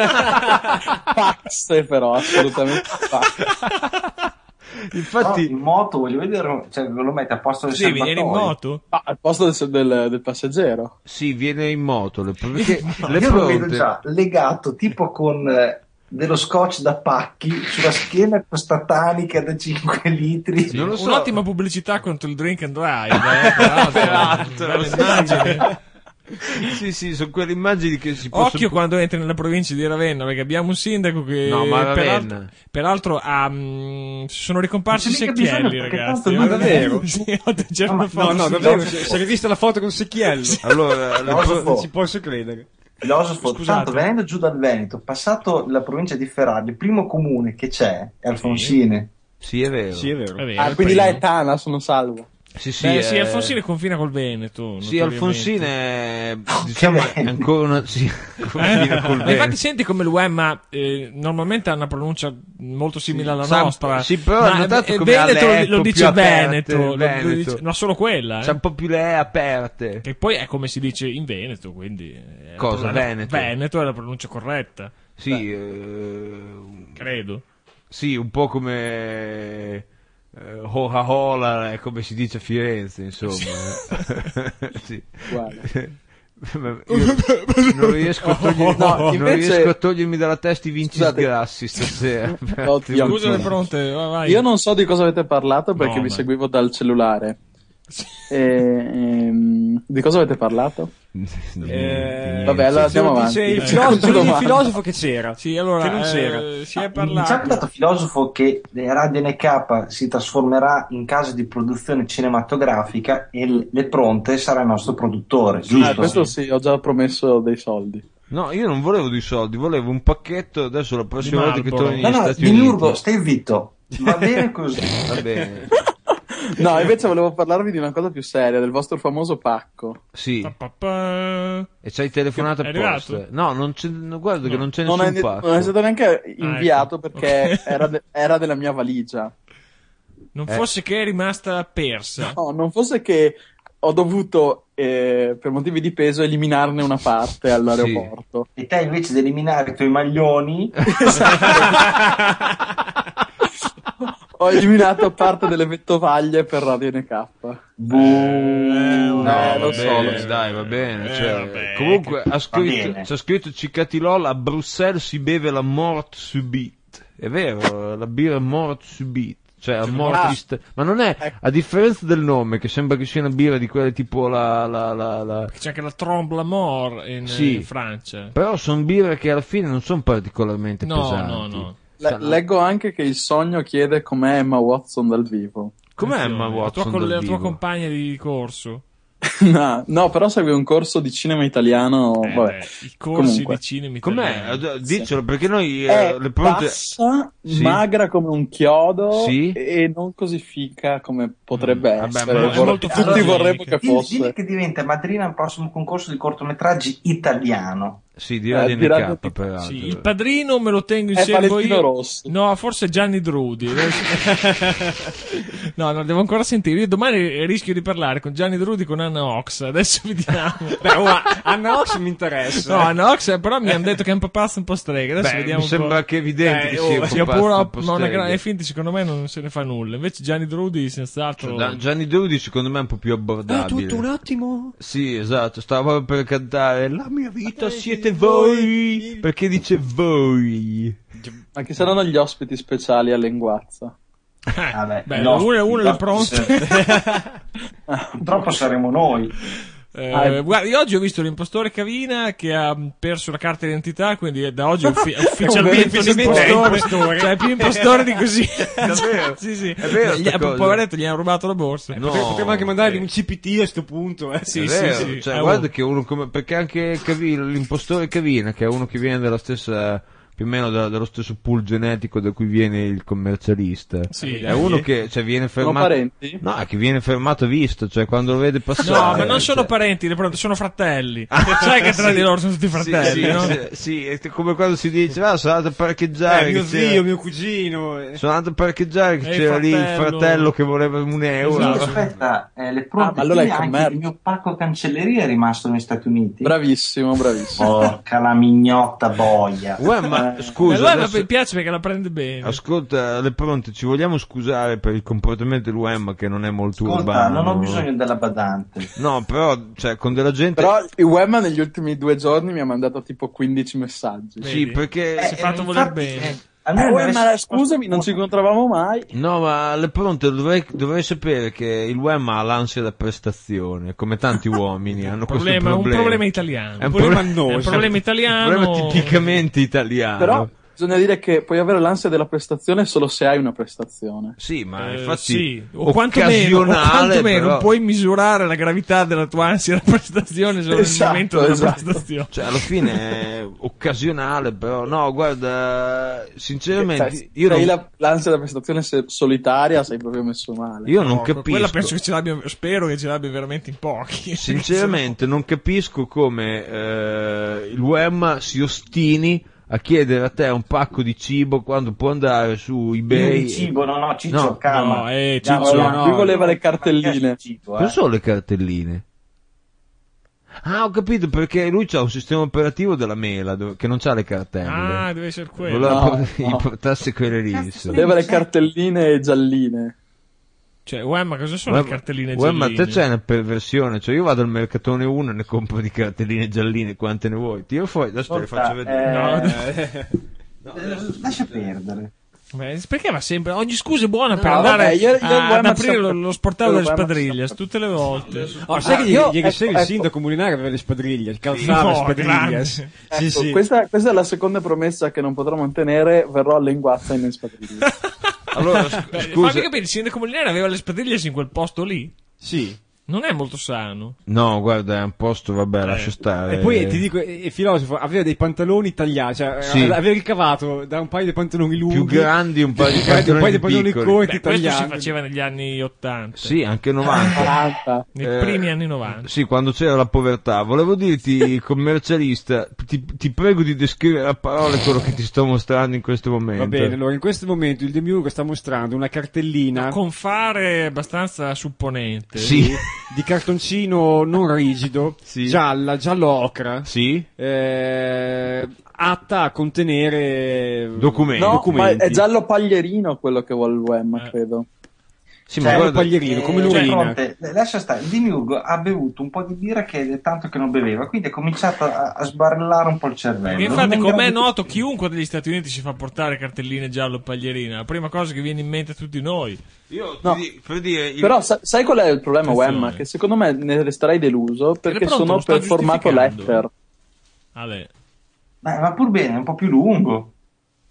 K: Fax, però, assolutamente fax.
E: Infatti,
G: No, in moto voglio vedere, cioè lo mette a posto del
J: Sì, venire in
G: serbatoio.
J: moto?
K: Ah, al posto del, del- del passeggero.
E: sì, viene in moto, le, perché le
G: Io lo vedo
E: pronte...
G: già legato tipo con eh, dello scotch da pacchi sulla schiena, questa tanica da cinque litri.
E: Non lo so.
J: Un'ottima pubblicità contro il drink and drive. Eh, peraltro,
E: Peraltro,
J: bella
E: sì.
J: immagine.
E: Sì, sì, sono quelle immagini che si possono...
J: Occhio quando entri nella provincia di Ravenna, perché abbiamo un sindaco che
E: No, ma
J: peraltro,
E: Ravenna.
J: peraltro ha, mh, sono ricomparsi i
G: Non c'è mica
J: secchielli,
G: bisogno, perché
J: ragazzi.
G: tanto lui
F: davvero?
J: Sì, oggi c'era
G: No, ma-
J: una foto
F: No, no,
J: su-
F: davvero, si si è rivista la foto con Secchiello.
E: Allora, le
G: No,
E: pro-
G: so-
F: Non ci posso credere.
G: Filosofo,
J: Scusate.
G: tanto venendo giù dal Veneto, passato la provincia di Ferrari, il primo comune che c'è è Alfonsine.
E: Sì, è vero.
F: Sì, è vero.
J: È vero,
K: Ah,
J: il
K: quindi
J: primo.
K: là è Tana, sono salvo.
E: Sì, sì,
J: Beh,
E: è-
J: sì, Alfonsine confina col Veneto.
E: Sì,
J: notoriamente.
E: Alfonsine è, diciamo, è ancora una... Sì, confina
J: Eh,
E: col
J: ma
E: Veneto.
J: infatti senti come l'Uemma eh, normalmente ha una pronuncia molto simile alla
E: Sa un
J: nostra.
E: po'- sì, però
J: ma
E: hai notato
J: eh,
E: come ha
J: Veneto
E: le
J: lo,
E: E
J: lo
E: più
J: dice
E: aperte,
J: Veneto, lo- lo
E: Veneto.
J: dice- ma solo quella.
E: C'è
J: Eh.
E: un po' più le E aperte.
J: Che poi è come si dice in Veneto, quindi eh,
E: Cosa?
J: la-
E: Veneto?
J: Veneto è la pronuncia corretta,
E: Sì, eh,
J: credo.
E: sì, un po' come... Eh, Hola Hola è come si dice a Firenze, insomma. Sì.
K: Guarda.
E: Ma io non riesco a togliermi,
K: No,
E: non
K: invece-
E: riesco a togliermi dalla testa i Vinci
K: Scusate.
E: Grassi stasera.
K: Oddio.
J: Scusa le pronte, vai, vai.
K: Io non so di cosa avete parlato perché
J: No,
K: vi
J: ma-
K: seguivo dal cellulare. E, ehm, di cosa avete parlato?
F: Eh,
K: Vabbè, allora
F: sì,
K: andiamo
F: dice
K: avanti.
F: il filosofo,
K: Seconda
F: il
K: domanda.
F: filosofo che c'era.
J: Sì, allora
F: Che non c'era.
J: eh, si è
G: Mi ci ha
J: parlato.
G: dato filosofo che Radio N K si trasformerà in casa di produzione cinematografica e l- le pronte sarà il nostro produttore,
K: Ah,
G: giusto?
K: questo sì, ho già promesso dei soldi.
E: No, io non volevo dei soldi, volevo un pacchetto. Adesso la prossima
J: Di
E: volta che
J: Marlboro.
E: torni
G: No,
E: negli
G: no,
E: Stati
G: Demiurgo,
E: Uniti.
G: stai zitto. Va bene così.
E: Va bene.
K: No, invece volevo parlarvi di una cosa più seria, del vostro famoso pacco.
E: Sì.
J: Pa, pa, pa.
E: E ci hai telefonato
J: È
E: apposta.
J: arrivato?
E: No, non c'è, no, guarda che non c'è
K: Non
E: nessun
K: è,
E: pacco.
K: non è stato neanche inviato
J: ecco.
K: perché
J: Ok.
K: era, de- era della mia valigia.
J: Non
E: Eh.
J: fosse che è rimasta persa.
K: No, non fosse che ho dovuto, eh, per motivi di peso, eliminarne una parte all'aeroporto.
G: E te invece di eliminare i tuoi maglioni,
K: Ho eliminato parte delle vettovaglie per Radio N K.
G: boh,
E: No,
K: Eh, lo
E: va
K: so,
E: bene,
K: lo so.
E: dai, va bene.
J: Eh,
E: cioè,
J: vabbè,
E: comunque ha scritto,
G: bene.
E: c'è scritto Cicatilol, a Bruxelles si beve la mort subite. È vero, la birra mort subite. Cioè, la mortist. Ma non è, a differenza del nome, che sembra che sia una birra di quelle tipo la... la, la, la...
J: Perché c'è anche la Tromble Mort in,
E: Sì.
J: in Francia.
E: Però sono birre che alla fine non sono particolarmente
J: No,
E: pesanti.
J: no, no.
K: Le- leggo anche che il sogno chiede com'è Emma Watson dal vivo.
E: Com'è
J: Attenzione,
E: Emma
J: la tua,
E: Watson
J: col-
E: dal
J: la tua
E: vivo?
J: compagna di corso.
K: no, no, però segue un corso di cinema italiano.
J: Eh,
K: vabbè.
J: beh, I corsi
K: Comunque.
J: di cinema
E: Com'è?
J: italiano.
E: Eh, Dicelo, perché noi eh,
K: È
E: le pronte...
K: bassa,
E: Sì.
K: magra come un chiodo
E: Sì.
K: e non così fica come potrebbe
E: Mm, vabbè,
K: essere.
E: ma è
K: Vorrei-
J: molto
K: tutti
J: fotogenico.
K: vorremmo che
G: Digli,
K: fosse.
G: digli che diventa madrina al prossimo concorso di cortometraggi italiano.
E: Sì, di Radio
K: Eh, di Radio
E: N K,
K: T-
E: peraltro.
J: Sì, il padrino me lo tengo in
K: È
J: serbo
K: Valentino
J: io.
K: Rossi.
J: No, forse Gianni Drudi. No, no, devo ancora sentire. Io domani rischio di parlare con Gianni Drudi, con Anna Ox. Adesso vediamo.
F: Beh, oh, Anna Ox mi interessa.
J: No, Anna Ox, però mi hanno detto che è un papazzo un po' strega. Adesso
E: Beh,
J: vediamo
E: mi
J: un po'.
E: sembra che è evidente
J: Eh,
E: che
J: oh,
E: sia un
J: sia
E: po' pazzo,
J: pure
E: un po'
J: ma una
E: strega.
J: gra- è finta, secondo me non se ne fa nulla. Invece Gianni Drudi, senz'altro.
E: Cioè, Gianni Drudi secondo me è un po' più abbordabile.
F: tutto un attimo.
E: Sì, esatto, stavo proprio per cantare La mia vita siete voi, perché dice voi.
K: Anche se non gli ospiti speciali a Linguazza.
G: Vabbè,
J: Beh,
G: no,
J: uno, uno
G: no,
J: è pronto.
G: se- Purtroppo saremo noi.
J: Eh,
K: Ah,
J: guarda, io oggi ho visto l'impostore Cavina che ha perso la carta d'identità, quindi da oggi è uffi- è ufficialmente
F: Ufficialmente è
J: l'impostore,
F: impostore.
J: cioè è più impostore di così.
E: Davvero?
J: Sì, sì.
E: È vero
J: Gli,
E: sta cosa?
J: poveretto, gli hanno rubato la borsa.
E: No.
F: Potremmo anche mandargli
E: eh.
F: un C P T a sto punto. Eh.
J: Sì,
E: È
J: sì,
E: vero,
J: sì.
E: cioè,
J: Eh,
E: guarda
J: oh.
E: che uno come, perché anche Cavina, l'impostore Cavina, che è uno che viene dalla stessa, più o meno da- dallo stesso pool genetico da cui viene il commercialista.
J: Sì,
E: è uno che, cioè, viene
K: Sono
E: fermato.
K: parenti?
E: No, è che viene fermato a vista, cioè quando lo vede passare.
J: No, ma non sono
E: cioè-
J: parenti, le pronto, sono fratelli. Sai che tra di loro sono tutti fratelli,
E: sì, sì,
J: no?
E: sì, sì, è come quando si dice, ah, sono andato a parcheggiare.
F: Eh, mio
E: che c'era-
F: zio, mio cugino. eh.
E: Sono andato a parcheggiare che
J: E il
E: c'era lì il
J: fratello.
E: fratello che voleva un euro.
J: Esatto.
G: Aspetta, eh, le
K: Ah,
G: pronte
K: ma allora è
G: anche
K: commercio.
G: il mio pacco cancelleria è rimasto negli Stati Uniti.
K: Bravissimo, bravissimo.
G: Porca la mignotta boia.
E: Uè, ma
K: Eh,
E: scusa,
J: allora
E: adesso-
J: mi piace perché la prende bene.
E: ascolta, le pronte, ci vogliamo scusare per il comportamento dell'U E M che non è molto
G: Ascolta,
E: urbano.
G: non ho bisogno della badante.
E: No, però, cioè, con della gente.
K: Però il Wemma negli ultimi due giorni mi ha mandato tipo quindici messaggi.
E: Sì,
J: Vedi?
E: perché.
J: Si è fatto voler bene.
K: Eh,
G: almeno
K: Wemma,
G: avessi-
K: scusami, non ci incontravamo mai.
E: No, ma le pronte dovrei, dovrei sapere che il U E M ha l'ansia da prestazione, come tanti uomini hanno questo
J: Problema, un
E: problema.
J: problema italiano.
E: È un
F: problema
E: problema,
F: annoso.
J: È un problema italiano.
E: un problema tipicamente italiano.
K: Però bisogna dire che puoi avere l'ansia della prestazione solo se hai una prestazione.
E: Sì, ma
J: Eh,
E: infatti
J: sì. o quantomeno, o
E: occasionale,
J: quantomeno
E: però-
J: puoi misurare la gravità della tua ansia da prestazione solo
K: Esatto,
J: nel momento della
K: esatto.
J: prestazione.
E: Cioè, alla fine è occasionale, però. No, guarda, sinceramente,
K: Cioè,
E: io
K: se hai
E: non,
K: la- l'ansia da prestazione se- solitaria sei proprio messo male.
E: io non
J: No,
E: capisco.
J: Quella penso che ce l'abbia, spero che ce l'abbia veramente in pochi.
E: Sinceramente, non capisco come eh, il U E M si ostini a chiedere a te un pacco di cibo quando può andare su eBay.
G: Il cibo, no, no, Ciccio,
E: No,
G: calma.
J: no, eh,
G: Andiamo,
J: Ciccio,
G: no,
K: no, lui voleva le cartelline.
G: Ciccio,
E: Cosa
G: eh.
E: sono le cartelline? Ah, ho capito, perché lui c'ha un sistema operativo della mela dove- che non c'ha le cartelle.
J: Ah, deve essere quello.
E: Voleva
K: No,
E: por- gli
K: no.
E: portasse quelle lì. insomma.
K: Voleva le cartelline gialline.
J: Cioè, uè, ma cosa sono
E: Uè,
J: le cartelline
E: uè, ma
J: gialline?
E: te c'è una perversione, cioè io vado al mercatone uno e ne compro di cartelline gialline, quante ne vuoi? Tiro fuori, adesso te le
G: Ascolta,
E: faccio vedere.
G: eh, eh, lascia perdere.
J: Beh, perché va sempre ogni scusa è buona per
K: No,
J: andare
K: vabbè, io- io
J: a-
K: il Wemma
J: ad aprire
K: sempre-
J: lo, lo sportello
K: io
J: delle
K: il Wemma
J: spadriglias
K: sempre-
J: tutte le volte.
F: Oh, sai
K: Ah,
F: che
K: io-
F: ieri
K: ecco,
F: sera il
K: ecco.
F: sindaco comunale aveva le spadriglie, calzava
J: No,
F: le spadriglias.
J: grande.
F: Sì,
K: Ecco,
F: sì.
K: Questa, questa è la seconda promessa che non potrò mantenere, verrò a Linguazza in spadriglia.
E: Allora,
J: Beh,
E: scusa,
J: fammi capire, il sindaco Molinari aveva le spadriglias in quel posto lì.
F: Sì.
J: Non è molto sano.
E: no, guarda, è un posto, vabbè, lascia stare.
F: E poi ti dico, il filosofo aveva dei pantaloni tagliati, cioè
E: Sì.
F: eh, aveva ricavato da un paio di pantaloni lunghi,
E: più grandi, un paio di
F: un paio di
E: pantaloni
F: pantaloni
E: piccoli.
F: corti
J: Beh, questo si
F: tagliati.
J: faceva negli anni ottanta,
E: Sì, anche novanta.
K: quaranta.
J: nei
E: Eh,
J: primi anni novanta.
E: Sì, quando c'era la povertà. Volevo dirti, commercialista, ti, ti prego di descrivere a parole quello che ti sto mostrando in questo momento.
F: Va bene, allora in questo momento il Demiurgo sta mostrando una cartellina
J: Con fare abbastanza supponente.
E: Sì.
F: di cartoncino non rigido,
E: Sì.
F: gialla, giallo ocra,
E: Sì?
F: eh, atta a contenere
E: Documenti.
K: No, ma
F: documenti.
K: è giallo paglierino quello che vuole il Wemma,
J: Eh.
K: credo.
E: Sì,
F: Cioè,
E: ma guarda,
F: paglierino, come
G: Eh,
F: l'urina.
G: Fronte, lascia stare, il Demiurgo ha bevuto un po' di birra che è tanto che non beveva, quindi ha cominciato a, a sbarellare un po' il cervello.
J: Perché infatti,
G: Non è in
J: com'è
G: grado di-
J: noto, chiunque degli Stati Uniti si fa portare cartelline giallo paglierina. La prima cosa che viene in mente a tutti noi.
E: io ti
K: No.
E: di- per dire, il-
K: Però sa- sai qual è il problema,
J: Attenzione.
K: Wemma? Che secondo me ne resterei deluso perché
J: pronto,
K: sono
J: lo sta
K: per formato
J: giustificando.
K: letter.
J: Vabbè.
G: Ma va pur bene, è un po' più lungo.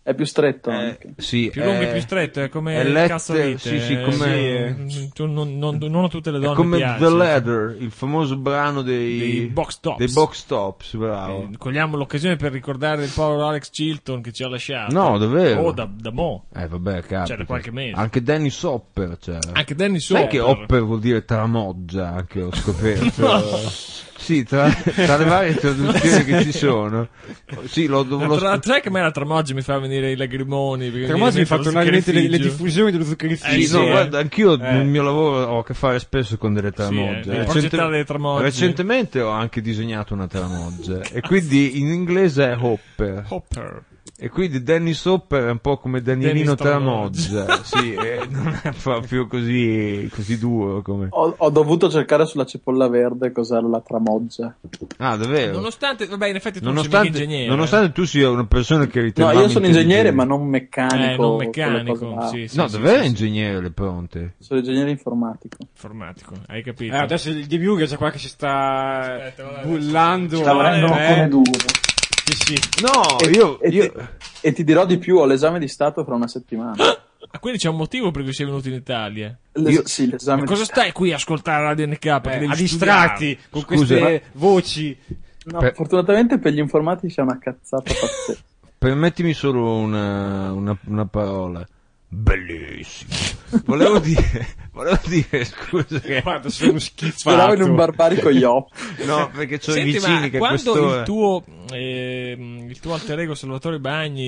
K: È più stretto
E: Eh,
K: anche.
E: sì,
J: Più lungo
E: è-
J: e più stretto, è come
E: è
J: il
E: let-
J: cazzolite.
E: sì, sì,
J: eh,
E: come-
J: sì, tu non, non, non a tutte le
E: È
J: donne
E: come
J: piace.
E: The Leather, il famoso brano dei,
J: Dei Box Tops.
E: dei Box Tops, bravo.
J: Eh, cogliamo l'occasione per ricordare il povero Alex Chilton che ci ha lasciato.
E: No, davvero?
J: Oh, da, da mo'.
E: Eh vabbè, capita.
J: Cioè, da qualche mese.
E: Anche Danny Sopper c'era.
J: Anche Danny
E: Sai
J: Sopper.
E: che Hopper vuol dire tramoggia, anche ho scoperto. Sì, tra, tra le varie traduzioni che ci sono. Sì, l'ho dovuto
J: Tra, sai che a me la Tramoggia mi fa venire i lagrimoni. perché
F: Tramoggia mi fa
J: viene
F: tornare in mente le, le
J: zuccherificio.
F: diffusioni dello zuccherificio.
J: Eh,
E: Sì, no,
J: sì, eh.
E: guarda, anch'io
F: Eh.
E: nel mio lavoro ho a che fare spesso con delle
J: Sì,
E: tramogge.
J: eh, devi progettare delle tramogge.
E: Recentemente ho anche disegnato una tramoggia e quindi in inglese è Hopper.
J: Hopper.
E: E quindi Dennis Hopper è un po' come Danielino
J: Dennis Tramoggia.
E: Tramoggia. Sì, e non è proprio così, così duro come...
K: Ho, ho dovuto cercare sulla cipolla verde cos'era la tramoggia.
E: Ah, davvero?
J: Nonostante, vabbè, in effetti tu sei
E: Nonostante,
J: mica ingegnere.
E: nonostante tu sia una persona che
K: No,
E: ritenevamo
K: io sono ingegnere,
E: intelligente.
K: ma non meccanico.
J: Eh, non
K: quelle
J: meccanico,
K: cose là.
J: sì, sì,
E: No,
J: sì,
E: davvero
J: sì,
E: è
J: sì.
E: ingegnere le pronte.
K: Sono ingegnere informatico.
J: Informatico, hai capito?
F: Eh, adesso il Demiurgo c'è qua che si sta
J: Aspetta, guarda,
F: bullando.
G: Sta volendo
F: eh,
G: come duro.
F: Sì, sì.
E: No,
K: E,
E: io...
K: e
E: io...
K: ti, e ti dirò di più, ho l'esame di Stato fra una settimana.
J: Ah, quindi c'è un motivo per cui sei venuto in Italia.
K: Les-
E: Io-
K: sì, l'esame
J: Ma
K: di
J: cosa
K: Stato.
J: stai qui a ascoltare Radio N K? Che
F: Eh,
J: devi
F: a distratti con
E: Scusa,
F: queste voci.
K: No,
E: Per-
K: fortunatamente per gli informatici è una cazzata pazzesca.
E: Permettimi solo una, una, una parola. Bellissimo. Volevo dire, volevo dire, scusa che...
F: Guarda, sono uno schifato.
K: Speravo in un barbarico yop.
E: No, perché c'ho
J: Senti,
E: i vicini
J: ma
E: che
J: quando
E: questo
J: il tuo, ehm, il tuo alter ego Salvatore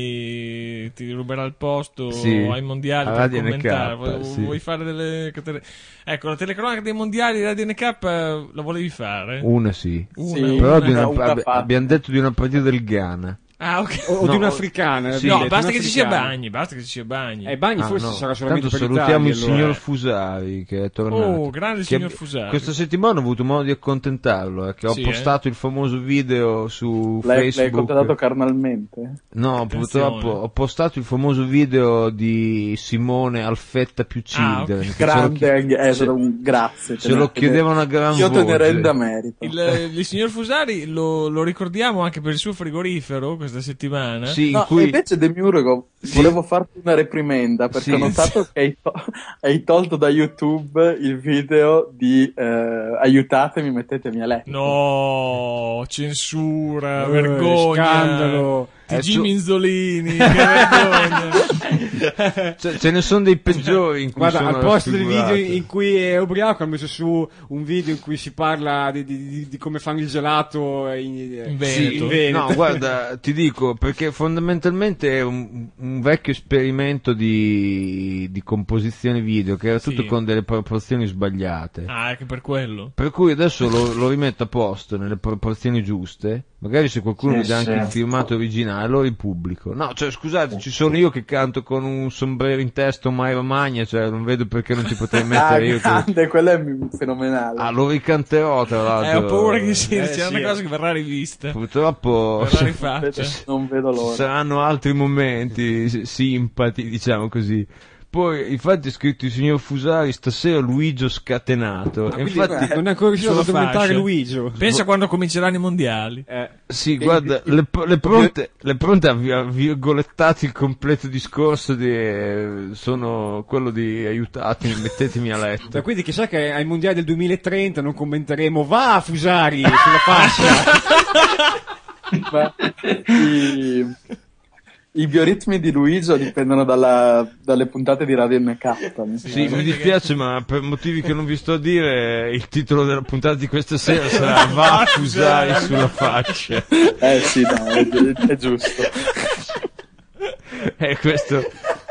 J: Bagni ti ruberà il posto
E: Sì,
J: ai mondiali
E: a
J: per
E: Radio
J: commentare,
E: N K,
J: vuoi,
E: sì.
J: vuoi fare delle tele- ecco, la telecronaca dei mondiali di Radio N K eh, la volevi fare?
E: Una sì.
J: Una,
K: Sì.
J: una.
E: Però di una-
K: una
E: abbi-
K: fatta.
E: abbiamo detto di una partita del Ghana.
J: Ah, ok.
F: O, o
E: No,
F: di un'africana.
E: sì.
J: No,
F: abbiamo detto,
J: basta che ci sia
F: un'africana.
J: Bagni, basta che ci sia Bagni.
F: Eh, Bagni
E: Ah,
F: forse
E: no.
F: sarà solamente
E: Tanto
F: per
E: salutiamo
F: l'Italia,
E: il
F: allora.
E: signor Fusari che è tornato.
J: Oh, grande
E: Che
J: signor
E: ab-
J: Fusari.
E: Questa settimana ho avuto modo di accontentarlo, eh, che ho
J: Sì,
E: postato il famoso video su
K: L'hai, l'hai
E: Facebook.
K: contattato carnalmente?
E: No,
J: Attenzione.
E: purtroppo ho postato il famoso video di Simone Alfetta più
J: Ah,
E: Cidere.
J: ok.
E: che ce lo
K: Grande,
E: chi-
K: eh,
E: se-
K: un grazie.
E: se lo chiedevano a gran
K: Io te ne
E: voce.
K: renda merito.
J: Il, il signor Fusari lo, lo ricordiamo anche per il suo frigorifero questa settimana.
E: Sì, in
K: No,
E: cui...
K: invece Demiurgo, volevo farti una reprimenda perché
E: Sì.
K: ho notato che hai, to- hai tolto da YouTube il video di eh, aiutatemi, mettetemi a letto.
J: No, censura,
F: Eh,
J: vergogna.
F: scandalo.
J: T G
E: Eh, su-
J: Minzolini, che vergogna.
E: Cioè, ce ne sono dei peggiori in cui
F: Guarda,
E: sono
F: al posto del
E: raffigurato.
F: video in cui è ubriaco hanno messo su un video in cui si parla di, di- di- di come fanno il gelato in,
J: In
E: Sì,
J: Veneto.
F: in Veneto.
E: no, guarda, ti dico, perché fondamentalmente è un, un vecchio esperimento di, di composizione video che era tutto
J: Sì.
E: con delle proporzioni sbagliate.
J: Ah, anche per quello.
E: Per cui adesso lo, lo rimetto a posto nelle proporzioni giuste. Magari se qualcuno
G: Sì,
E: mi dà anche
G: sì.
E: il filmato originale lo ripubblico. No, cioè scusate, ci sono io che canto con un sombrero in testa, un Mairo Magna, cioè non vedo perché non ti potrei
K: Ah,
E: mettere io. che-
K: grande, quello è fenomenale.
E: Ah, lo ricanterò tra l'altro.
J: Eh, ho paura che sia,
F: Eh,
J: sia
F: sì,
J: una
F: eh.
J: cosa che verrà rivista.
E: Purtroppo
J: Verrà
K: Non
J: rifatta.
K: vedo- non vedo l'ora.
E: saranno altri momenti s- simpati, diciamo così. Poi, infatti, è scritto il signor Fusari stasera Luigio scatenato.
F: Ah,
E: E
F: quindi
E: infatti,
F: non è ancora riuscito a
J: sulla
F: documentare
J: fascia.
F: Luigi.
J: Pensa quando cominceranno i mondiali.
F: Eh,
E: sì, guarda, le, le pronte, le pronte ha vi- ha virgolettato il completo discorso di, eh, sono quello di aiutatemi, mettetemi a letto.
F: cioè, quindi chissà che ai mondiali del duemilatrenta non commenteremo va Fusari sulla fascia.
K: Ma i, i bioritmi di Luigi dipendono dalla- dalle puntate di Radio N K. mi
E: Sì,
K: sembra.
E: mi dispiace, ma per motivi che non vi sto a dire, il titolo della puntata di questa sera sarà Va a Fusari sulla faccia.
K: Eh sì, no, è, è giusto.
E: E questo...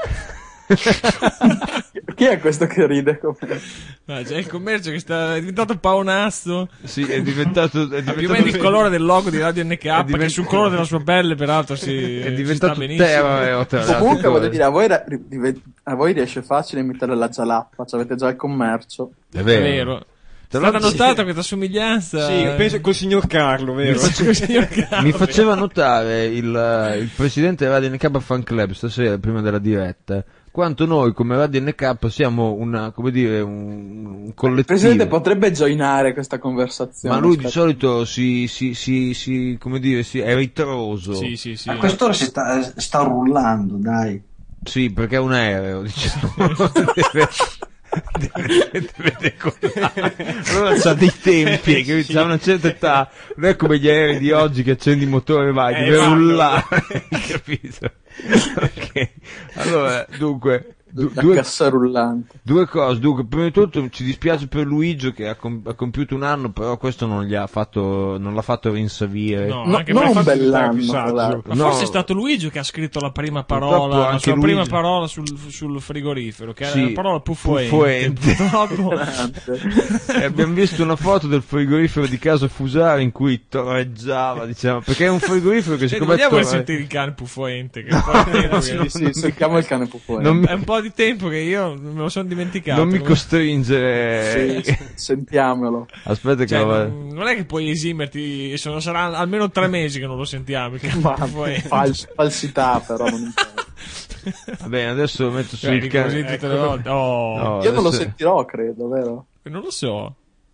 K: Chi è questo che ride? Come...
J: Ah, c'è il commercio che sta, è diventato paonasto.
E: Sì, è diventato... È diventato
J: Più o meno il colore del logo di Radio N K,
E: divent-
J: che sul colore della sua pelle, peraltro, si,
E: È
J: ci
E: diventato
J: sta benissimo.
E: terreo, tra le altre
K: Comunque voglio
E: cose.
K: dire, a voi, ra- rive- a voi riesce facile imitare la Jalappa, cioè avete già il commercio.
E: È
J: È
E: vero.
J: vero.
E: Tra
J: Strada
E: l'altro-
J: notata questa somiglianza.
F: Sì, penso col signor Carlo, vero?
J: Col signor Carlo.
E: Mi faceva notare il, il presidente di Radio N K Fan Club stasera, prima della diretta, quanto noi come Radio N K siamo una, come dire, un, un collettivo.
K: Il presidente potrebbe joinare questa conversazione.
E: Ma lui di solito si, si, si, si come dire, si è ritroso.
J: Sì, sì, sì.
G: A quest'ora si sta, sta rullando, dai.
E: Sì, perché è un aereo, diciamo. deve, deve, deve decollare. Allora c'ha dei tempi, che c'ha una certa età. Non è come gli aerei di oggi che accendi il motore e vai,
J: Eh,
E: deve
J: vanno.
E: rullare. Capito? Ok. Allora, dunque, du-
K: La
E: due,
K: cassa rullante.
E: due cose. Dunque, prima di tutto ci dispiace per Luigi che ha, com- ha compiuto un anno, però questo non gli ha fatto, non l'ha fatto rinsavire.
J: No,
K: No,
J: anche
K: non
J: per
K: un
J: fatto-
K: bell'anno,
F: saggio.
K: tra l'altro.
J: Ma
E: No.
J: forse è stato Luigi che ha scritto la prima
E: Purtroppo
J: parola, la
E: anche
J: sua
E: Luigi.
J: prima parola sul, sul frigorifero, che
E: Sì,
J: era la parola puffoente.
E: puffoente.
J: Purtroppo.
E: E abbiamo visto una foto del frigorifero di casa Fusari in cui torreggiava, diciamo, perché è un frigorifero che
J: Cioè,
E: secondo me
J: vogliamo
E: torre-
J: sentire il cane puffoente, che è un po' di tempo che-
K: Sì, sì, sentiamo il cane pupone.
E: non mi,
J: è un po' di tempo che io me lo sono dimenticato.
E: non mi
J: Come-
E: costringere.
K: Sì, sentiamolo.
E: Aspetta che
J: Cioè,
E: lo-
J: non non è che puoi esimerti, sono, saranno almeno tre mesi che non lo sentiamo. il cane
K: Ma
J: puffoente.
K: fals- falsità, però non importa.
E: Va bene, adesso lo metto
J: Cioè,
E: sul
J: così
E: cane.
J: tutte le volte. Oh,
E: No,
K: Io non lo
E: adesso-
K: sentirò, credo, vero?
J: non lo so.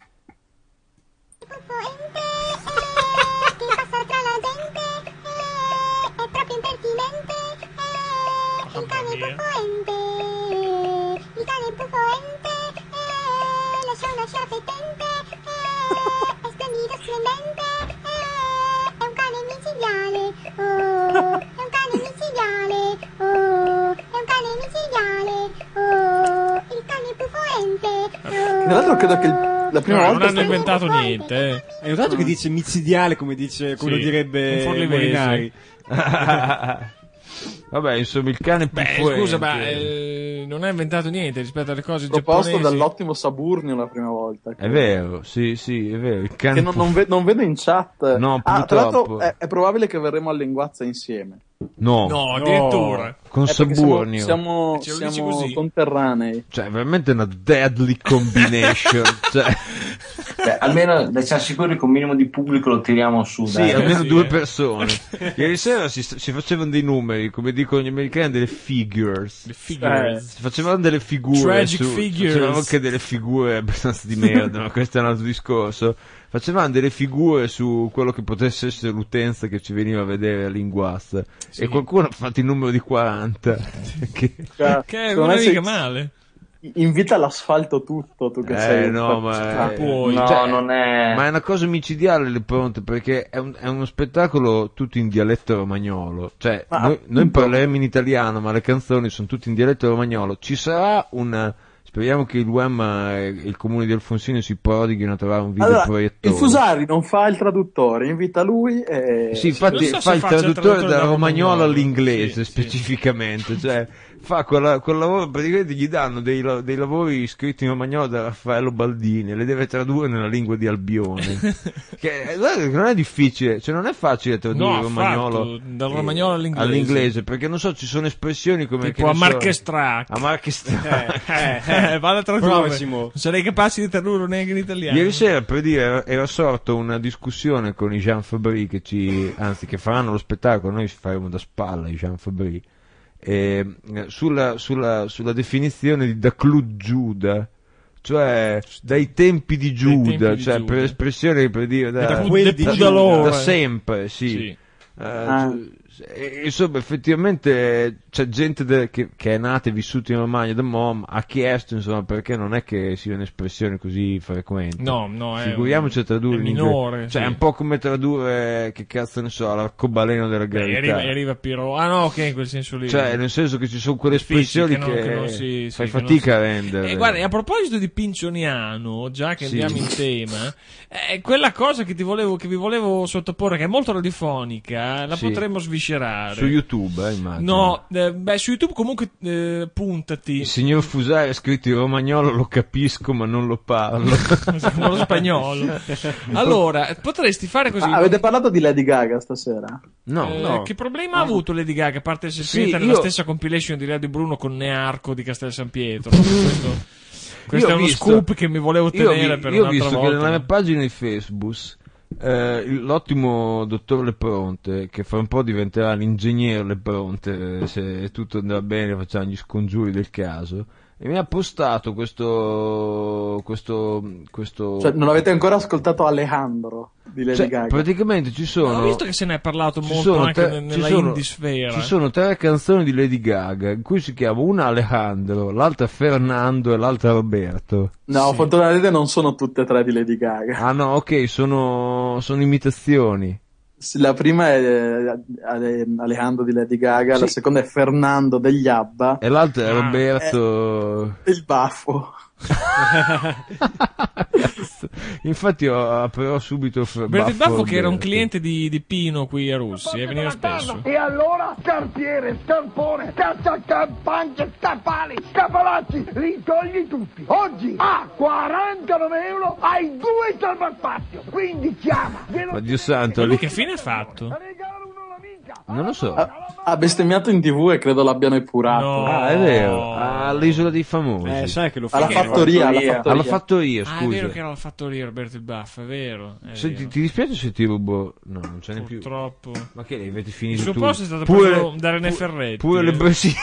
L: Che passa tra la gente, eh, è proprio impertinente, eh, il cane
J: mia.
L: puffoente, il cane puffoente, eh, lascia una sciarpa fetente, eh, è splendido, splendente, eh, è un cane micidiale, oh, è un cane micidiale, oh, è un cane micidiale, oh, il cane puffoente, oh.
K: Tra l'altro credo che il- la prima
J: No, non
K: volta
J: hanno inventato niente. Eh.
F: Hai notato che dice micidiale, come dice, come
J: Sì,
F: lo direbbe
J: un forlivese.
F: Molinari?
E: Vabbè, insomma, il cane
J: Beh,
E: puffoente.
J: scusa, ma eh, non ha inventato niente rispetto alle cose
K: proposto
J: giapponesi.
K: dall'ottimo Saburnio la prima volta.
E: È vero, sì, sì, è vero. Il cane
K: Che non, non ve- non vedo in chat.
E: No,
K: Ah, tra l'altro
E: purtroppo.
K: è, è probabile che verremo a Linguazza insieme.
E: No,
J: No, addirittura.
E: con
K: Eh, perché
E: Saburnio.
K: Siamo,
J: Ce lo
K: siamo,
J: dici
K: siamo
J: così?
K: conterranei.
E: Cioè, veramente una deadly combination. Cioè,
G: Beh, almeno dai, siamo sicuri che un minimo di pubblico lo tiriamo su.
E: sì,
G: dai.
E: almeno
J: sì,
E: due
J: eh.
E: persone. Ieri sera si, si facevano dei numeri, come dicono gli americani, delle figures.
J: Le figures.
E: Si facevano delle figure.
J: Tragic
E: su,
J: figures.
E: Facevano anche delle figure abbastanza di merda, ma questo è un altro discorso. Facevano delle figure su quello che potesse essere l'utenza che ci veniva a vedere a Linguasta.
J: Sì.
E: E qualcuno ha fatto il numero di quaranta. che...
K: Cioè,
J: Che è
K: secondo
J: una
K: me
J: mica
K: sei-
J: male.
K: Invita all'asfalto tutto, tu che
E: Eh,
K: sei.
E: no,
K: un
E: ma-
K: po'-
J: puoi.
G: No,
E: Cioè,
G: non è.
E: Ma è una cosa micidiale le pronte, perché è, un- è uno spettacolo tutto in dialetto romagnolo. Cioè,
K: Ma
E: noi, noi
K: appunto-
E: parleremo in italiano, ma le canzoni sono tutte in dialetto romagnolo. Ci sarà un... Speriamo che il U E M e il comune di Alfonsino si prodighino a trovare un
K: Allora,
E: videoproiettore.
K: il Fusari non fa il traduttore, invita lui e...
E: Sì, infatti
J: Non so
E: fa
J: se
E: il
J: faccia il
E: traduttore
J: traduttore
E: da
J: da
E: romagnolo
J: romagnolo.
E: all'inglese
J: Sì, sì.
E: specificamente, cioè fa quella- quel lavoro, praticamente gli danno dei, la- dei lavori scritti in romagnolo da Raffaello Baldini e le deve tradurre nella lingua di Albione. che, guarda che non è difficile, cioè non è facile tradurre
J: No,
E: il romagnolo
J: affatto, dal
E: eh,
J: romagnolo all'inglese.
E: all'inglese, perché non so, ci sono espressioni come
J: Tipo
E: che ne
J: a
E: so,
J: Marchestrac.
E: a Marchestrac.
F: Eh, eh,
J: Eh, vado a tradurre.
F: Prossimo.
J: Non sarei capace di tradurre neanche in italiano.
E: Ieri sera, per dire, era, era sorta una discussione con i Jean Fabry che ci, anzi, che faranno lo spettacolo, noi ci faremo da spalla i Jean Fabry, eh, sulla, sulla, sulla definizione di da Clud Giuda, cioè dai tempi di Giuda,
J: tempi di
E: cioè
J: Giuda.
E: per espressione per dire da,
J: Da,
F: quelli
J: da,
F: di
J: da,
F: Giuda.
J: loro.
E: da sempre, sì.
J: Sì.
E: Eh,
K: Ah.
E: e- insomma, effettivamente c'è gente de- che, che è nata e vissuta in Romagna da Mom, ha chiesto, insomma, perché non è che sia un'espressione così frequente.
J: No, no, è
E: Figuriamoci a tradurre
J: è
E: in inglese.
J: minore.
E: Cioè,
J: sì.
E: è un po' come tradurre, che cazzo ne so, l'arcobaleno della
J: Beh,
E: gravità.
J: arriva, arriva Piro. Ah, no, ok, in quel senso lì.
E: Cioè, nel senso che ci sono quelle
J: Difficili,
E: espressioni
J: che
E: che,
J: non- che non si- sì,
E: fai
J: che non
E: fatica
J: si-
E: a rendere.
J: E guarda, e a proposito di Pincioniano, già che
E: Sì.
J: andiamo in tema, è quella cosa che ti volevo, che vi volevo sottoporre, che è molto radiofonica, la
E: Sì.
J: potremmo sviscerare.
E: Su YouTube, eh, immagino.
J: No, eh, beh, su YouTube comunque eh, puntati.
E: Il signor Fusari ha scritto in romagnolo, lo capisco ma non lo parlo.
J: Con lo spagnolo. Allora, potresti fare così.
K: Ah, avete parlato di Lady Gaga stasera?
E: No,
J: Eh,
E: no.
J: Che problema ha avuto Lady Gaga, a parte essere
E: Sì,
J: finita nella
E: io-
J: stessa compilation di Radio Bruno con Nearco di Castel San Pietro? questo questo
E: Io
J: è
E: ho
J: uno
E: visto-
J: scoop che mi volevo
E: Io ho,
J: tenere
E: vi-
J: per
E: io ho
J: un'altra
E: visto
J: volta.
E: che nella mia pagina di Facebook eh, l'ottimo dottor Lepronte, che fra un po' diventerà l'ingegner Lepronte, se tutto andrà bene facciamo gli scongiuri del caso, e mi ha postato questo questo questo
K: Cioè, non avete ancora ascoltato Alejandro di Lady
E: cioè,
K: Gaga?
E: praticamente ci sono,
J: ho visto che se ne è parlato
E: ci
J: molto
E: sono
J: anche
E: tre-
J: nella
E: ci sono-
J: indie sfera.
E: ci sono tre canzoni di Lady Gaga, in cui si chiama una Alejandro, l'altra Fernando e l'altra Roberto.
K: No, fortunatamente non sono tutte e tre di Lady Gaga.
E: Ah no, ok, sono sono imitazioni.
K: Sì, la prima è eh, Ale- Alejandro di Lady Gaga, la
E: Sì.
K: seconda è Fernando degli Abba
E: E l'altra è
J: Ah,
E: Roberto.
K: e il baffo.
E: Infatti ho- aprirò subito il
J: Berti Baffo, che era un
E: Roberto.
J: cliente di, di Pino qui a Russi, e veniva spesso.
M: E allora scarpiere, scarpone, cazza, campance, scappali, scapalacci, li togli tutti. Oggi a quarantanove euro hai due salvaspazio, quindi chiama.
E: Ma Dio santo,
J: Ma lui
E: lì-
J: che fine ha fatto?
E: non lo so.
K: Ha, ha bestemmiato in tv e credo l'abbiano epurato.
J: No.
E: Ah, è vero, all'isola dei famosi.
F: Eh, sai che lo
K: Alla
F: fanno.
K: fattoria, alla fattoria.
E: Alla fattoria,
J: Ah, è
E: scusa.
J: vero che era la fattoria Roberto il Baffo, è vero. È
E: Se ti,
J: vero.
E: ti dispiace se ti rubo? No, non ce n'è più.
J: Purtroppo.
E: Ma che li avete finito
J: Il suo
E: tu?
J: posto è stato
E: Pure-
J: preso da René
E: pu-
J: Ferretti.
E: Pure le brasile.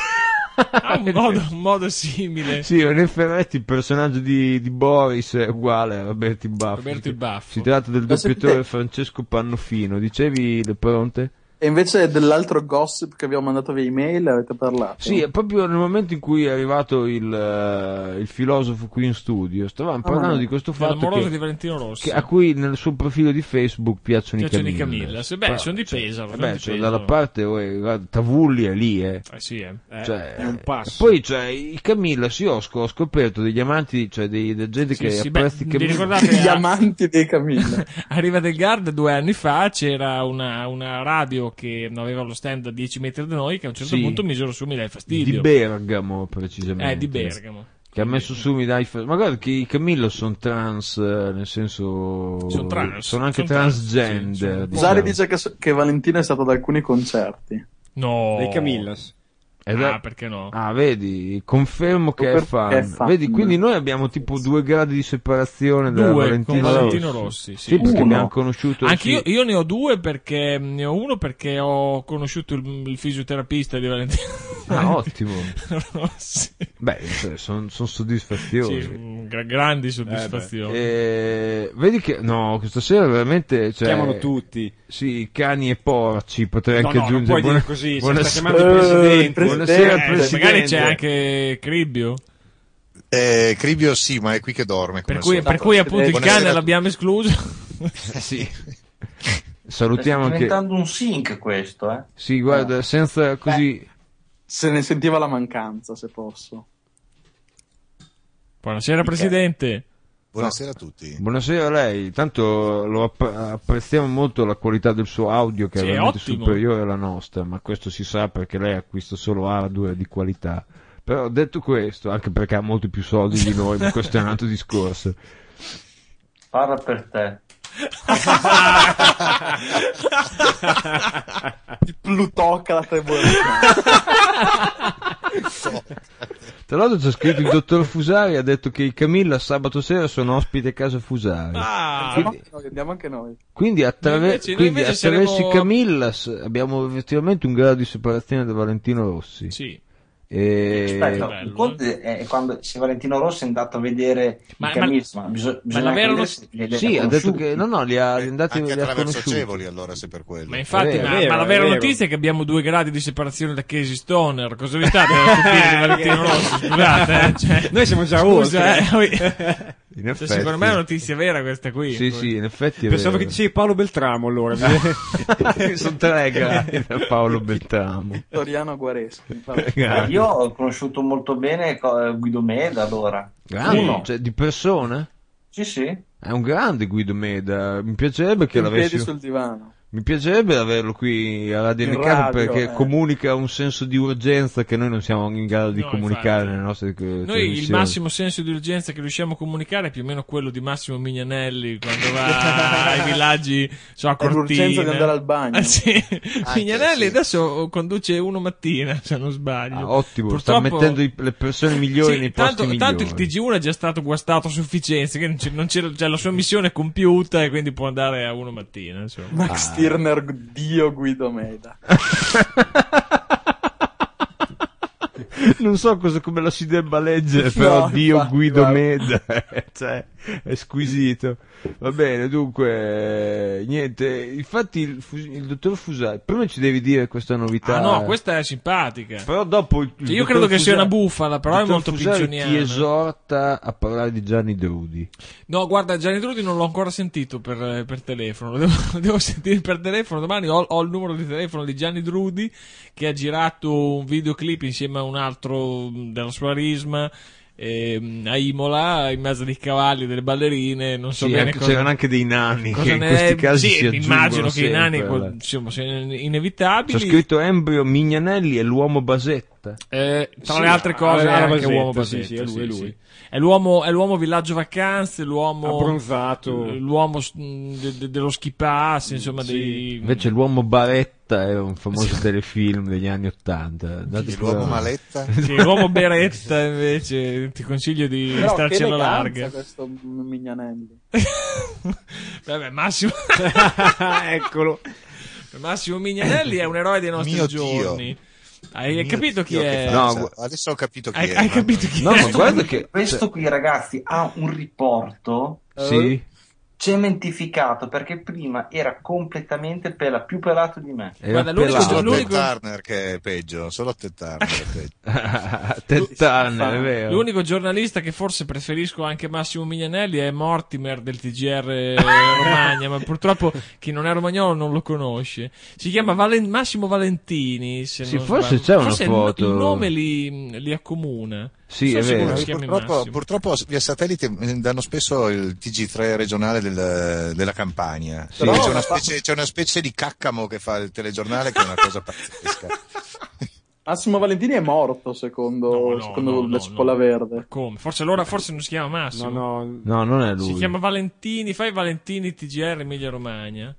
J: Ha un modo, un modo simile.
E: Sì, René Ferretti, il personaggio di, di Boris è uguale a Roberto il Baffo.
J: Roberto il Baffo.
E: Si tratta del
K: Ma
E: doppiatore
K: sentite-
E: Francesco Pannofino. Dicevi le pronte?
K: E invece dell'altro gossip che abbiamo mandato via email avete parlato?
E: Sì, è proprio nel momento in cui è arrivato il, eh, il filosofo qui in studio, stavamo parlando
K: no.
E: di questo fatto
J: L'amoroso
E: che,
J: di Valentino Rossi.
E: che a cui nel suo profilo di Facebook piacciono,
J: Piacciono i
E: i Camilla.
J: Camillas. Beh, sono di Pesaro, sono
E: Beh,
J: di
E: cioè,
J: Pesaro.
E: dalla parte oh, guarda, Tavulli è lì, eh.
J: Eh sì, eh.
F: Eh,
E: Cioè,
F: è un passo.
E: Poi cioè, i Camilla, sì, ho, sc- ho scoperto degli amanti, cioè dei, della gente
J: Sì,
E: che
J: sì, beh,
E: apprezza i
J: vi
E: Camilla.
J: ricordate
K: Gli
J: a-
K: amanti dei Camilla.
J: a Riva del Garda due anni fa c'era una, una radio che aveva lo stand a dieci metri da noi, che a un certo
E: Sì.
J: punto misero su mi dai
E: Di
J: fastidio.
E: Bergamo, precisamente.
J: Eh, di Bergamo.
E: Che ha messo su mi dai fa- ma guarda che i Camillo sono trans, eh, nel senso
J: Sono trans,
E: sono anche
J: sono trans,
E: transgender,
J: sì, sono-
E: diciamo.
K: Zari dice che, che Valentino è stato ad alcuni concerti.
J: No.
F: Dei Camillas.
E: Ed è-
J: Ah, perché no?
E: Ah, vedi, confermo che è
K: Perché
E: fan.
K: è fan.
E: Vedi, quindi noi abbiamo tipo due gradi di separazione da
J: Due
E: Valentino,
J: con Valentino
E: Rossi.
J: Rossi, sì.
E: Sì, perché
K: Uno.
E: abbiamo conosciuto
J: Anche
E: sì.
J: io, io ne ho due perché ne ho uno perché ho conosciuto il, il fisioterapista di Valentino
E: Ah, ottimo.
J: Rossi.
E: Beh, sono soddisfazioni.
J: Sì, gra- grandi soddisfazioni.
E: Eh, vedi che no, questa sera veramente cioè,
F: Chiamano tutti.
E: Sì, cani e porci, potrei
F: No,
E: anche
F: no, non
E: aggiungere.
F: puoi dire
E: Buona-
F: così, se
E: buonasera-
F: sta chiamando il presidente.
E: Buonasera,
J: Eh,
E: presidente.
J: magari c'è anche Cribbio.
N: Eh, Cribio sì, ma è qui che dorme.
J: Per
N: come
J: cui,
N: al
J: per
N: solito.
J: cui appunto il
N: Buonasera
J: cane
N: a
J: l'abbiamo escluso.
E: Eh, sì. Salutiamo
G: Sta
E: anche.
G: diventando un sync questo, eh.
E: Sì, guarda, senza così.
K: Se ne sentiva la mancanza, se posso.
J: Buonasera presidente.
N: Buonasera a tutti.
E: Buonasera a lei, tanto lo app- apprezziamo molto la qualità del suo audio che
J: Sì,
E: è
J: è
E: veramente
J: ottimo.
E: superiore alla nostra, ma questo si sa perché lei acquista solo hardware di qualità. Però detto questo, anche perché ha molti più soldi di noi, ma questo è un altro discorso.
G: Parla per te.
K: Il Plutocca la trebola.
E: Tra l'altro c'è scritto il dottor Fusari, ha detto che i Camilla sabato sera sono ospiti a casa Fusari.
J: Ah,
K: Andiamo anche noi, andiamo anche noi.
E: Quindi, attraver-
J: Noi invece- noi
E: quindi
J: invece
E: attraverso
J: saremo-
E: i Camillas abbiamo effettivamente un grado di separazione da Valentino Rossi.
J: sì.
E: E...
G: Aspetta,
J: bello,
G: un conto è è quando se Valentino Rossi è andato a vedere
J: Ma-
G: i
J: ma-
G: Camillas, ma, bisog- bisogna
J: la
G: anche
J: vera
G: vedere
J: not-
G: se li- li ha
E: Sì, ha detto
G: conosciuti.
E: che no, no, li ha li è andati
N: Anche
E: li ha
N: attraverso
E: conosciuti.
N: Cevoli, allora, se per quello.
J: Ma infatti,
E: È vero,
J: ma,
F: è vero,
J: ma la
F: è
J: vera
F: vero.
J: notizia è che abbiamo due gradi di separazione da Casey Stoner. Cosa vi state a stupire di Valentino Rossi? Scusate, eh? Cioè,
F: Noi siamo già
J: scusa,
F: oltre.
J: eh, poi-
E: In
J: cioè,
E: effetti.
J: secondo me è una notizia vera questa qui.
E: Sì,
J: Poi-
E: sì, in effetti è
F: Pensavo che
E: vero.
F: dicevi Paolo Beltramo allora.
E: Sono tre gradi da Paolo Beltramo.
K: Vittoriano Guareschi. Vabbè.
G: Eh, Io ho conosciuto molto bene co- Guido Meda allora.
E: Grande,
G: Uno.
E: cioè, di persona?
G: Sì, sì.
E: È un grande Guido Meda. Mi piacerebbe che
K: In piedi
E: l'avessi
K: sul divano.
E: Mi piacerebbe averlo qui a Radio
K: In
E: N K
K: radio,
E: perché
K: eh.
E: comunica un senso di urgenza che noi non siamo in grado di
J: No,
E: comunicare
J: infatti.
E: nelle nostre eh,
J: Noi il
E: trasmissioni.
J: massimo senso di urgenza che riusciamo a comunicare è più o meno quello di Massimo Mignanelli quando va ai villaggi, so, a
K: È l'urgenza
J: Cortina.
K: di andare al bagno.
J: Ah, sì.
N: Anche,
J: Mignanelli
N: sì.
J: adesso conduce uno mattina, se non sbaglio.
E: Ah, ottimo, sta
J: Purtroppo-
E: mettendo i- le persone migliori
J: Sì,
E: nei
J: tanto,
E: posti
J: tanto il
E: migliori.
J: T G uno è già stato guastato a sufficienza, che non c'è, non c'era, cioè, la sua missione è compiuta e quindi può andare a uno mattina. Insomma.
K: Max
E: Ah.
K: Stirner, Dio Guido Meda.
E: Non so cosa, come la si debba leggere, però
K: No,
E: Dio
K: infatti,
E: Guido
K: guarda.
E: Meda, cioè, è squisito. Va bene, dunque, eh, niente, infatti il, Fus- il dottor Fusai, prima ci devi dire questa novità.
J: Ah no, questa è simpatica.
E: Però dopo il, il
J: Cioè, io
E: dottor
J: credo che sia
E: Fusai-
J: una bufala, però
E: il
J: è
E: dottor
J: molto
E: Fusai
J: piccioniana.
E: ti esorta a parlare di Gianni Drudi.
J: No, guarda, Gianni Drudi non l'ho ancora sentito per, per telefono, lo devo, lo devo sentire per telefono. Domani ho, ho il numero di telefono di Gianni Drudi che ha girato un videoclip insieme a un altro della sua risma ehm, a Imola, in mezzo dei cavalli, delle ballerine, non so
E: Sì,
J: bene
E: anche-
J: cosa,
E: c'erano anche dei nani
J: cosa
E: che in
J: ne
E: questi
J: è.
E: casi
J: sì,
E: si aggiungono
J: immagino che i nani
E: sempre,
J: co-
E: eh.
J: insomma, siano inevitabili.
E: C'è scritto Embrio Mignanelli e l'uomo Basetta.
J: Eh, tra
F: Sì,
J: le altre cose
F: alla
J: è anche
F: Basetta,
J: uomo
F: sì,
J: Basetta,
F: sì, è lui, è lui.
J: È l'uomo, è l'uomo villaggio vacanze, l'uomo
F: Abbronzato.
J: l'uomo mh, de- de- dello ski pass, insomma,
F: Sì.
J: dei
E: Invece l'uomo Baretta è un famoso telefilm degli anni Ottanta.
N: Sì, l'uomo maletta.
J: Sì, l'uomo beretta invece ti consiglio di
K: Però che
J: starcela
K: eleganza
J: larga.
K: questo Mignanelli.
J: Vabbè, Massimo
F: Eccolo.
J: Massimo Mignanelli è un eroe dei nostri
N: Mio Dio.
J: giorni. Hai
N: Mio
J: capito chi
N: Dio, che
J: è?
N: faccia.
E: No,
N: Adesso ho capito chi
J: Hai,
N: è.
J: hai
N: ma-
J: capito chi
E: No,
J: è?
E: ma guarda che...
G: Questo qui, ragazzi, ha un riporto
E: Sì,
G: cementificato perché prima era completamente pela, più pelato di me.
E: era
J: Guarda, l'unico-
E: pelato.
N: Solo
J: l'unico-
N: Ted Turner che è peggio, solo Ted Turner che è peggio.
E: Ted Turner, è vero.
J: L'unico giornalista che forse preferisco anche Massimo Mignanelli è Mortimer del T G R Romagna, ma purtroppo chi non è romagnolo non lo conosce. Si chiama Valen- Massimo Valentini. Se
E: Sì,
J: non
E: forse
J: sbaglio.
E: c'è una
J: Forse il-
E: foto.
J: Il nome li, li accomuna.
E: Sì,
J: Sono
E: è
J: sicuro
E: vero.
J: che si chiami
N: Purtroppo,
J: Massimo.
N: purtroppo via satellite eh, danno spesso il T G tre regionale del- della Campania.
E: Sì.
N: Dove
K: Però-
N: c'è, una specie, c'è una specie di caccamo che fa il telegiornale che è una cosa pazzesca.
K: Massimo Valentini è morto secondo,
J: No, no,
K: secondo
J: no,
K: la
J: no,
K: cipolla
J: no.
K: verde.
J: Come? Forse allora forse non si chiama Massimo.
F: No, no.
E: No, non è lui.
J: Si chiama Valentini, fai Valentini T G R Emilia Romagna.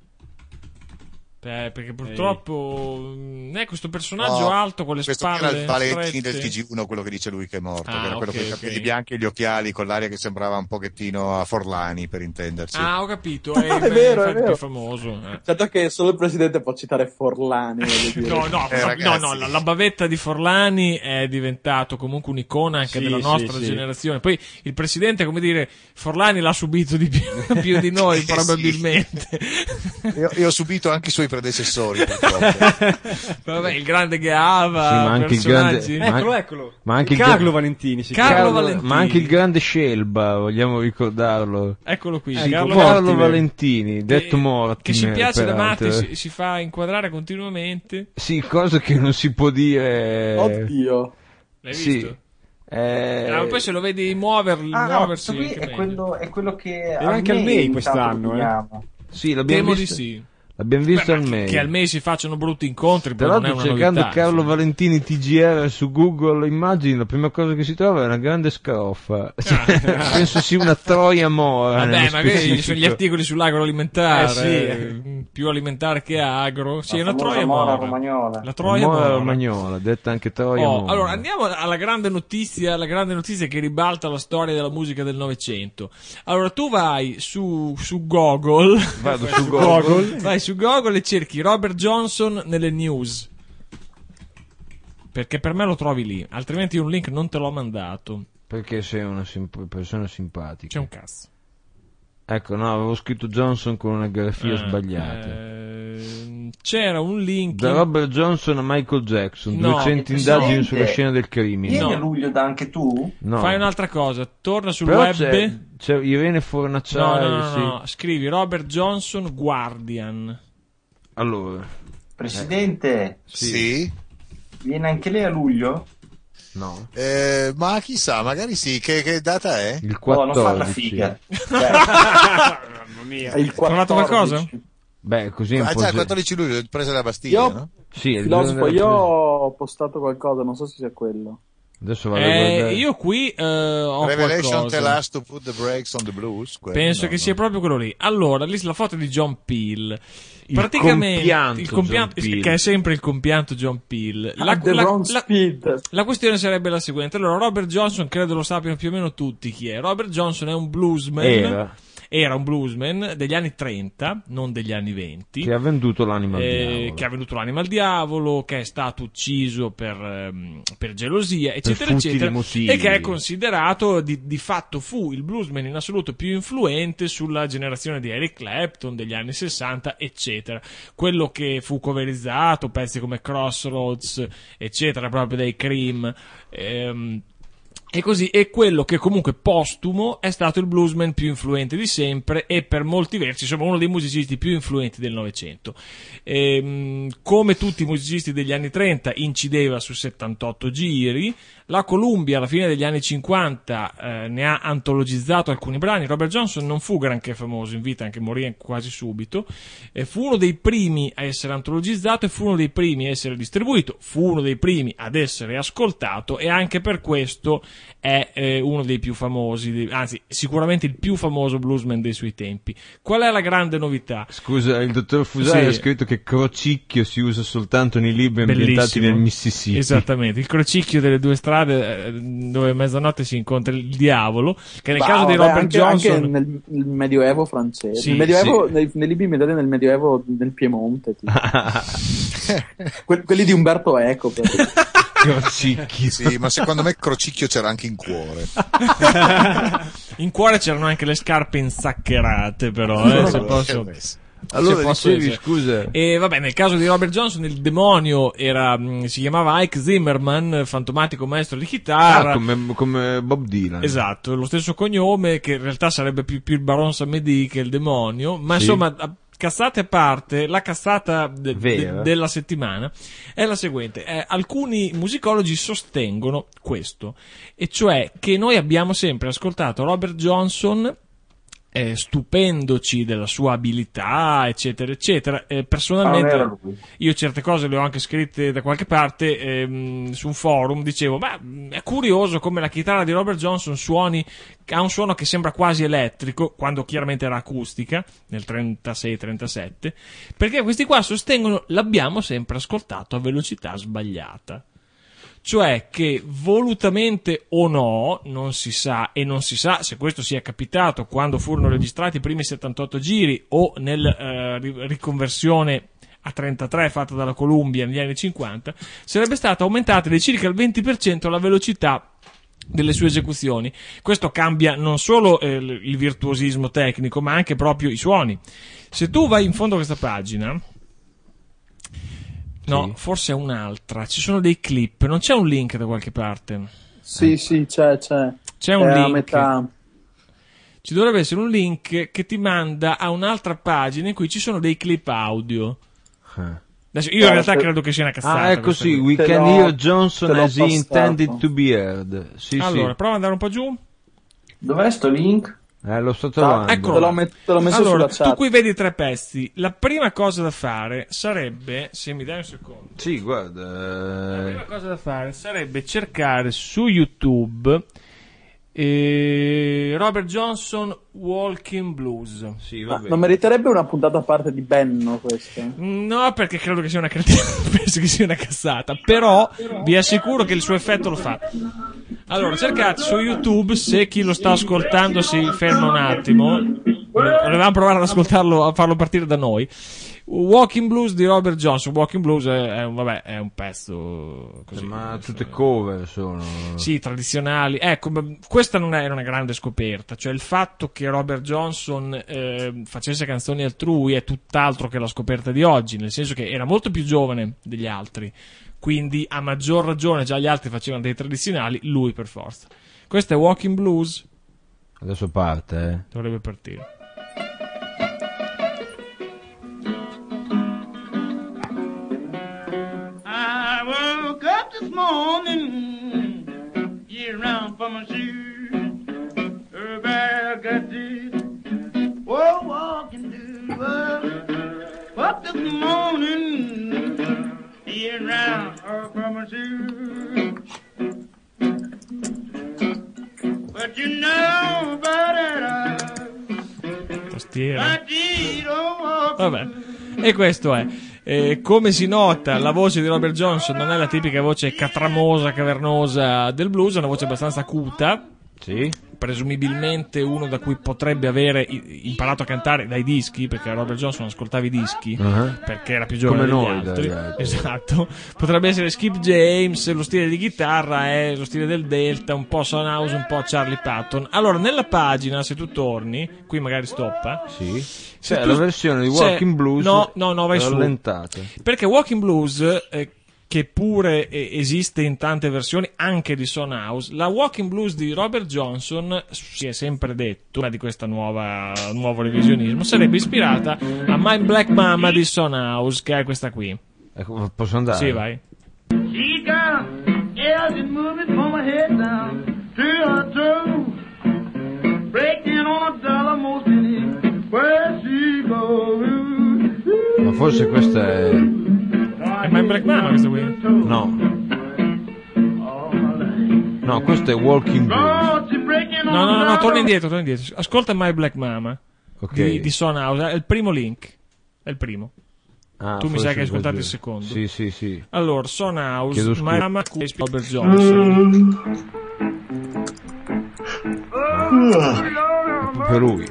J: Eh, perché purtroppo mh, è questo personaggio
N: No,
J: alto con le
N: questo qui
J: spalle
N: era il Valentini
J: strette.
N: del T G uno, quello che dice lui che è morto,
J: Ah,
N: che era quello
J: ok,
N: con i capelli
J: ok.
N: bianchi e gli occhiali, con l'aria che sembrava un pochettino a Forlani, per intenderci.
J: Ah, ho capito, è,
K: È
J: beh,
K: vero, è
J: infatti
K: vero.
J: più famoso. eh.
K: Certo che solo il presidente può citare Forlani. voglio dire.
J: No, no,
N: Eh,
J: no,
N: ragazzi.
J: no, no, la, la bavetta di Forlani è diventato comunque un'icona anche
F: Sì,
J: della
F: sì,
J: nostra
F: sì.
J: generazione. Poi il presidente, come dire, Forlani l'ha subito di più, più di noi,
N: Sì.
J: probabilmente.
N: Io, io ho subito anche i suoi predecessori, purtroppo.
J: Vabbè, il grande Gava,
E: Sì, ma anche il
J: personaggi.
E: grande- ma-
F: Eccolo, eccolo.
E: Ma anche il
F: Carlo
E: gra-
F: Valentini si
J: Carlo
F: chiama.
J: Valentini.
E: Ma anche il grande Scelba, vogliamo ricordarlo.
J: Eccolo qui,
E: Sì,
J: Carlo
E: Carlo,
J: Mortimer,
E: Valentini, detto
J: che-
E: Mortimer.
J: che ci piace da
E: peraltro.
J: matti, si, si fa inquadrare continuamente.
E: Sì, cosa che non si può dire.
K: Oddio.
J: L'hai
E: Sì.
J: visto?
E: Eh,
J: Ah, poi se lo vedi muoverli,
G: Ah, no,
J: muoversi,
G: questo qui
J: che
G: è
J: meglio.
G: quello, è quello che
F: Era anche al
G: May
F: May
G: intanto
F: quest'anno,
G: lo
F: eh.
G: chiama.
E: Sì, l'abbiamo
J: Temo
E: visto.
J: di sì.
E: L'abbiamo visto
J: Beh,
E: al
J: ma
E: mail.
J: che al mese si facciano brutti incontri,
E: Tra
J: poi non è
E: l'altro,
J: una
E: cercando
J: novità,
E: Carlo
J: insomma.
E: Valentini T G R su Google Immagini, la prima cosa che si trova è una grande scroffa. Cioè, penso sia una troia mora.
J: Vabbè,
E: nello
J: magari
E: specifico.
J: sono gli articoli sull'agroalimentare,
F: Eh, sì.
J: eh, più alimentare che agro. Sì,
G: La
J: è una
G: famosa
J: troia
G: mora
J: mora.
G: romagnola.
J: La troia
E: Mora
J: mora.
E: romagnola, detta anche troia
J: Oh,
E: mora.
J: allora andiamo alla grande notizia, la grande notizia che ribalta la storia della musica del Novecento. Allora tu vai su, su Google,
E: Vado su Google.
J: vai su Google e cerchi Robert Johnson nelle news. Perché per me lo trovi lì, altrimenti un link non te l'ho mandato.
E: Perché sei una simp- persona simpatica.
J: C'è un cazzo.
E: Ecco, no, avevo scritto Johnson con una grafia
J: Eh,
E: sbagliata.
J: eh, c'era un link
E: Da Robert Johnson a Michael Jackson,
J: No,
E: duecento
G: il
E: indagini
G: presidente-
E: sulla scena del crimine.
G: Vieni
J: No.
G: a luglio da anche tu?
E: No.
J: Fai un'altra cosa, torna sul
E: Però
J: web.
E: c'è, c'è Irene
J: No,
E: Fornaciari.
J: no, no,
E: sì.
J: no, scrivi Robert Johnson Guardian.
E: Allora,
G: Presidente,
N: Sì?
G: viene anche lei a luglio?
E: no.
N: Eh, ma chissà, magari sì. Che, che data è?
E: Il
G: Oh, non fa la
E: quattordici.
G: figa.
F: Mamma mia.
K: È il
J: Trovato
K: quattordici.
J: qualcosa?
E: Beh, così è un
N: Ah,
E: po'
N: già,
E: se-
N: il quattordici luglio, presa la Bastiglia,
K: Io-
N: no?
E: Sì, è il
K: Filosofo,
E: giorno della
K: io
E: presa-
K: ho postato qualcosa, non so se sia quello.
E: Adesso vado a
J: Eh,
E: guardare.
J: io qui eh, ho
N: Revelation tell
J: qualcosa.
N: us to put the brakes on the blues. quello
J: Penso
N: no,
J: che
N: no.
J: sia proprio quello lì. Allora, lì la foto di John Peel.
E: Il
J: Praticamente
E: compianto
J: il compianto,
E: John Peel.
J: che è sempre il compianto John Peel.
K: Ah, The Wrong Speed.
J: la questione sarebbe la seguente. Allora, Robert Johnson, credo lo sappiano più o meno tutti chi è. Robert Johnson è un bluesman.
E: Era.
J: Era un bluesman degli anni trenta, non degli anni venti.
E: Che ha venduto l'anima al
J: eh,
E: diavolo.
J: che ha venduto l'anima al diavolo, che è stato ucciso per, ehm, per gelosia, eccetera,
E: futili
J: eccetera,
E: motivi.
J: e che è considerato, di, di fatto fu il bluesman in assoluto più influente sulla generazione di Eric Clapton degli anni sessanta, eccetera. Quello che fu coverizzato, pezzi come Crossroads, eccetera, proprio dai Cream, ehm, e così, è quello che comunque postumo è stato il bluesman più influente di sempre e per molti versi insomma uno dei musicisti più influenti del Novecento. Ehm, come tutti i musicisti degli anni trenta incideva su settantotto giri, la Columbia alla fine degli anni cinquanta eh, ne ha antologizzato alcuni brani. Robert Johnson non fu granché famoso in vita, anche morì quasi subito, e fu uno dei primi a essere antologizzato e fu uno dei primi a essere distribuito, fu uno dei primi ad essere ascoltato e anche per questo è eh, uno dei più famosi, anzi sicuramente il più famoso bluesman dei suoi tempi. Qual è la grande novità?
E: Scusa, il dottor Fusari
J: Sì.
E: ha scritto che crocicchio si usa soltanto nei libri ambientati
J: Bellissimo.
E: nel Mississippi.
J: Esattamente, il crocicchio delle due strade eh, dove a mezzanotte si incontra il diavolo, che nel
K: Bah,
J: caso di
K: vabbè,
J: Robert
K: anche,
J: Johnson
K: anche nel, nel Medioevo francese.
J: Sì,
K: Il Medioevo,
J: sì.
K: nei, nei libri ambientati nel Medioevo nel Piemonte. tipo. Que- quelli di Umberto Eco. per-
E: Crocicchio.
N: Sì, ma secondo me Crocicchio c'era anche in cuore.
J: in cuore c'erano anche le scarpe insaccherate, però eh, se posso.
E: Allora,
J: se posso
E: dicevi,
J: essere.
E: scusa.
J: E vabbè, nel caso di Robert Johnson il demonio era, mh, si chiamava Ike Zimmerman, fantomatico maestro di chitarra.
E: Ah, come, come Bob Dylan.
J: Esatto, lo stesso cognome, che in realtà sarebbe più, più il Baron Samedi che il demonio, ma
E: Sì.
J: insomma, a- cazzate a parte, la cazzata de-
E: Vera.
J: de- della settimana è la seguente. Eh, alcuni musicologi sostengono questo, e cioè che noi abbiamo sempre ascoltato Robert Johnson eh, stupendoci della sua abilità, eccetera, eccetera. Eh, personalmente,
G: Ah, non era lui.
J: io certe cose le ho anche scritte da qualche parte ehm, su un forum, dicevo, ma mh, è curioso come la chitarra di Robert Johnson suoni, ha un suono che sembra quasi elettrico, quando chiaramente era acustica, nel trentasei trentasette, perché questi qua sostengono l'abbiamo sempre ascoltato a velocità sbagliata. Cioè che volutamente o no, non si sa, e non si sa se questo sia capitato quando furono registrati i primi settantotto giri o nella eh, ri- riconversione a trentatré fatta dalla Columbia negli anni cinquanta, sarebbe stata aumentata di circa il venti per cento la velocità delle sue esecuzioni. Questo cambia non solo eh, il il virtuosismo tecnico, ma anche proprio i suoni. Se tu vai in fondo a questa pagina, no,
E: Sì.
J: forse è un'altra, ci sono dei clip, non c'è un link da qualche parte?
K: Sì, sì, c'è, c'è.
J: C'è un
K: È a
J: link.
K: metà.
J: Ci dovrebbe essere un link che ti manda a un'altra pagina in cui ci sono dei clip audio.
E: Eh.
J: Adesso, io in realtà credo che sia una cazzata.
E: Ah, ecco
J: questa
E: sì,
J: cosa.
E: we
K: Te
E: can
K: l'ho-
E: hear Johnson
K: te l'ho
E: as he intended
K: passato.
E: to be heard. Sì,
J: Allora,
E: sì.
J: prova ad andare un po' giù.
G: Dov'è sto link?
E: Eh, lo sto trovando.
J: Eccolo
K: Te l'ho,
J: là.
K: met- te l'ho messo
J: Allora,
K: sulla
J: tu
K: chat.
J: qui vedi tre pezzi. La prima cosa da fare sarebbe, se mi dai un secondo,
E: Sì, guarda.
J: la
E: eh,
J: prima cosa da fare sarebbe cercare su YouTube eh, Robert Johnson Walking Blues.
E: Sì,
K: Ma
E: va bene.
K: non meriterebbe una puntata a parte di Benno questa?
J: No, perché credo che sia una cretina, penso che sia una cazzata, però vi assicuro che il suo effetto lo fa. Allora, cercate su YouTube, se chi lo sta ascoltando si ferma un attimo. Volevamo provare ad ascoltarlo, a farlo partire da noi. Walking Blues di Robert Johnson. Walking Blues è, è un, vabbè, è un pezzo così.
E: Ma tutte cover sono.
J: Sì, tradizionali. Ecco, ma questa non è una grande scoperta, cioè il fatto che Robert Johnson eh, facesse canzoni altrui è tutt'altro che la scoperta di oggi, nel senso che era molto più giovane degli altri, quindi a maggior ragione già gli altri facevano dei tradizionali, lui per forza. Questo è Walking Blues,
E: Adesso parte, eh.
J: dovrebbe partire.
O: I woke up this morning, get around for my shoes. Everybody got this, whoa, walking to work. in the morning, being round her from too. But you know about it,
J: Tastiera. Vabbè, e questo è. Eh, come si nota, la voce di Robert Johnson non è la tipica voce catramosa, cavernosa del blues, è una voce abbastanza acuta.
E: Sì.
J: Presumibilmente uno da cui potrebbe avere imparato a cantare dai dischi, perché Robert Johnson ascoltava i dischi, uh-huh. perché era più giovane
E: come
J: degli
E: noi,
J: altri.
E: dai, dai.
J: Esatto. Potrebbe essere Skip James, lo stile di chitarra è lo stile del Delta, un po' Son House, un po' Charlie Patton. Allora, nella pagina, se tu torni, qui magari stoppa.
E: Sì.
J: Se
E: C'è
J: tu,
E: la versione di Walking Blues
J: no, no, no, vai
E: rallentata.
J: Su. Perché Walking Blues, eh, che pure eh, esiste in tante versioni anche di Son House, la Walking Blues di Robert Johnson, si è sempre detto, una di questa nuova nuovo revisionismo, sarebbe ispirata a My Black Mama di Son House, che è questa qui.
E: Ecco, posso andare?
J: Sì, vai.
O: She got airs and moving from her head down to her toe, breaking on a dollar most in where she goes.
E: Ma forse questa è...
J: È My Black Mama questa qui?
E: No. No, questo è Walking Blues.
J: No, no, no, torna indietro, torna indietro. Ascolta My Black Mama
E: okay.
J: di, di Son House, è il primo link. È il primo.
E: Ah,
J: tu mi sa che hai ascoltato il secondo.
E: Sì, sì, sì.
J: Allora, Son House,
E: Chiedo
J: My
E: scusa.
J: Mama, Robert Johnson.
E: Ah, per lui.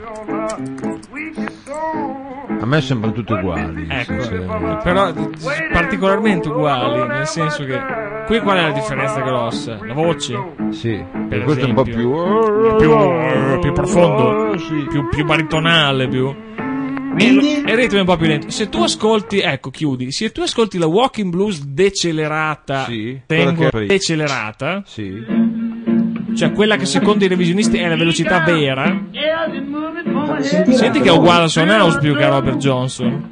E: A me sembrano tutte uguali.
J: Ecco,
E: se...
J: però particolarmente uguali, nel senso che qui qual è la differenza grossa? La voce?
E: Sì,
J: per
E: questo è un po' più
J: più, più profondo, sì. più, più baritonale, più... E il ritmo è un po' più lento. Se tu ascolti, ecco, chiudi. Se tu ascolti la Walking Blues decelerata,
E: sì,
J: tengo decelerata,
E: sì.
J: cioè quella che secondo i revisionisti è la velocità vera, senti che è uguale a Son House più che a Robert Johnson.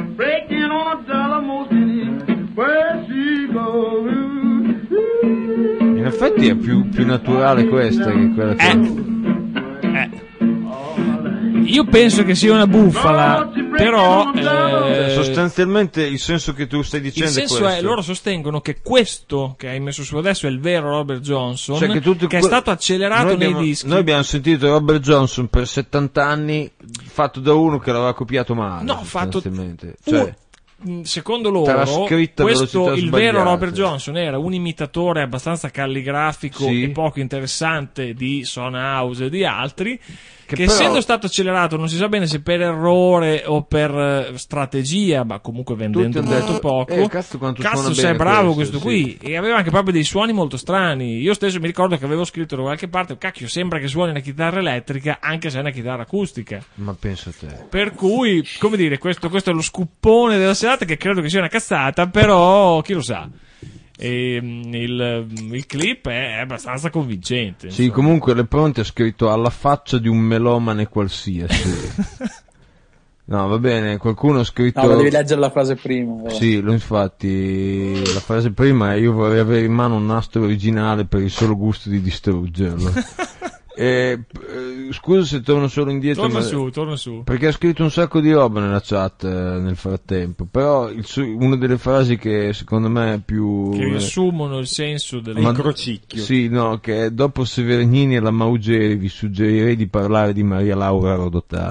E: In effetti è più, più naturale questa che quella che...
J: Eh. Eh. Io penso che sia una bufala, però eh,
E: sostanzialmente il senso che tu stai dicendo
J: il senso
E: è questo.
J: È, loro sostengono che questo che hai messo su adesso è il vero Robert Johnson,
E: cioè che, tutto
J: che
E: que-
J: è stato accelerato
E: noi
J: nei
E: abbiamo,
J: dischi.
E: Noi abbiamo sentito Robert Johnson per settanta anni fatto da uno che l'aveva copiato male.
J: No, fatto
E: cioè,
J: secondo loro questo il vero Robert Johnson era un imitatore abbastanza calligrafico
E: sì.
J: e poco interessante di Son House e di altri, che, che
E: però...
J: essendo stato accelerato non si sa bene se per errore o per uh, strategia, ma comunque vendendo molto detto, poco,
E: eh, cazzo, quanto
J: cazzo sei bravo questo, questo
E: sì.
J: qui, e aveva anche proprio dei suoni molto strani. Io stesso mi ricordo che avevo scritto da qualche parte, cacchio, sembra che suoni una chitarra elettrica anche se è una chitarra acustica.
E: Ma penso a te.
J: Per cui, come dire, questo, questo è lo scuppone della serata, che credo che sia una cazzata, però chi lo sa. E il, il clip è abbastanza convincente.
E: Sì,
J: insomma.
E: Comunque Le Pronte ha scritto alla faccia di un melomane qualsiasi. No, va bene, qualcuno ha scritto...
K: No, devi leggere la frase prima. Eh.
E: Sì, lo, infatti, la frase prima è: io vorrei avere in mano un nastro originale per il solo gusto di distruggerlo. Eh, scusa se torno solo indietro,
J: torna
E: ma...
J: su, torna su,
E: perché ha scritto un sacco di roba nella chat eh, nel frattempo, però il su... una delle frasi che secondo me è più
J: che riassumono il senso del
E: ma...
F: crocicchio,
E: sì, no, che dopo Severnini e la Maugeri vi suggerirei di parlare di Maria Laura Rodotà.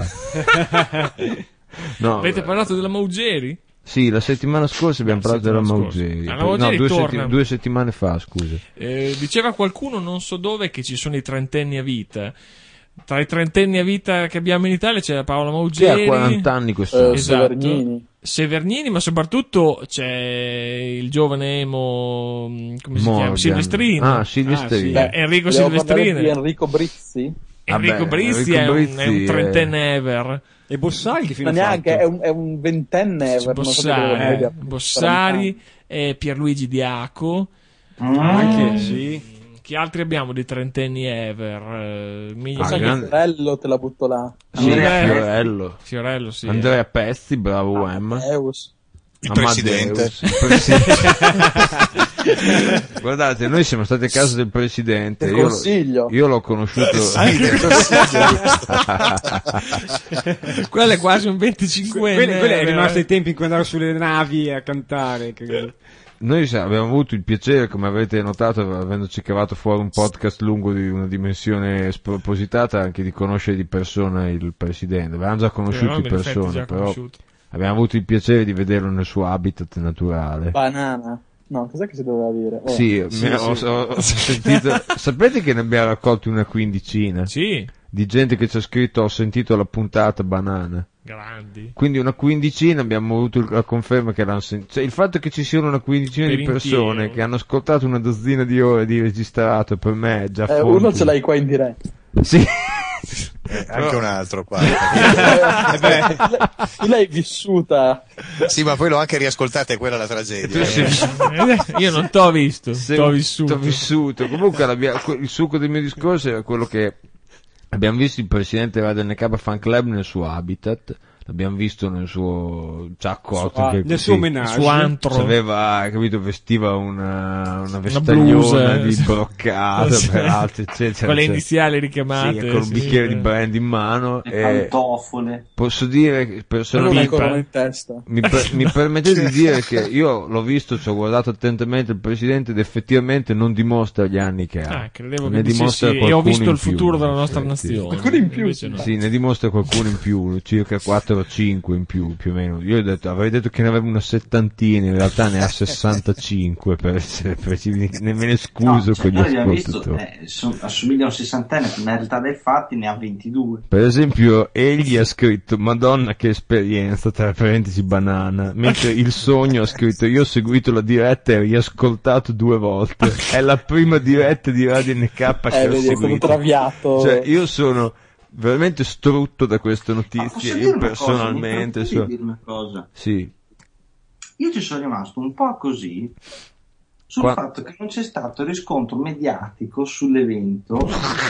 E: No,
J: avete parlato della Maugeri?
E: Sì, la settimana scorsa abbiamo
J: la
E: parlato della
J: scorsa.
E: Maugeri.
J: La Maugeri
E: no, due,
J: torna.
E: setti- due settimane fa, scusa.
J: Eh, diceva qualcuno, non so dove, che ci sono i trentenni a vita. Tra i trentenni a vita che abbiamo in Italia c'è Paola Maugeri.
E: Che ha quaranta anni questo.
K: Eh,
J: esatto.
K: Severnini.
J: Severnini, ma soprattutto c'è il giovane emo, come si
E: Morgan.
J: chiama? Silvestrini.
E: Ah, Silvestrini.
J: Ah, sì. Enrico
K: Devo
J: Silvestrini.
K: parlare di Enrico Brizzi?
J: Enrico
E: Vabbè,
J: Brizzi,
E: Enrico
J: è,
E: Brizzi
J: un, è un trentenne ever.
F: E Bossari che fino
K: Ma neanche, è un, è un ventenne ever.
J: Bossari, eh, Bossari e Pierluigi Diaco.
F: Anche, sì.
J: Chi altri abbiamo di trentenni ever? Uh, mi...
E: Ah, grande...
K: Fiorello te la butto là.
E: Sì, Fiorello.
J: Fiorello, sì.
E: Andrea Pezzi, bravo Wem.
K: Eus.
N: Il presidente.
E: Amadeus, il presidente. Guardate, noi siamo stati a casa del presidente.
K: Del
E: Io,
K: consiglio.
E: io l'ho conosciuto.
K: Anche del consiglio.
J: Quello è quasi un venticinquenne.
F: Quello, quello è
J: eh,
F: rimasto ai tempi in cui andavo sulle navi a cantare. Che...
E: Noi sa- abbiamo avuto il piacere, come avete notato, avendoci cavato fuori un podcast lungo di una dimensione spropositata, anche di conoscere di persona il presidente. Avevamo già conosciuto
J: Avevamo
E: di
J: in effetti
E: persona,
J: già
E: però
J: conosciuto.
E: abbiamo avuto il piacere di vederlo nel suo habitat naturale.
K: Banana. No, cos'è che si doveva dire? Oh.
E: Sì,
K: Sì,
E: mi-
K: sì.
E: Ho, ho sentito. Sapete che ne abbiamo raccolti una quindicina?
J: Sì.
E: Di gente che ci ha scritto: ho sentito la puntata banana.
J: Grandi.
E: Quindi una quindicina, abbiamo avuto la conferma che l'hanno sentito. Cioè, il fatto che ci siano una quindicina
J: Per
E: di persone
J: intero.
E: che hanno ascoltato una dozzina di ore di registrato, per me è già
K: Eh,
E: fonte.
K: uno ce l'hai qua in diretta.
E: Sì.
N: Eh, anche un altro qua.
K: Eh, beh, tu l'hai vissuta.
N: Sì, ma poi l'ho anche riascoltata, e quella è la tragedia.
J: Io non t'ho visto,
E: Se-
J: t'ho vissuto.
E: t'ho vissuto. Comunque l'abbia- il succo del mio discorso era quello che abbiamo visto il presidente Radio N K Fan Club nel suo habitat. L'abbiamo visto nel suo ciaccotto,
F: Ah,
E: che
F: nel suo menage.
J: Suo antro.
E: aveva, capito, vestiva una, una
J: blusa,
E: vestagliona
J: eh.
E: di broccata
J: Sì.
E: per altri, eccetera.
J: Con le
E: cioè-
J: iniziali richiamate.
E: Sì, con un
J: sì.
E: bicchiere di brandy in mano.
G: Le
E: E
G: pantofole.
E: posso dire che
K: Non
E: personalmente
K: ancora in testa.
E: mi, per- mi permettete di dire che io l'ho visto, ci ho guardato attentamente il presidente ed effettivamente non dimostra gli anni che ha.
J: Ah, credevo
E: ne
J: che
E: dimostra
J: dicessi, e ho
E: qualcuno
J: visto
E: in
J: il
E: più,
J: futuro della
E: in
J: nostra
E: effetti.
J: nazione.
K: Qualcuno in più,
J: Invece no.
E: Sì, ne dimostra qualcuno in più, circa quattro o cinque in più, più o meno. Io ho detto, avrei detto che ne avevo una settantina, in realtà ne ha sessantacinque per essere precisi, ne me ne scuso
G: No,
E: con
G: cioè,
E: gli
G: noi abbiamo visto,
E: ascoltatori.
G: eh, so- assomiglia a un sessantenne, ma in realtà dei fatti ne ha ventidue.
E: Per esempio, egli ha scritto Madonna che esperienza, tra parentesi banana, mentre il sogno ha scritto io ho seguito la diretta e riascoltato due volte. È la prima diretta di Radio N K che
K: Eh,
E: ho
K: vedi, è stato
E: seguito.
K: traviato.
E: Cioè, io sono veramente strutto da queste
G: Ma
E: notizie,
G: posso dire
E: io
G: una cosa?
E: personalmente.
G: Mi
E: so-
G: permetti di dire una cosa?
E: Sì.
G: Io ci sono rimasto un po' così sul
E: Qua-
G: fatto che non c'è stato riscontro mediatico sull'evento,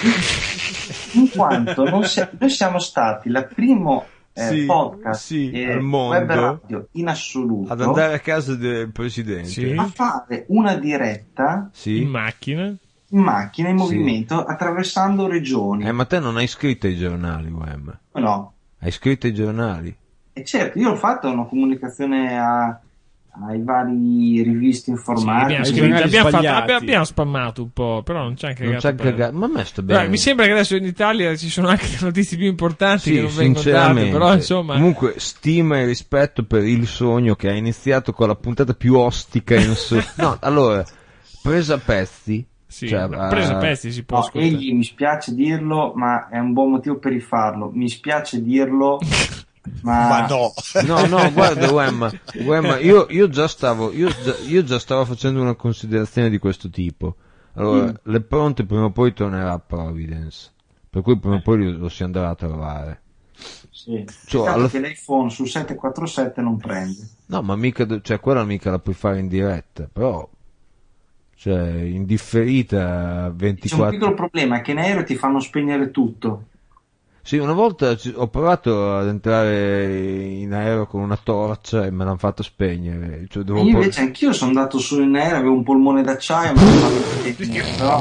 G: in quanto non si- noi siamo stati la primo eh,
E: Sì,
G: podcast
E: sì,
G: e
E: al mondo
G: web radio in assoluto
E: Ad andare a casa del presidente.
J: Sì.
G: a fare una diretta
E: Sì.
J: In macchina.
G: in macchina, in
E: Sì.
G: movimento, attraversando regioni.
E: Eh, ma te non hai scritto ai giornali, Wem.
G: No,
E: Hai scritto ai giornali.
G: e certo, io ho fatto una comunicazione a- ai vari rivisti
J: Sì,
G: informatici.
J: abbiamo,
F: Ai
J: scritto,
F: giornali
J: abbiamo, fatto-
F: sbagliati.
J: abbiamo- abbiamo spammato un po', però non c'è anche
E: Non c'è cagato. Ma a me sta bene.
J: mi sembra che adesso in Italia ci sono anche notizie più importanti
E: Sì,
J: che non vengono date,
E: sinceramente.
J: però insomma.
E: Comunque, stima e rispetto per il sogno che ha iniziato con la puntata più ostica in assoluto. No, allora, presa a pezzi.
J: Sì,
E: cioè,
J: ma presa a
E: eh,
J: pezzi si può
G: No,
J: ascoltare.
G: egli mi spiace dirlo, ma è un buon motivo per rifarlo. Mi spiace dirlo, ma,
N: Ma no.
E: No, no, guarda, Wemma, Wemma, io, io già stavo, io già, io già stavo facendo una considerazione di questo tipo. Allora,
G: Mm.
E: le pronte prima o poi tornerà a Providence, per cui prima o poi lo, lo si andrà a trovare.
G: sì.
E: Cioè,
G: Peccato
E: alla-
G: che l'iPhone sul sette quattro sette non prende.
E: No, ma mica, do- cioè, quella mica la puoi fare in diretta, però, cioè, in differita
G: C'è un
E: ventiquattro.
G: piccolo problema, che in aereo ti fanno spegnere tutto.
E: Sì, una volta ci- ho provato ad entrare in aereo con una torcia e me l'hanno fatto spegnere. Cioè,
G: E
E: dovevo
G: io
E: por-
G: invece anch'io sono andato su in aereo, avevo un polmone d'acciaio, ma non fatto spegnere. Però,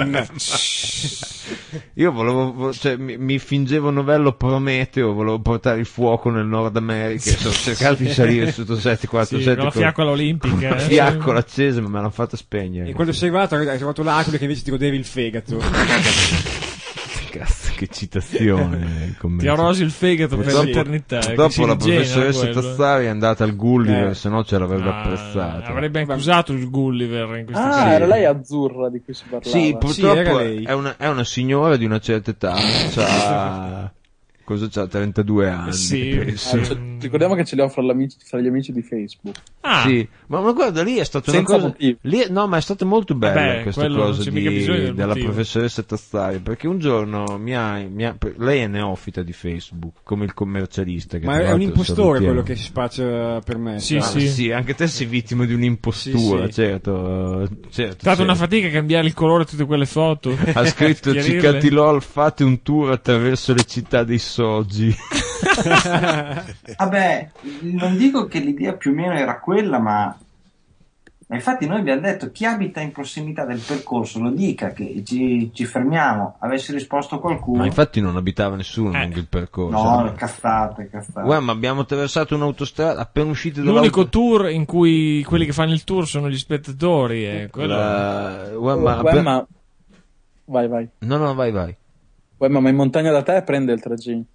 E: Io volevo, vo- cioè, mi, mi fingevo novello Prometeo, volevo portare il fuoco nel Nord America, e sono cercato di salire sotto sette quattro
J: Sì,
E: sette
J: con la fiaccola olimpica,
E: con la
J: eh.
E: fiaccola accesa, ma me l'hanno fatta spegnere.
F: E quando sei arrivato, hai trovato l'Aquila che invece ti godevi il fegato.
E: Cazzo, che citazione.
J: Ti arrosi il fegato per
E: Purtroppo-
J: l'eternità. che
E: Purtroppo
J: si
E: la
J: rigenera
E: professoressa
J: quello.
E: Tassari è andata al Gulliver,
F: Eh.
E: se no ce l'avrebbe
J: Ah,
E: apprezzato.
J: avrebbe accusato il Gulliver in questo
K: Ah,
J: caso.
K: era lei azzurra di cui si parlava.
E: Sì,
F: Sì,
E: purtroppo
F: era lei.
E: è, una, è una signora di una certa età, c'ha, cosa c'ha, trentadue anni,
J: Sì,
E: penso.
K: Ah, cioè, ricordiamo che ce li ho fra, l'amici- fra gli amici di Facebook.
J: Ah,
E: Sì, ma, ma guarda, lì è stata una
K: Senza
E: cosa.
K: motivo.
E: Lì, no, ma è stata molto bella
J: Vabbè,
E: questa
J: quello non
E: cosa
J: c'è
E: di-
J: mica bisogno del
E: della
J: motivo.
E: professoressa Tassari. Perché un giorno mi ha, mi ha- lei è neofita di Facebook, come il commercialista. Che
F: Ma
E: tra
F: è un
E: l'altro
F: impostore
E: salutiamo.
F: quello che si spaccia per me.
J: Sì,
E: Ah,
J: sì.
E: sì, anche te sei vittima di un'impostura,
F: Sì, sì.
E: certo. certo
J: È stata
E: certo.
J: una fatica cambiare il colore di tutte quelle foto.
E: Ha scritto
J: Chiarirle.
E: Cicatilol, fate un tour attraverso le città dei Soggi.
G: Vabbè, non dico che l'idea più o meno era quella, ma ma infatti noi abbiamo detto chi abita in prossimità del percorso lo dica che ci, ci fermiamo. Avesse risposto qualcuno.
E: Ma infatti non abitava nessuno
J: Eh.
E: lungo il percorso.
G: No, cazzate, cazzate.
E: Guarda, ma abbiamo attraversato un'autostrada appena usciti
J: L'unico
E: dall'auto...
J: tour in cui quelli che fanno il tour sono gli spettatori. Eh. Quello...
E: La... Guarda, ma
K: Uè,
E: appena-
K: ma- Vai, vai.
E: No, no, vai, vai.
K: Uè, ma in montagna da te prende il tre G?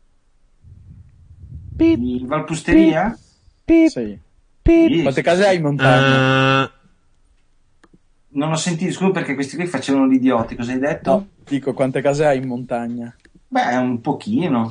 G: Il Valpusteria?
K: Sì.
G: Sì.
K: Quante case hai in montagna?
E: Uh,
G: Non ho sentito, scusa, perché questi qui facevano gli idioti. Cosa hai detto?
K: No, dico, quante case hai in montagna?
G: Beh, un pochino.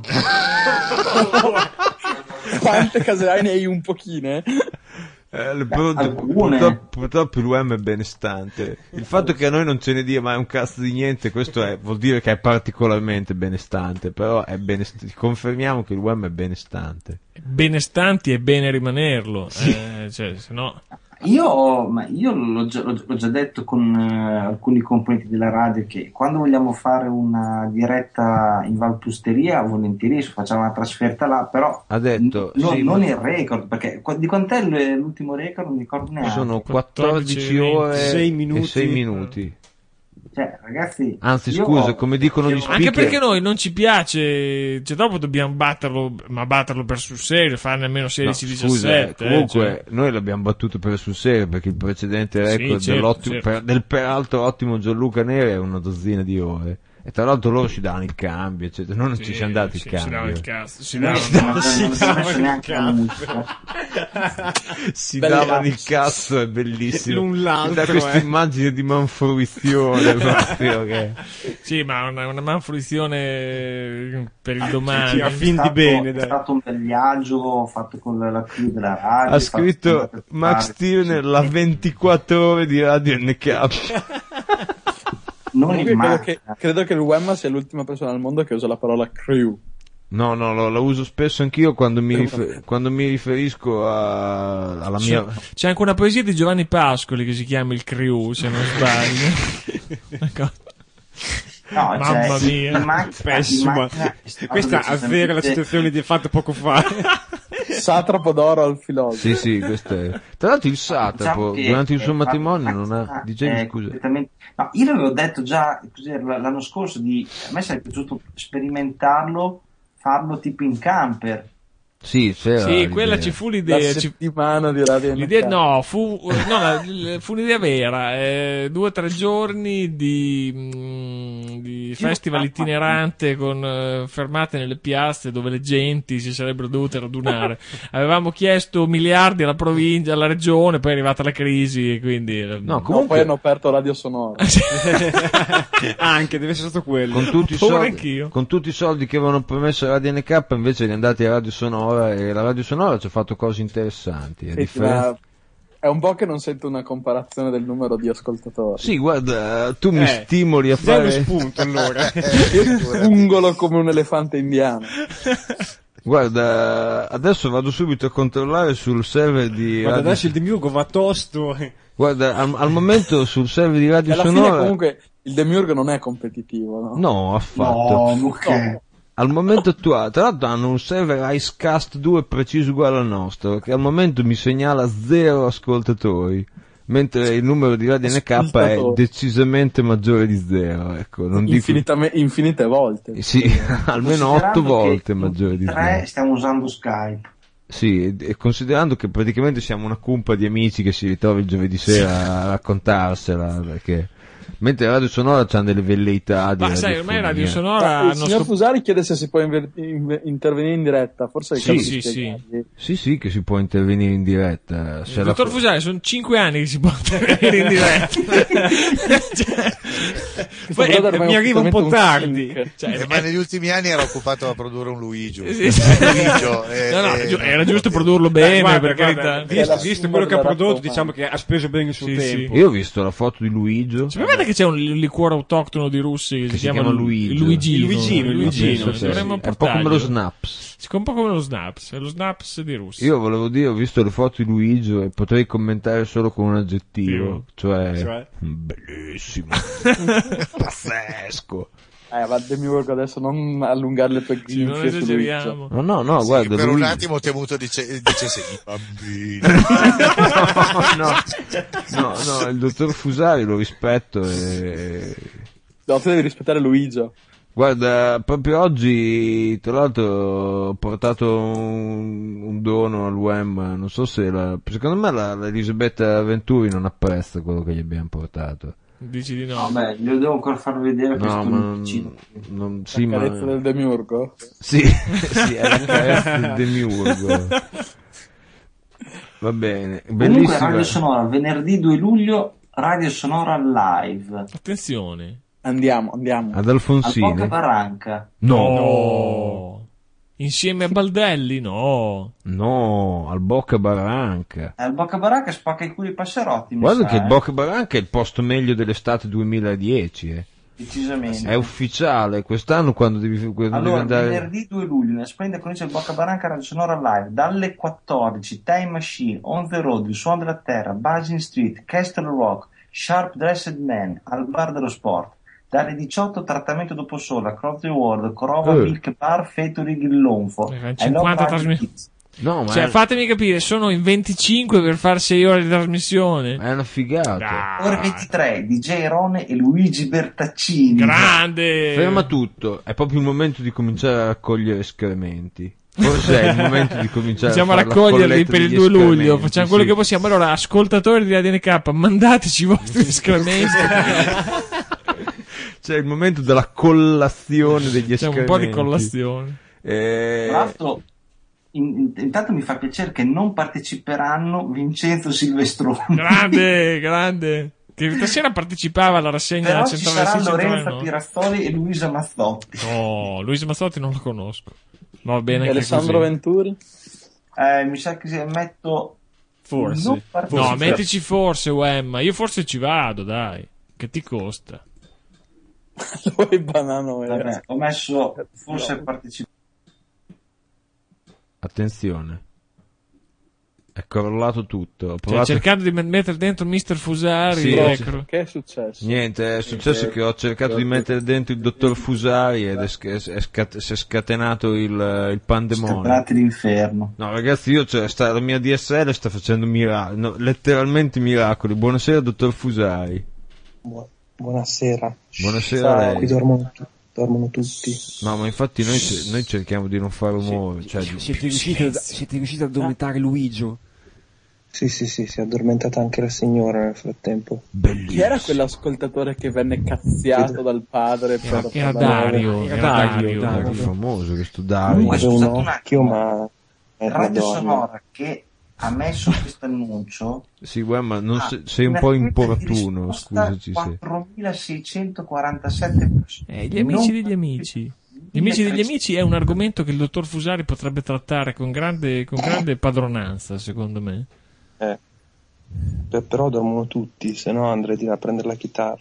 K: Quante case hai? Ne hai un pochino, eh?
E: Eh, le-
G: Beh,
E: purtroppo,
G: alcune.
E: purtroppo, purtroppo l'U M è benestante. Il fatto che a noi non ce ne dia mai un cazzo di niente, questo è, vuol dire che è particolarmente benestante. Però è benest- confermiamo che l'U M è benestante.
J: Benestanti è bene rimanerlo. Eh, cioè, se no...
G: Io, ma io l'ho già, l'ho già detto con eh, alcuni componenti della radio che quando vogliamo fare una diretta in Valpusteria, volentieri facciamo una trasferta là, però
E: Ha detto,
G: n- non-
E: sì,
G: non
E: ma-
G: il record, perché qua- di quant'è l- l'ultimo record? Non mi ricordo neanche.
E: Sono quattordici ore
F: sei minuti.
E: e sei minuti.
G: Cioè, ragazzi,
E: Anzi,
G: io
E: scusa,
G: ho-
E: come dicono gli speaker...
J: Anche perché noi non ci piace, cioè dopo dobbiamo batterlo, ma batterlo per sul serio, farne almeno
E: No,
J: sedici
E: scusa,
J: diciassette.
E: eh, comunque
J: eh, cioè.
E: noi l'abbiamo battuto per sul serio perché il precedente
J: Sì,
E: record
J: certo,
E: dell'ottimo-
J: certo.
E: per- del peraltro ottimo Gianluca Neri è una dozzina di ore. E tra l'altro loro ci davano il cambio, eccetera. Noi non
J: Sì,
E: ci siamo dati
J: sì,
E: il
J: si davano
E: cambio.
J: il cazzo, si
G: Noi
J: davano-
G: non
J: si
G: abbiamo messo
J: davano
G: neanche
J: il
G: la
J: cazzo.
G: musica.
E: Si
K: Bella
E: davano
K: cazzo.
E: il cazzo, è bellissimo.
F: L'un l'altro,
E: Da questa
F: eh.
E: immagine di manfruizione proprio che...
J: Sì, ma una, una manfruizione per il domani.
F: Sì, a
G: È
F: fin di
G: stato-
F: bene,
G: è
F: dai.
G: stato un bel viaggio fatto con la crew della radio.
E: Ha
G: fatto-
E: scritto
G: andate a
E: Max
G: fare-
E: Stirner la ventiquattro ore di Radio N K.
G: Non
K: Comunque
G: in
K: credo
G: macchina.
K: che, credo che l'Uemma sia l'ultima persona al mondo che usa la parola crew.
E: No, no, lo, la uso spesso anch'io quando mi, rifer- quando mi riferisco a, alla
J: C'è,
E: mia...
J: c'è anche una poesia di Giovanni Pascoli che si chiama Il Crew, se non sbaglio. Una cosa-
G: No,
J: Mamma
G: cioè,
J: mia.
G: in macchina-
F: Pessimo.
G: in macchina è stato
F: Questa avvera la
G: decisamente-
F: citazione di fatto poco fa.
K: Satrapo d'oro al filosofo.
E: Sì, sì, questo è... Tra l'altro il Satrapo,
G: Diciamo che,
E: durante il suo
G: eh,
E: matrimonio,
G: la
E: non ha...
G: macchina
E: Dicevi,
G: è
E: scusa.
G: completamente- No, io l'avevo detto già così, l'anno scorso di... A me sarebbe piaciuto sperimentarlo, farlo tipo in camper.
E: Sì, c'era
J: Sì,
E: l'idea.
J: quella ci fu
K: La
J: l'idea. ci-
K: settimana di Radio
J: L'idea
K: N K.
J: no, fu, no, la- l- fu un'idea vera, eh, due o tre giorni di, mm, di festival itinerante con eh, fermate nelle piazze dove le genti si sarebbero dovute radunare. Avevamo chiesto miliardi alla provincia, alla regione, poi è arrivata la crisi e quindi... eh,
E: No,
K: No,
E: comunque...
K: poi hanno aperto Radio Sonora.
F: Anche, deve essere stato quello.
E: con tutti, i
J: Pure
E: soldi,
J: anch'io.
E: con tutti i soldi che avevano promesso a Radio N K invece li andati a Radio Sonora e la Radio Sonora ci ha fatto cose interessanti. a
K: Senti,
E: differenza-
K: ma è un po' che non sento una comparazione del numero di ascoltatori.
E: Sì, guarda, tu mi
F: Eh,
E: stimoli a
F: dai uno
E: fare...
F: spunto allora.
K: Io fungolo come un elefante indiano.
E: Guarda, adesso vado subito a controllare sul server di
F: Guarda,
E: Radio...
F: adesso il Demiurgo va tosto.
E: Guarda, al, al momento sul server di Radio
K: E alla fine
E: Sonora...
K: comunque il Demiurgo non è competitivo, no?
E: No, affatto.
G: No, ok.
E: Al momento attuale, tra l'altro hanno un server Icecast due preciso uguale al nostro, che al momento mi segnala zero ascoltatori, mentre il numero di Radio N K è
K: Ascoltatori.
E: decisamente maggiore di zero, ecco, non dico...
K: Infinitame- infinite volte.
E: Sì, almeno otto
G: Considerando
E: volte
G: che
E: maggiore di
G: in tre
E: zero.
G: stiamo usando Skype.
E: Sì, e- e considerando che praticamente siamo una cumpa di amici che si ritrova il giovedì sera a raccontarsela, perché... Mentre Radio Sonora c'ha delle velleità di
J: Ma sai, ormai Radio
E: radiofonia.
J: Sonora
K: Ma il
J: hanno
K: signor
J: scop-
K: Fusari chiede se si può inver- in- intervenire in diretta, forse è il
E: Sì,
K: caso
J: sì,
K: di
J: sì.
K: spiegargli.
E: Sì, sì, che si può intervenire in diretta. Se
J: Il
E: la-
J: dottor Fusari, sono cinque anni che si può intervenire in diretta. Cioè, poi,
K: brother
J: eh,
K: ormai
J: mi
K: è
J: arriva un po'
K: ufficialmente un
J: tardi. Cioè,
N: Eh, ma negli ultimi anni era occupato a produrre un Luigi.
J: Sì, sì.
N: Luigio, eh,
J: No, no,
N: eh,
J: giu-
N: non
J: era giusto
N: poteva.
J: produrlo bene,
F: Eh, guarda,
J: per
F: guarda,
J: carità.
K: È
F: visto,
K: la
F: visto
K: summa
F: quello che ha
K: della
F: prodotto,
K: raccomando.
F: diciamo che ha speso bene il suo
J: Sì,
F: tempo.
E: Io ho visto la foto di Luigio.
J: Sapete che c'è un li- liquore autoctono di russi che,
E: Che
J: si,
E: si
J: chiama,
E: chiama
J: Lu-
E: Luigio.
J: il Luigino?
F: Il Luigino, il Luigino.
E: Penso che-
J: Dovremmo
E: è un po' come lo
J: portarglielo.
E: Snaps.
J: Si un po' come lo Snaps, è lo Snaps di russi.
E: Io volevo dire, ho visto le foto di Luigio e potrei commentare solo con un aggettivo,
J: Io.
E: cioè,
F: Cioè?
E: bellissimo, pazzesco.
K: Eh, ma Demiurgo, adesso non allungare le tue
J: Sì, non
K: grinfie su Luigi.
J: esageriamo.
E: No, no, no,
N: Sì,
E: guarda,
N: per
E: lui-
N: un attimo ho temuto dice, dicesse i bambini.
E: no, no, no, il dottor Fusari lo rispetto e...
K: No, tu devi rispettare Luigi.
E: Guarda, proprio oggi, tra l'altro, ho portato un, un dono all'U E M, non so se la... Secondo me la, la Elisabetta Venturi non apprezza quello che gli abbiamo portato.
J: Dici di no?
G: Vabbè, glielo devo ancora far vedere
E: No,
G: questo
E: ma non,
G: vicino.
E: non, sì,
K: La
E: ma...
K: carezza del Demiurgo?
E: Sì, sì, è la carezza del Demiurgo. Va bene,
G: Comunque
E: bellissima.
G: Radio Sonora, venerdì due luglio, Radio Sonora live.
J: Attenzione.
K: Andiamo, andiamo.
E: Ad
G: Al
E: Alfonsine.
G: Bocca Barranca.
E: No.
J: No. Insieme a Baldelli? No.
E: No, al Bocca Barranca.
G: Al Bocca Barranca spacca i culi Passerotti, mi
E: Guarda
G: sa,
E: che il
G: eh.
E: Bocca Barranca è il posto meglio dell'estate duemiladieci, eh.
G: Decisamente.
E: È ufficiale, quest'anno quando devi, quando
G: Allora,
E: devi andare...
G: venerdì due luglio, nella splendida cornice del Bocca Barranca, Radio Sonora live, dalle quattordici, Time Machine, On the Road, Il Suono della Terra, Buzzing Street, Castle Rock, Sharp Dressed Man, al Bar dello Sport. Dalle diciotto, Trattamento dopo sole, Across the World, Corova
E: Eh.
G: Milk Bar, Featuring il Lonfo.
J: Eh,
G: I Love
J: cinquanta
G: Radio
J: trasmissioni.
G: Kids.
E: No, ma
J: Cioè,
E: è,
J: fatemi capire, sono in venticinque per fare sei ore di trasmissione.
E: è una figata.
J: Dai.
G: Ore ventitré, D J Rone e Luigi Bertaccini.
J: Grande.
E: Ferma tutto, è proprio il momento di cominciare a raccogliere escrementi. Forse è il momento di cominciare
J: Iniziamo a
E: a fare la
J: raccoglierli
E: colletta
J: per il
E: degli
J: due luglio.
E: escrementi,
J: Facciamo quello
E: sì.
J: che possiamo. Allora, ascoltatori di A D N K, mandateci i vostri escrementi.
E: C'è il momento della collazione degli
J: C'è
E: escrementi.
J: un po' di collazione.
E: Eh,
G: Tra l'altro, in- in- intanto mi fa piacere che non parteciperanno Vincenzo Silvestroni.
J: Grande, grande. Che stasera partecipava alla rassegna
G: Però ci
J: centrale
G: sarà
J: sì, centrale,
G: Lorenza
J: no?
G: Pirazzoli e Luisa Mazzotti.
J: No, Luisa Mazzotti non lo conosco. Ma va bene
K: E
J: anche
K: Alessandro
J: così.
K: Venturi?
G: Eh, mi sa che se metto
J: Forse.
G: non partecipa-
J: No, mettici forse, Wemma. Io forse ci vado, dai. Che ti costa?
K: Lui banano eh.
G: Vabbè, ho messo forse partecipa.
E: Attenzione. È crollato tutto. Ho
J: Cioè,
E: provato...
J: cercando di met- mettere dentro mister Fusari.
E: Sì,
J: ecco.
K: Che è successo?
E: Niente, è successo
K: Che-
E: che ho cercato di mettere dentro il dottor Fusari ed è, sc- è scat- si è scatenato il, il pandemonio.
G: Scatenati l'inferno.
E: No, ragazzi, io cioè, sta, la mia D S L sta facendo miracoli, no, letteralmente miracoli. Buonasera, dottor Fusari.
P: Bu- Buonasera.
E: Buonasera a lei.
P: Qui dormono, tu- dormono tutti.
E: No, ma infatti noi, ce- noi cerchiamo di non fare rumore. Cioè, di-
F: Siete riusciti, a, siete riusciti ad addormentare Luigi?
P: Sì, sì, sì, si è addormentata anche la signora nel frattempo.
K: Chi era quell'ascoltatore che venne cazziato dal padre per
J: Era
K: parlare?
J: Dario,
F: Era
J: era
F: Dario,
J: Dario.
F: Dario.
E: È famoso questo Dario.
G: Comunque,
P: Avevo
G: scusate
P: un
G: un
P: occhio,
G: attimo.
P: ma era
G: Radio
P: donna.
G: Sonora che ha messo questo annuncio
E: Sì, guarda, ma non
G: ah,
E: se- sei un
G: una
E: po'
G: rete di
E: importuno,
G: risposta
E: scusaci se...
G: quattromilaseicentoquarantasette persone.
J: Eh, gli amici
G: Non-
J: degli amici. Gli amici degli amici è un argomento che il dottor Fusari potrebbe trattare con grande, con grande padronanza, secondo me.
P: Eh. Per- però dormono tutti, se no andrei di là a prendere la chitarra.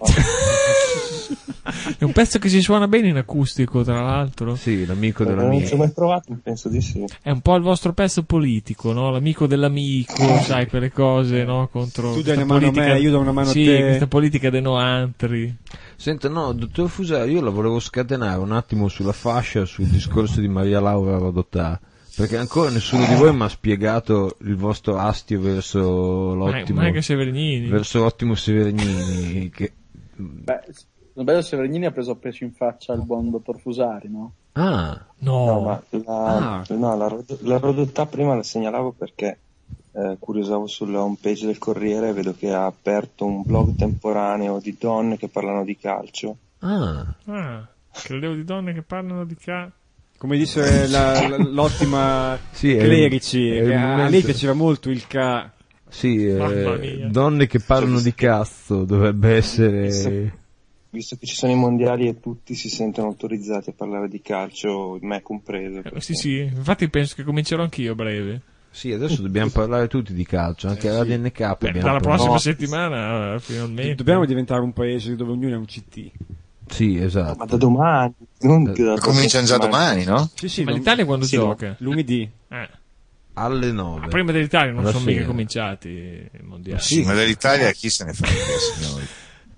J: È un pezzo che si suona bene in acustico, tra l'altro.
E: Sì, l'amico
P: Non ci
E: dell'amico.
P: ho mai provato, penso di sì.
J: È un po' il vostro pezzo politico, no? L'amico dell'amico, sai, quelle cose, no? Contro
F: Tu
J: questa
F: dai una mano a
J: politica-
F: me, io do una mano a
J: sì,
F: te.
J: questa politica dei noantri.
E: Senta, no, dottor Fusari, io la volevo scatenare un attimo sulla fascia sul discorso di Maria Laura Rodotà, perché ancora nessuno di voi mi ha spiegato il vostro astio verso l'ottimo,
J: Ma anche Severnini.
E: verso l'ottimo Severnini, che...
K: Beh, non vedo Severnini ha preso peso in faccia il buon dottor Fusari, no?
E: Ah,
J: No.
P: No, ma la,
F: Ah.
P: no, la, rod- la Rodotà prima la segnalavo perché eh, curiosavo sulla home page del Corriere e vedo che ha aperto un blog temporaneo di donne che parlano di calcio.
E: ah,
J: Ah, credevo di donne che parlano di ca...
F: Come disse la- la- l'ottima
E: sì, è-
F: Clerici,
E: è il
F: che a, a
E: momento-
F: lei piaceva molto il ca.
E: sì,
J: Mamma
E: eh,
J: mia.
E: donne che parlano di cazzo, dovrebbe essere...
P: Visto che ci sono i mondiali e tutti si sentono autorizzati a parlare di calcio, me compreso.
J: Eh, Sì, sì, infatti penso che comincerò anch'io a breve.
E: Sì, adesso dobbiamo parlare tutti di calcio, anche la D N K.
J: Beh,
E: abbiamo
J: dalla
E: parlato.
J: prossima
P: No.
J: settimana, eh, finalmente.
F: Dobbiamo diventare un paese dove ognuno è un C T.
E: Sì, esatto.
P: Ma da domani, non più da
N: Cominciano già domani, no?
F: Sì, sì,
J: Ma
F: non-
J: l'Italia quando
P: sì,
J: gioca?
F: lunedì.
J: Eh.
E: Alle nove.
J: Prima dell'Italia non
E: Alla
J: sono mica
E: sera.
J: cominciati i mondiali.
N: Sì, ma dell'Italia chi se ne frega, signori?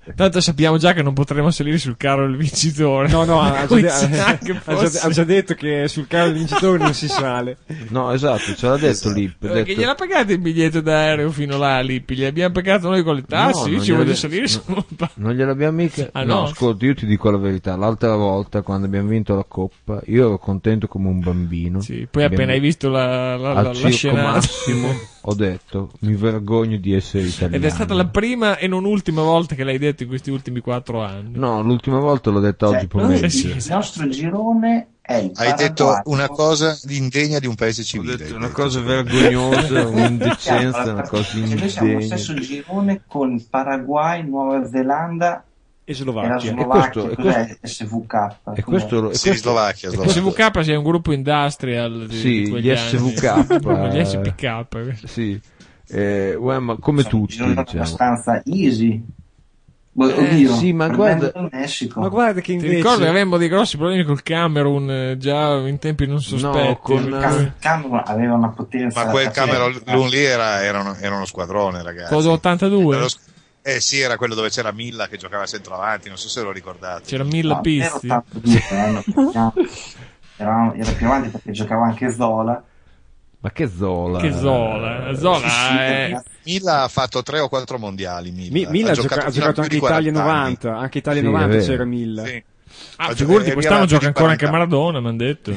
J: Tanto sappiamo già che non potremo salire sul carro del vincitore.
F: No, no, ha
J: Quindi
F: già,
J: neanche
F: ha,
J: fosse-
F: già, ha già detto che sul carro del vincitore non si sale.
E: No, esatto, ce l'ha detto Lip. ha
J: Perché
E: detto-
J: gliela pagate il biglietto d'aereo fino là, Lippi? Gli abbiamo pagato noi con le tasse?
E: No,
J: Io
E: non
J: ci voglio
E: gliel'abbi-
J: salire su.
E: Non gliel'abbiamo mica.
J: Ah,
E: no,
J: no?
E: ascolta, io ti dico la verità. L'altra volta, quando abbiamo vinto la coppa, io ero contento come un bambino.
J: Sì, poi appena hai visto la, la, la,
E: al
J: la
E: Circo
J: scenata.
E: Massimo ho detto mi vergogno di essere italiano.
J: Ed è stata la prima e non ultima volta che l'hai detto in questi ultimi quattro anni.
E: No, l'ultima volta l'ho detto oggi
G: Noi,
E: pomeriggio.
G: il nostro girone è il
N: Hai detto
G: Paraguay.
N: una cosa indegna di un paese civile.
E: Ho detto una cosa vergognosa, un'indecenza, una cosa
G: Cioè, noi siamo nello
E: indegna.
G: stesso girone con il Paraguay, Nuova Zelanda
F: e
G: e la
F: Slovacchia.
G: Slovacchia.
E: E questo- e
G: Cos'è S V K?
E: E questo, lo- e
N: Sì,
E: questo-
N: Slovacchia,
E: e
J: Il
N: Slovacchia.
E: questo-
J: S V K sia un gruppo industrial di,
E: Sì,
J: di quegli
E: gli
J: anni.
E: S V K.
J: Gli S P K.
E: Sì, eh, uè, ma come
G: Sono un
E: tutti,
G: girone
E: diciamo.
G: abbastanza easy. Boh,
E: Eh,
G: Oddio,
E: sì, ma
G: prendendo
E: guarda-
G: il Messico.
F: Ma guarda che
J: Ti
F: invece
J: ricordo che avevamo dei grossi problemi col Camerun eh, già in tempi non sospetti.
E: con-
J: perché-
G: Cam- Camerun aveva una potenza.
N: Ma quel Camerun
G: pazzesca.
N: lì era, era, uno, era uno squadrone, ragazzi.
J: Cosa ottantadue?
N: Era lo squ- Eh sì, era quello dove c'era Milla che giocava centravanti, non so se lo ricordate.
J: C'era Milla
G: No,
J: Pisti.
G: era ottantadue, eh, no, no. Eravamo- era più avanti perché giocava anche Zola.
E: Ma che Zola?
J: Che Zola? Zola
G: Sì, sì,
J: è...
G: ragazzi.
N: Milla ha fatto tre o quattro mondiali. Milla,
F: Mi- Milla ha gioca- ha
N: fino a
F: giocato
N: più
F: anche
N: di
F: Italia
N: quaranta anni.
F: novanta, anche Italia
E: Sì, è
F: novanta
E: vero.
F: c'era Milla.
N: Sì.
J: Ah,
N: Ha
J: figurati,
N: gio-
J: quest'anno
N: era
J: gioca
N: più di
J: ancora anche
N: quaranta.
J: Maradona, mi hanno detto.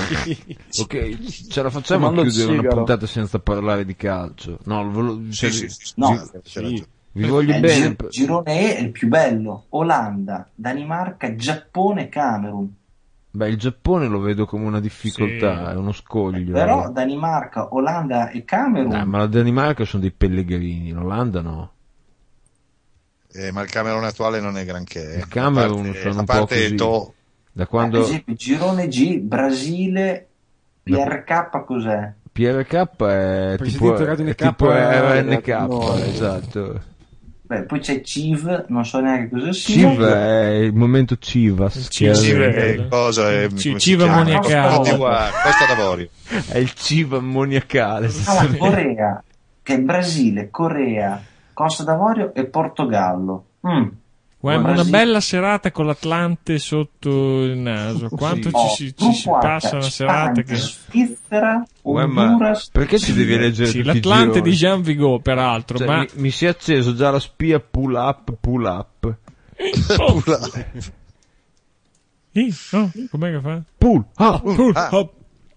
E: Ok, ce la facciamo a
K: Comando
E: chiudere una
K: Zigaro.
E: puntata senza parlare di calcio. No, ve lo- cioè,
N: Sì, sì, sì,
G: No,
N: sì, c'è ragione.
E: vi voglio
G: Eh, il
E: bene.
G: gi- girone E è il più bello. Olanda, Danimarca, Giappone, Camerun.
E: Beh, il Giappone lo vedo come una difficoltà,
J: Sì.
E: è uno scoglio.
G: Però Danimarca, Olanda e Camerun.
E: Dai, ma la Danimarca sono dei pellegrini, l'Olanda no.
N: Eh, ma il Camerun attuale non è granché. eh.
E: Il Camerun
N: a parte,
E: sono
N: a
E: un po'
N: parte
E: così.
N: To-
E: Da
G: Ad
E: quando
G: esempio, girone G, Brasile, P R K cos'è?
E: P R K è tipo,
F: Presidente Radio
E: è
F: N K,
E: tipo R N K,
K: no.
E: esatto.
G: Beh, poi c'è C I V, non so neanche cosa sia.
E: Civ è il momento Civas.
J: Il
E: che
J: Civ-
E: è-
N: Sì, eh, cosa è,
J: Ci-
N: come si
J: cibo
N: chiama?
J: ammoniacale.
N: Costa d'Ivoire, Costa d'Avorio.
E: È il Civ ammoniacale.
G: Ah, la Corea, che è Brasile, Corea, Costa d'Avorio e Portogallo. Mm.
J: Guarda, una
G: Brasile.
J: bella serata con l'Atlante sotto il naso. Quanto
G: Oh,
J: ci, si- ci si
G: gruppo H,
J: passa una serata
G: Spagna,
J: che...
G: Svizzera,
E: Uè, ma
G: Honduras.
E: perché ci devi leggere
J: Sì,
E: tutti i
J: l'Atlante
E: gironi?
J: di Jean Vigo, peraltro,
E: Cioè,
J: ma...
E: mi, mi si è acceso già la spia pull up, pull up.
J: Oh. Ih, oh, com'è che fa?
E: Pull up.
J: Pull
N: ah.
J: up.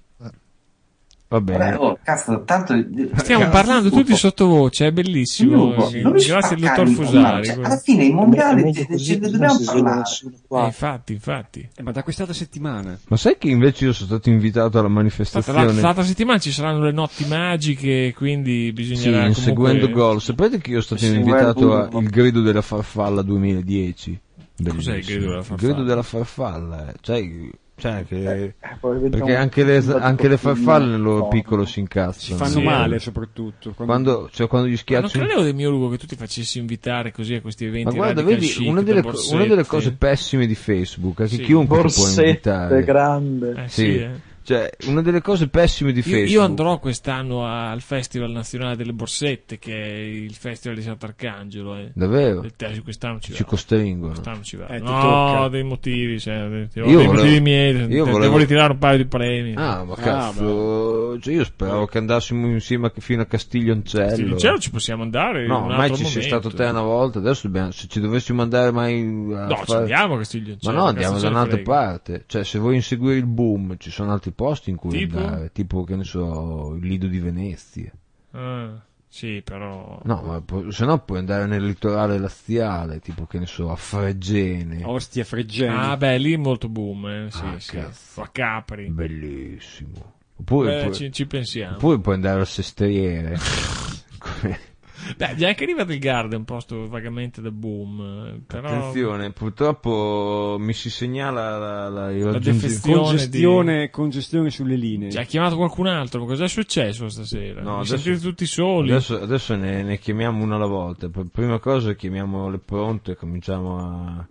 E: Va
G: Vabbè,
E: bene.
G: oh, cazzo, tanto...
J: Stiamo parlando tutti sottovoce, è bellissimo.
G: Ugo,
J: Sì,
G: non mi
J: Grazie al
G: spaccare
J: dottor
G: il
J: Fusari.
G: mondiale. Cioè, alla fine i
P: È
G: mondiali
P: meglio
G: ce
P: così,
G: ne
P: non
G: dobbiamo
P: si sveglia
G: parlare.
P: nessuno
J: Eh,
P: qua.
J: infatti, infatti.
F: Eh, ma da quest'altra settimana.
E: Ma sai che invece io sono stato invitato alla
J: Aspetta,
E: manifestazione?
J: la- l'altra settimana ci saranno le notti magiche, quindi
E: Sì,
J: bisognerà
E: inseguendo
J: comunque...
E: gol. Sapete che io sono stato
G: Inseguendo
E: invitato a
G: gol.
E: Il grido della farfalla duemiladieci?
J: Cos'è il grido della farfalla?
E: Il grido della farfalla, eh. cioè, cioè che...
K: Eh, probabilmente
E: perché
K: un-
E: anche le,
K: un
E: anche le farfalle nel loro
K: no.
E: piccolo si
F: Si
E: incazzano.
F: fanno
J: Sì.
F: male soprattutto. Quando...
E: Quando, cioè, quando gli
J: Ma non
E: schiacci un-
J: credevo del mio Lugo che tu ti facessi invitare così a questi eventi.
E: Ma guarda,
J: radical
E: vedi,
J: chic
E: una
J: da
E: delle,
J: Borsetti.
E: una delle cose pessime di Facebook è che
J: Sì.
E: chiunque ti può
K: Borsette,
E: invitare.
K: grande.
J: Eh, sì,
E: Sì.
J: eh.
E: Cioè, una delle cose pessime di
J: Io,
E: Facebook.
J: io andrò quest'anno al Festival Nazionale delle Borsette, che è il festival di Sant'Arcangelo. Eh.
E: Davvero?
J: Il te- quest'anno ci
E: Ci
J: vado.
E: costringono.
J: Quest'anno ci vado.
F: Eh, ti
J: no,
F: tocca.
J: dei motivi, cioè, dei, dei
E: Io volevo-
J: motivi miei.
E: io
J: de-
E: volevo-
J: Devo ritirare un paio di premi.
E: Ah, ma
F: Ah,
E: cazzo, cioè, io speravo che andassimo insieme a- fino a Castiglioncello.
J: Sì, in cielo ci possiamo andare.
E: No,
J: in un
E: mai
J: altro
E: ci sei
J: momento.
E: stato te una volta, adesso dobbiamo, se ci dovessimo andare mai a
J: No, ci
E: fare...
J: andiamo a Castiglioncello.
E: Ma no,
J: cazzo
E: andiamo
J: ce
E: da
J: ne
E: un'altra
J: frega.
E: parte. Cioè, se vuoi inseguire il boom, ci sono altri posti in cui
J: Tipo?
E: andare. Tipo, che ne so, il Lido di Venezia.
J: Ah, sì, però...
E: No, ma pu- se no puoi andare nel litorale laziale, tipo, che ne so, a Fregene.
F: Ostia, Fregene.
J: Ah, beh, lì è molto boom, eh. Sì,
E: Ah,
J: sì.
E: cazzo.
J: A Capri.
E: Bellissimo. Oppure,
J: Beh,
E: puoi,
J: ci, ci pensiamo.
E: oppure puoi andare al Sestriere. Come-
J: Beh, già anche Riva del Garda è un posto vagamente da boom. eh, Però...
E: Attenzione, purtroppo mi si segnala la, la, il
J: La
E: raggiungi-
J: defezione
F: Congestione, congestione sulle linee.
J: Ci ha chiamato qualcun altro, ma cos'è successo stasera?
E: No,
J: Mi
E: adesso-
J: sentite tutti soli?
E: Adesso, adesso ne, ne chiamiamo una alla volta. Per prima cosa chiamiamo le pronte e cominciamo a...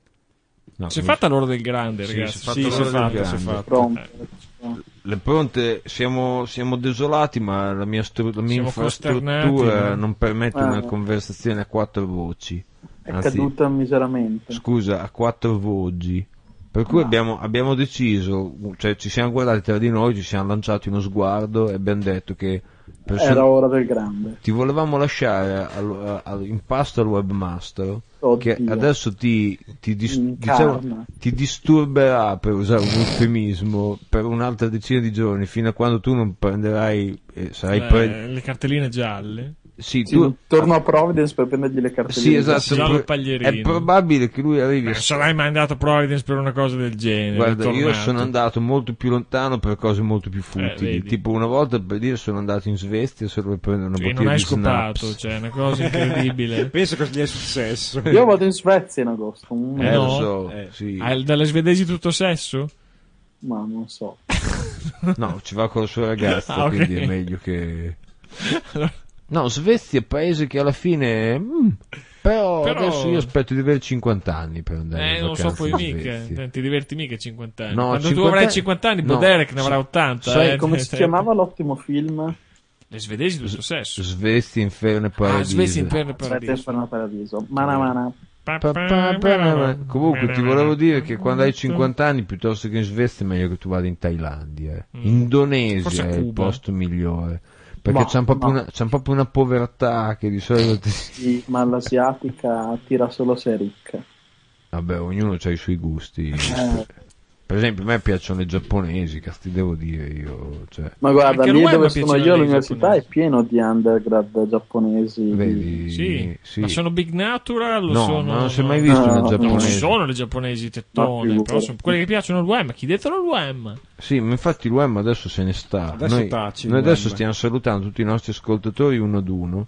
E: No,
J: Si è
E: cominci-
J: fatta l'ora del grande,
E: Sì,
J: ragazzi.
E: si è fatta
F: Sì,
E: l'ora
F: si è
E: del
F: fatta, si è
E: grande.
F: fatta.
K: Pronto.
J: Eh.
E: Le pronte siamo, siamo desolati, ma la mia, stru- la mia
J: Siamo
E: infrastruttura
J: costernati, no?
E: non permette
K: Ah.
E: una conversazione a quattro voci.
K: È
E: Anzi,
K: caduta miseramente.
E: Scusa, a quattro voggi. Per cui
K: No.
E: abbiamo, abbiamo deciso, cioè ci siamo guardati tra di noi, ci siamo lanciati uno sguardo e abbiamo detto che person-
K: Era ora del grande.
E: ti volevamo lasciare al, al, in pasto al webmaster,
K: Oddio.
E: che adesso ti, ti, dis-
K: Incarna.
E: diciamo, ti disturberà, per usare un eufemismo, per un'altra decina di giorni, fino a quando tu non prenderai, eh, sarai
J: Le,
E: pre-
J: le cartelline gialle.
E: Sì,
K: Sì,
E: tu...
K: torno a Providence per prendergli le cartelline.
E: Sì, esatto.
J: Giallo
E: pro-
J: paglierino.
E: È probabile che lui arrivi.
J: Non sarai mai andato a Providence per una cosa del genere.
E: Guarda, io
J: tornato.
E: sono andato molto più lontano per cose molto più futili.
J: vedi.
E: Tipo una volta, per dire, sono andato in Svezia solo per prendere una
J: E
E: bottiglia
J: non hai
E: di
J: scopato,
E: snaps.
J: cioè, è una cosa incredibile.
F: Penso cosa gli è successo.
K: Io vado in Svezia in agosto. Mm.
E: Eh,
J: no?
E: lo so,
F: Eh.
E: sì.
J: Ah, dalle svedesi tutto sesso?
K: Ma non so.
E: No, ci va con la sua ragazza,
J: Ah, ok.
E: quindi è meglio che... No, Svezia è un paese che alla fine... mm, però,
J: Però-
E: adesso io aspetto di avere cinquanta anni per andare
J: Eh,
E: in
J: non so
E: vacanza
J: poi
E: in
J: mica.
E: Svezia.
J: Eh, Ti diverti mica a cinquanta anni.
E: No,
J: Quando tu
E: cinquanta
J: avrai
E: anni-
J: cinquanta anni,
E: no.
J: Boderek ne avrà ottanta.
K: Sai
J: eh.
K: come si chiamava l'ottimo film?
J: Le svedesi tutto sesso.
E: Svezia, Inferno e
J: Ah,
E: Paradiso.
J: Svezia Inferno e
K: Svezia
J: Paradiso.
K: Inferno e Paradiso. Mana mana.
E: Pa, pa, pa, pa. Comunque ti volevo dire che quando hai cinquanta anni, piuttosto che in Svezia, è meglio che tu vada in Thailandia. eh.
J: Mm.
E: Indonesia
J: Forse
E: è il
J: Cuba.
E: posto migliore. Perché
K: Ma-
E: c'è proprio,
K: ma-
E: una, c'è proprio una povertà che di solito ti...
K: Sì, ma l'asiatica tira solo se è ricca.
E: Vabbè, ognuno ha i suoi gusti.
K: Eh.
E: Per esempio, a me piacciono le giapponesi, che ti devo dire io. Cioè,
K: Ma guarda,
J: Anche
K: lì
J: al
K: dove
J: web
K: sono
J: piacciono
K: io
J: i
K: all'università
J: giapponesi.
K: è pieno di undergrad giapponesi.
E: vedi,
J: Sì,
E: sì.
J: ma sono Big Natural o
E: No,
J: sono...
E: ma non si è mai visto
K: No,
E: una
K: no,
J: Non ci
E: giapponese.
J: sono le giapponesi
K: Ma
J: tettone,
K: figurati.
J: però sono quelle che piacciono al W E M. Chiedetelo al W E M.
E: Sì, ma infatti l'U E M adesso se ne sta.
F: Adesso
E: noi
F: taci,
E: noi
F: l'U E M.
E: adesso stiamo salutando tutti i nostri ascoltatori uno ad uno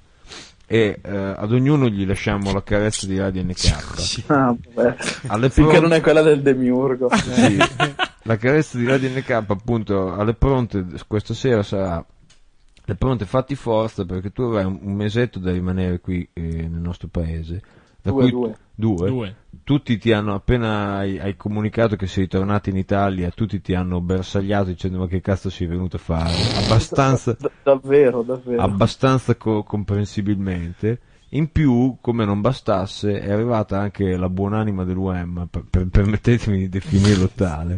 E: e eh, ad ognuno gli lasciamo la carezza di Radio N K.
K: Ah, vabbè.
E: Alle
K: Finché
E: pronte-
K: non è quella del demiurgo.
E: Sì, la carezza di Radio N K appunto alle pronte questa sera sarà le pronte fatti forza, perché tu avrai un, un mesetto da rimanere qui eh, nel nostro paese. Da
K: Due,
E: cui,
K: due.
E: due.
J: Due.
E: Tutti ti hanno, appena hai, hai comunicato che sei tornato in Italia, tutti ti hanno bersagliato dicendo ma che cazzo sei venuto a fare? Abbastanza,
K: Da- davvero, davvero.
E: abbastanza co- comprensibilmente. In più, come non bastasse, è arrivata anche la buonanima dell'U E M, per, per- permettetemi di definirlo tale,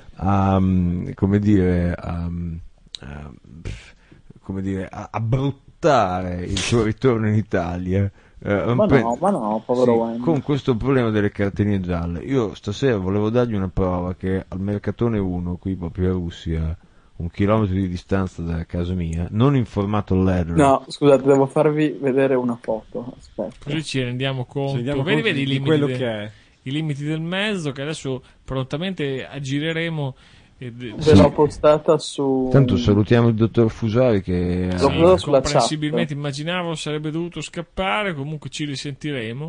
E: a, mm, come dire, a, mm, a- pff, come dire, a, a bruttare il suo ritorno in Italia. eh,
K: Ma
E: rompe-
K: no, ma no, povero
E: Sì,
K: U E M.
E: con questo problema delle carteline gialle. Io stasera volevo dargli una prova che al Mercatone uno, qui proprio a Russia, un chilometro di distanza da casa mia, non in formato leather.
K: No, scusate, devo farvi vedere una foto. Aspetta.
J: Così ci rendiamo conto.
F: Ci rendiamo
J: vedi,
F: conto
J: vedi i
F: di
J: limiti,
F: quello
J: de-
F: che è.
J: i limiti del mezzo, che adesso prontamente aggireremo. ed-
K: Ve l'ho postata su...
E: Tanto salutiamo il dottor Fusari che
K: L'ho
J: Sì,
K: postato sulla
J: comprensibilmente
K: chat.
J: immaginavo sarebbe dovuto scappare, comunque ci risentiremo.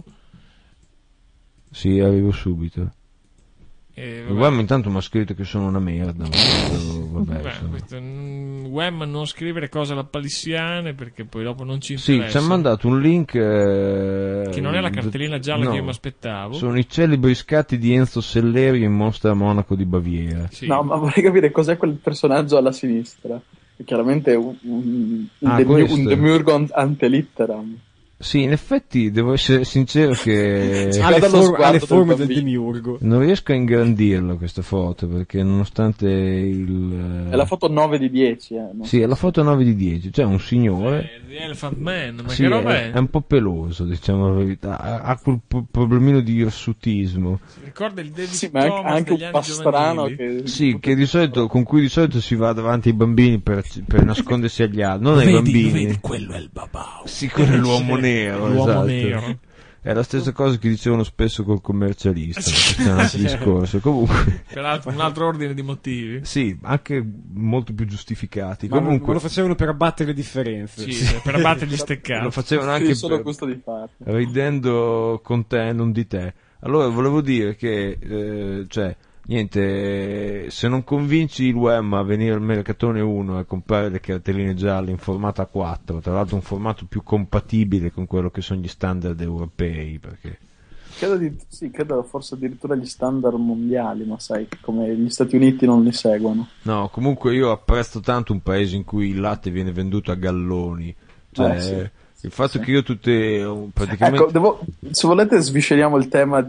E: sì, arrivo subito.
J: E,
E: Il uomo intanto mi ha scritto che sono una merda, ma questo, vabbè,
J: Beh,
E: insomma.
J: questo, mm, W E M non scrivere cose alla palissiane perché poi dopo non ci
E: Sì,
J: interessa.
E: ci ha mandato un link eh,
J: Che non è la cartellina gialla
E: no,
J: che io mi aspettavo.
E: sono i celebri scatti di Enzo Sellerio in Mostra a Monaco di Baviera.
J: Sì.
K: No, ma vorrei capire cos'è quel personaggio alla sinistra. Che chiaramente è un, un, un,
E: Ah,
K: demi-
E: questo.
K: un demiurgo an- ante litteram.
E: Sì, in effetti devo essere sincero che
K: Sì,
F: Ha le,
K: dallo
F: for-
K: sguardo
F: ha le
K: del
F: forme del
K: bambino.
F: demiurgo.
E: non riesco a ingrandirla questa foto, perché nonostante il...
K: È la foto nove di dieci, eh. no?
E: Sì, è la foto nove di dieci, cioè un signore...
J: Eh, The Elephant Man, ma
E: Sì,
J: che roba
E: è,
J: è?
E: è un po' peloso, diciamo la verità, ha, ha quel po- problemino di irsutismo.
J: Ricorda il David
K: Sì, ma anche,
J: Thomas
K: anche
J: degli
K: un
J: anni
K: pastrano
J: giovanili?
K: che...
E: Sì, che di solito, con cui di solito si va davanti ai bambini per, per nascondersi agli altri, non ai
J: Vedi,
E: bambini.
J: vedi, quello è il babao.
E: Sì, quello è l'uomo nero,
J: L'uomo
E: esatto.
J: nero.
E: È la stessa cosa che dicevano spesso col commercialista, questo è un altro discorso. Comunque,
J: Peraltro un altro ordine di motivi.
E: sì, anche molto più giustificati.
F: Ma,
E: Comunque,
F: ma lo facevano per abbattere le differenze.
J: Sì, per abbattere gli
E: lo
J: steccati.
E: facevano
K: Sì,
E: anche
K: solo
E: per-
K: gusto di farlo.
E: ridendo con te, non di te. Allora, volevo dire che, eh, cioè, niente, eh, se non convinci il U E M a venire al Mercatone uno a comprare le cartelline gialle in formato A quattro, tra l'altro un formato più compatibile con quello che sono gli standard europei, perché...
K: Credo, di, sì, credo forse addirittura gli standard mondiali, ma sai, come gli Stati Uniti non li seguono.
E: No, comunque io apprezzo tanto un paese in cui il latte viene venduto a galloni, cioè...
K: Eh, sì.
E: Il fatto che io tutte praticamente
K: Ecco, devo, se volete svisceriamo il tema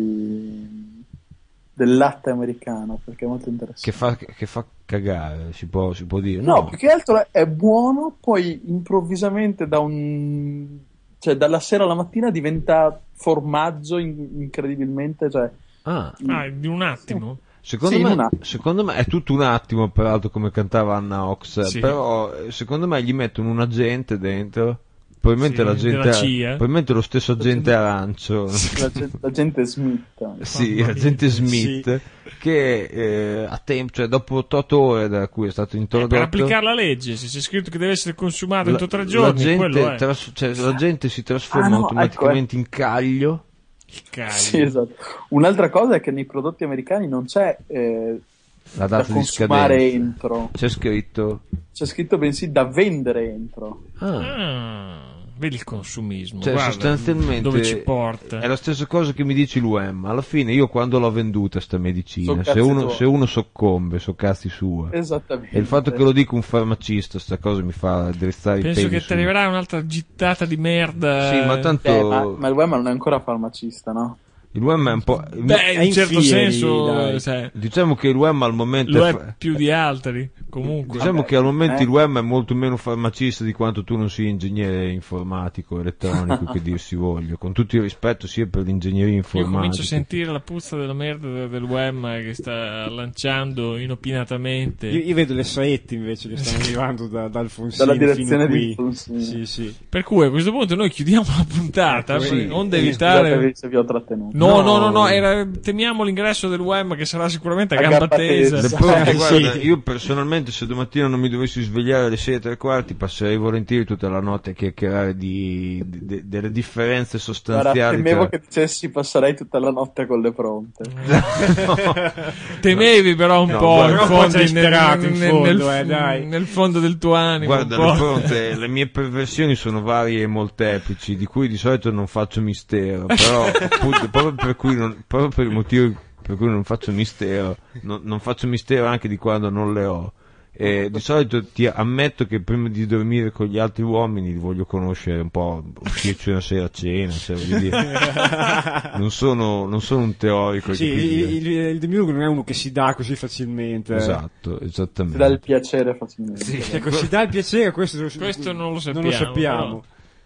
K: di del latte americano, perché è molto interessante.
E: che fa, che fa cagare, si può, si può dire.
K: No,
E: No,
K: più che altro è buono, poi improvvisamente da un cioè dalla sera alla mattina diventa formaggio in- incredibilmente, cioè
E: Ah.
J: Ah, in un attimo?
E: Secondo,
K: Sì, in un
E: me,
K: attimo.
E: secondo me è tutto un attimo, peraltro, come cantava Anna Ox,
J: Sì.
E: però eh, secondo me gli mettono un agente dentro, probabilmente
J: Sì,
E: l'agente,
J: della C I A.
E: probabilmente lo stesso agente arancio,
K: la, gente, la gente Smith.
E: sì,
J: Mamma
E: l'agente
J: mia.
E: Smith, che eh, a tempo, cioè dopo otto ore da cui è stato
J: Eh,
E: introdotto,
J: per applicare la legge, se c'è scritto che deve essere consumato entro tre
E: la
J: giorni,
E: gente,
J: quello è.
E: tras- cioè, la gente si trasforma
K: Ah, no,
E: automaticamente in caglio.
J: Il caglio.
K: Sì, esatto. Un'altra cosa è che nei prodotti americani non c'è eh,
E: La
K: da
E: data di
K: consumare
E: scadenza.
K: entro,
E: C'è scritto.
K: c'è scritto bensì da vendere entro.
E: Ah.
J: Ah, vedi il consumismo,
E: Cioè,
J: guarda
E: sostanzialmente
J: dove ci porta.
E: è la stessa cosa che mi dici l'U E M. Alla fine, io quando l'ho venduta sta medicina,
K: So
E: se
K: cazzi
E: uno,
K: tuoi.
E: se uno soccombe, so cazzi sua.
K: Esattamente.
E: E il fatto che lo dica un farmacista, sta cosa mi fa drizzare i
J: Penso
E: peli
J: che
E: su.
J: ti arriverà un'altra gittata di merda.
E: Sì, ma tanto
K: Eh, ma, ma il web non è ancora farmacista, no?
E: il U E M è un po'. il-
J: Beh, in
F: in
J: certo
F: fieri,
J: senso,
F: dai.
J: sai,
E: Diciamo che il U E M al momento
J: lo
E: è
J: è
E: fa-
J: più di altri. Comunque,
E: Diciamo
K: Vabbè,
E: che al momento
K: eh.
E: il U E M è molto meno farmacista di quanto tu non sia ingegnere informatico, elettronico, che dir si voglia. Con tutto il rispetto sia per l'ingegneria
J: io comincio a
E: informatica.
J: sentire la puzza della merda de- del U E M che sta lanciando inopinatamente.
F: Io, io vedo le saette invece che stanno arrivando da, da Alfonsini
K: Dalla
F: fino
K: direzione
F: qui.
K: di Alfonsini.
F: Sì, sì.
J: Per cui a questo punto noi chiudiamo la puntata,
F: Ecco,
J: sì,
F: sì.
J: onde
K: Eh,
J: evitare.
K: Scusate se vi ho trattenuto.
J: No, no,
E: No.
J: no, no, era, temiamo l'ingresso dell'U E M che sarà sicuramente a
K: A
J: gamba
K: gamba
J: tesa.
K: tesa.
E: Le pronte,
F: Eh,
E: guarda,
F: sì.
E: io personalmente se domattina non mi dovessi svegliare alle sei e tre quarti passerei volentieri tutta la notte a chiacchierare di, di- de- delle differenze
K: Guarda,
E: sostanziali
K: temevo
E: tra...
K: che dicessi passerei tutta la notte con le pronte.
J: Temevi però un
E: No,
J: po'
E: guarda,
J: in
F: però
J: fondo,
F: poi ci hai
J: nel,
F: sperato in
J: nel-
F: fondo,
J: nel-
F: eh, dai.
J: nel fondo del tuo animo.
E: Guarda,
J: un
E: le,
J: po'.
E: pronte, le mie perversioni sono varie e molteplici, di cui di solito non faccio mistero, però appunto, proprio per cui non, proprio per il motivo per cui non faccio mistero, non, non faccio mistero anche di quando non le ho. E di solito ti ammetto che prima di dormire con gli altri uomini li voglio conoscere un po', uscirci una sera a cena, se voglio dire. Non sono, non sono un teorico.
F: Sì,
E: di cui-
F: il, il, il demiurgo non è uno che si dà così facilmente.
E: Esatto,
K: Ti
E: esattamente.
K: dà il piacere facilmente.
F: Sì, ecco, si dà il piacere, questo,
J: Questo non lo
F: non lo
J: sappiamo,
F: sappiamo.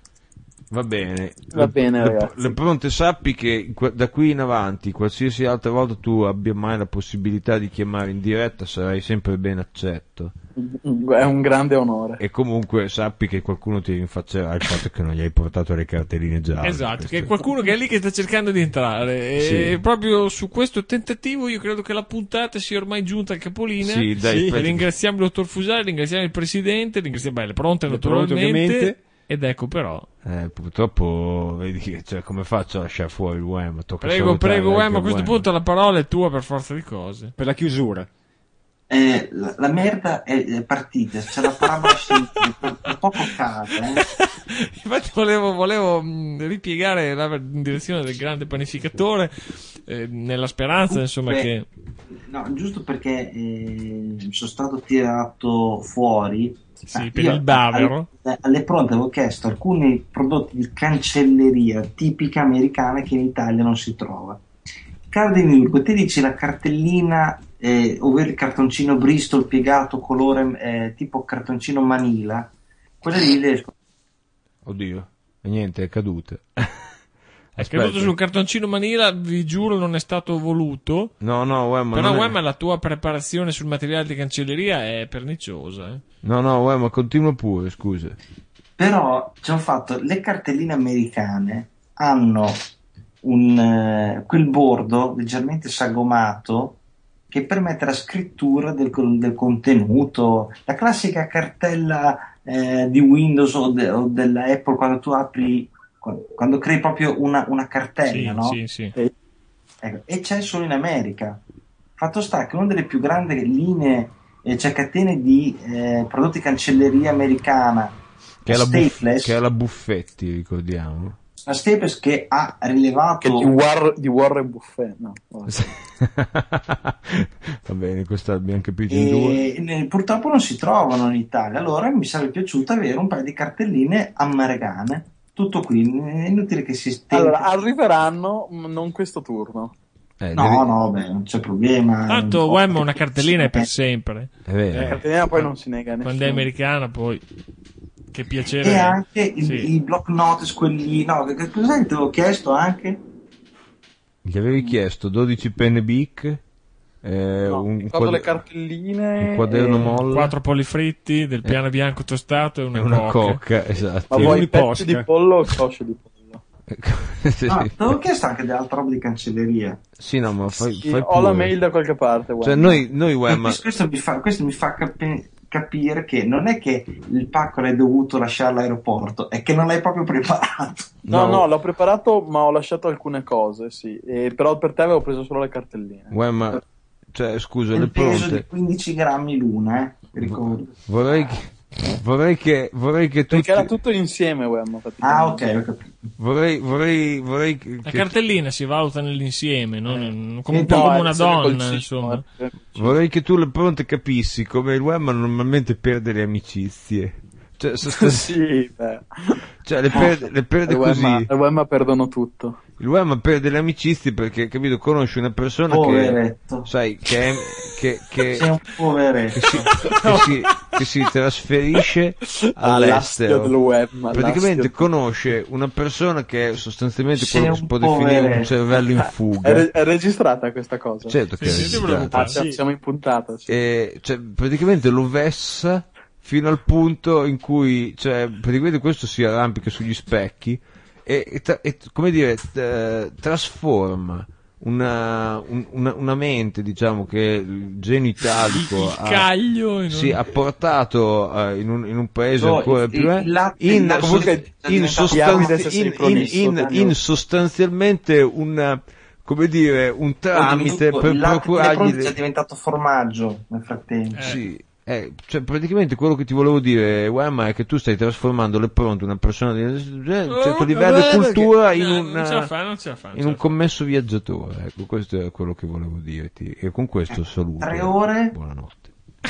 E: Va bene.
K: Va bene,
E: le,
K: ragazzi.
E: le pronte, sappi che que- da qui in avanti, qualsiasi altra volta tu abbia mai la possibilità di chiamare in diretta, sarai sempre ben accetto.
K: È un grande onore.
E: E comunque sappi che qualcuno ti rinfaccerà il fatto che non gli hai portato le cartelline gialle.
J: Esatto,
E: Questo-
J: che è qualcuno che è lì che sta cercando di entrare. E
E: Sì.
J: proprio su questo tentativo io credo che la puntata sia ormai giunta al capolinea.
E: Sì, dai, aspetta.
J: Ringraziamo il dottor Fusari, ringraziamo il presidente, ringraziamo beh, le pronte
F: Le pronte,
J: naturalmente.
F: ovviamente.
J: Ed ecco però.
E: Eh, purtroppo, vedi che, cioè, come faccio a lasciare fuori il U E M? Tocca
J: Prego,
E: salutare
J: prego,
E: anche
J: Wem, a
E: il
J: questo
E: U E M.
J: punto la parola è tua per forza di cose.
F: Per la chiusura.
G: Eh, la, la merda è, è partita, c'è la parabola scientifica, per, per poco cade. Eh.
J: Infatti volevo, volevo mh, ripiegare la, in direzione del grande panificatore, eh, nella speranza insomma
G: Beh,
J: che...
G: No, giusto perché eh, sono stato tirato fuori.
J: Sì,
G: Ah,
J: per
G: io
J: il bavero.
G: Alle, alle pronte avevo chiesto alcuni prodotti di cancelleria tipica americana che in Italia non si trova. Caro Demiurgo, te dici la cartellina, eh, ovvero il cartoncino Bristol piegato colore eh, tipo cartoncino Manila, quelle lì le...
E: Oddio, e niente, è caduta.
J: È caduto su un cartoncino Manila, vi giuro non è stato voluto.
E: No, no, U E M,
J: Però
E: non è-
J: Wem, la tua preparazione sul materiale di cancelleria è perniciosa. Eh?
E: No, no, U E M, continua pure, scusa.
G: Però ci hanno fatto le cartelline americane, hanno un, eh, quel bordo leggermente sagomato che permette la scrittura del, con- del contenuto, la classica cartella eh, di Windows o, de- o della Apple quando tu apri, quando, quando crei proprio una, una cartella,
J: Sì,
G: no?
J: sì, sì.
G: E, ecco, e c'è solo in America. Fatto sta che una delle più grandi linee, eh, cioè catene di eh, prodotti cancelleria americana,
E: Che è, la Buff-
G: Staples,
E: che è la Buffetti, ricordiamo.
G: La Staples che ha rilevato
K: che di, War, di Warren Buffett, no,
E: va bene, questa abbiamo capito in
G: e
E: due.
G: ne- purtroppo non si trovano in Italia, allora mi sarebbe piaciuto avere un paio di cartelline americane. Tutto qui, è inutile che si stenti.
K: allora arriveranno, m- non questo turno.
E: Eh,
G: no,
E: devi-
G: no, beh, non c'è problema.
J: Tanto
G: Un po'
J: Wham una cartellina è per sempre.
E: È vero.
K: La cartellina poi non si nega a
J: Quando è
K: nessuno.
J: americana, poi che piacere.
G: E anche i,
J: Sì.
G: i block notice, quelli. No, che, che cos'è che ti avevo chiesto anche?
E: Gli avevi chiesto dodici penne bic, eh,
K: No,
E: un,
K: mi ricordo
E: quad-
K: le cartelline
E: un quaderno
K: e-
E: molle
J: Quattro polli fritti, del piano bianco tostato e una,
E: e una
J: coca.
E: coca, esatto.
K: Ma vuoi
J: Uni
K: petti
J: posca.
K: di pollo o cosce di pollo?
E: Sì.
G: No, ti avevo chiesto anche dell'altra roba di cancelleria.
E: Sì, no, ma fai,
K: Sì,
E: fai
K: ho la
E: pure.
K: mail da qualche parte.
E: Cioè,
K: guarda.
E: noi, noi Wham,
G: Questo, questo mi fa, questo mi fa capi- capire che non è che il pacco l'hai dovuto lasciare all'aeroporto, è che non l'hai proprio preparato.
K: No,
E: no.
K: no, l'ho preparato, ma ho lasciato alcune cose, sì. E, però per te avevo preso solo le cartelline.
E: Wham, cioè, scusa, le
G: Il peso
E: pronte.
G: di quindici grammi l'una, eh, ti ricordo.
E: Vorrei che, vorrei che, vorrei che tutti,
K: Perché era tutto insieme, Wem.
G: Ah, ok, ho capito.
E: vorrei, vorrei, vorrei che,
J: La
E: che-
J: cartellina si valuta nell'insieme, non come, un
K: No,
J: po' come
K: eh,
J: una
K: se ne col
J: donna,
K: cibo,
J: insomma.
K: eh.
E: vorrei che tu le pronte capissi come il Wham normalmente perde le amicizie. Cioè, sostan-
K: Sì, beh.
E: cioè le perde, le perde
K: Al
E: così.
K: Wem- al Wem perdono tutto.
E: Il Wham perde le amicizie perché, capito, conosci una persona
G: Poveretto.
E: che, sai, che, è- che, che,
G: Sei un poveretto.
E: che si, che, si, che si trasferisce all'estero.
K: All'astio del web,
E: Praticamente
K: all'astio.
E: conosce una persona che è sostanzialmente
G: Sei
E: quello che si
G: un
E: può definire un
G: poveretto.
E: cervello in
K: È,
E: fuga.
K: re- è registrata questa cosa?
E: Certo che
J: Sì,
E: è
J: sì, ti
E: registrato.
K: Ah,
J: preoccupare.
K: siamo, siamo in puntata. Sì.
E: E, cioè, praticamente lo vessa fino al punto in cui, cioè, praticamente questo si arrampica sugli specchi e, e tra- e, come dire, eh, trasforma una, un- una, una mente, diciamo, che il genio italico
J: Il
E: ha,
J: caglio in un-
E: sì, ha portato eh, in, un, in un paese
G: No,
E: ancora
G: il-
E: più eh,
G: il latte-
E: in,
G: il latte
E: sost-
G: è
E: in,
G: diventato
E: sostan-
K: Piramide
E: in, in,
K: Pronesso,
E: in,
K: Daniel.
E: in sostanzialmente un, come dire, un tramite
G: Oltretutto,
E: per
G: il latte
E: procurargli
G: è
E: le-
G: diventato formaggio nel frattempo.
E: sì, eh, cioè praticamente quello che ti volevo dire, Wemma, è che tu stai trasformando le pronte una persona di un certo livello di cultura in
J: No,
E: un,
J: non ce la fa, non ce la fa, non
E: in
J: ce
E: un
J: la fa.
E: commesso viaggiatore. Ecco, questo è quello che volevo dirti. E con questo saluto.
G: Tre ore?
E: Buonanotte.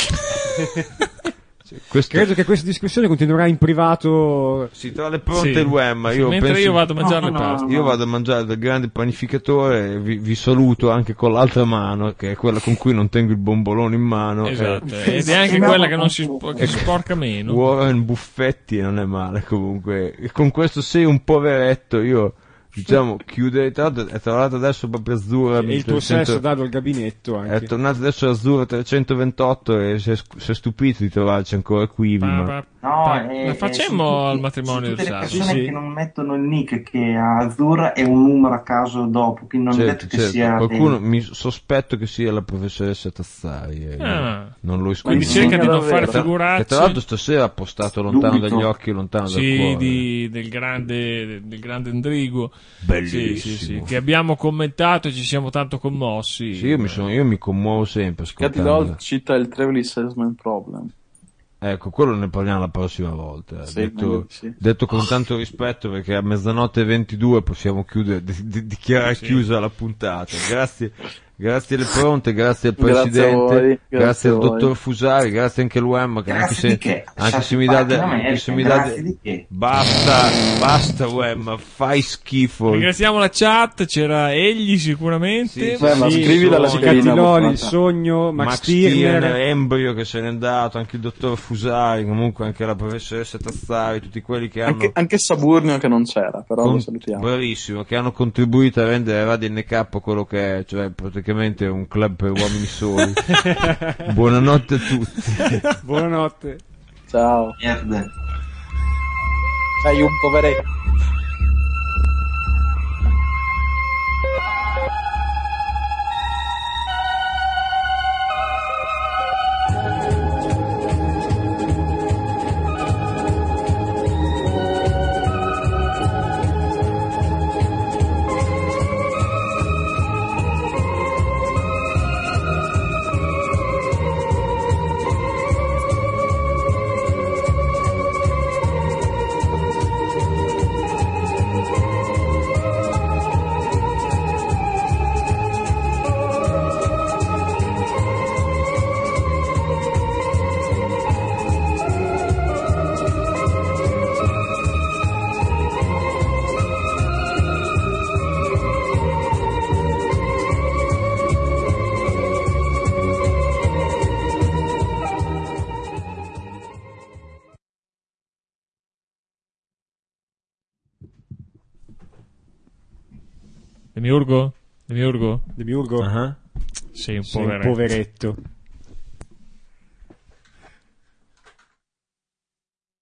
E: Sì, questo-
F: Credo che questa discussione continuerà in privato.
E: sì, tra le pronte
J: Sì.
E: e il Wemma, io
J: Mentre
E: penso-
J: io vado a mangiare
G: No,
J: le
G: no,
J: paste.
G: no.
E: Io vado a mangiare dal grande panificatore e vi, vi saluto anche con l'altra mano, che è quella con cui non tengo il bombolone in mano.
J: Esatto,
E: eh,
J: ed è anche quella che non si spo- che sporca meno.
E: Warren Buffetti non è male comunque. E con questo sei un poveretto, io diciamo chiuderei. Tra l'altro è tornato adesso proprio azzurra.
F: E il tuo sesso dato al gabinetto
E: È
F: anche.
E: tornato adesso azzurra trecentoventotto e si è, sc- si è stupito di trovarci ancora qui.
J: Pa-
E: ma-
J: pa-
G: No,
J: pa-
G: è-
J: la
G: è-
J: facemmo
G: sono
J: al
G: tutti-
J: matrimonio
G: sono
J: del
G: tutte le
J: Sassi.
G: persone
J: Sì.
G: che non mettono il nick che a Azzurra e un numero a caso dopo, quindi non è
E: Certo,
G: detto che
E: certo.
G: sia
E: Qualcuno
G: dentro.
E: mi sospetto che sia la professoressa Tassari. eh,
J: Ah.
E: Non l'ho
J: Quindi
E: escluso.
J: cerca di non
K: davvero.
J: fare
E: Che tra-
J: figuracce.
E: Che tra l'altro stasera ha postato lontano
G: Dubito.
E: dagli occhi, lontano dal
J: Sì,
E: cuore.
J: di- del grande del grande Endrigo.
E: Bellissimo.
J: Sì, sì, sì, che abbiamo commentato e ci siamo tanto commossi.
E: Sì, io mi, sono, io mi commuovo sempre
K: Cathy
E: ascoltando.
K: Doll cita il Traveling Salesman Problem.
E: Ecco, quello ne parliamo la prossima volta.
K: Sì,
E: detto,
K: meglio di sì.
E: detto con tanto rispetto, perché a mezzanotte e ventidue possiamo chiudere, di- di- dichiarare
J: Sì.
E: chiusa la puntata. Grazie, grazie alle pronte, grazie al
K: Grazie a
E: presidente,
K: voi,
E: grazie,
K: grazie
E: al
K: a voi.
E: dottor Fusari, grazie anche all'U M che anche
G: Grazie
E: se,
G: di che?
E: anche se
G: Lasciate
E: mi
G: in
E: dà
G: pace
E: de-
G: l'America,
E: anche se mi dà
G: grazie
E: de-
G: di che?
E: basta, basta U M, fai schifo.
J: Ringraziamo la chat, c'era egli sicuramente.
E: Sì,
K: Beh, ma
E: sì,
K: scrivi dalla
E: sogno.
K: schedina.
F: Cattiloli, il
K: Max
F: sogno, Max,
E: Max
F: Stirner.
E: Stirner, Embrio che se n'è andato, anche il dottor Fusari, comunque anche la professoressa Tazzari, tutti quelli che hanno
K: Anche, anche Saburnio che non c'era, però
E: con-
K: lo salutiamo.
E: bravissimo, che hanno contribuito a rendere Radio N K quello che è, cioè praticamente un club per uomini soli. Buonanotte a tutti.
F: Buonanotte.
K: Ciao.
G: Merde.
K: Sei un poveretto.
J: Demiurgo? Demiurgo?
F: Demiurgo?
E: Ah.
J: Sei un
F: Sei un
J: poveretto.
F: poveretto.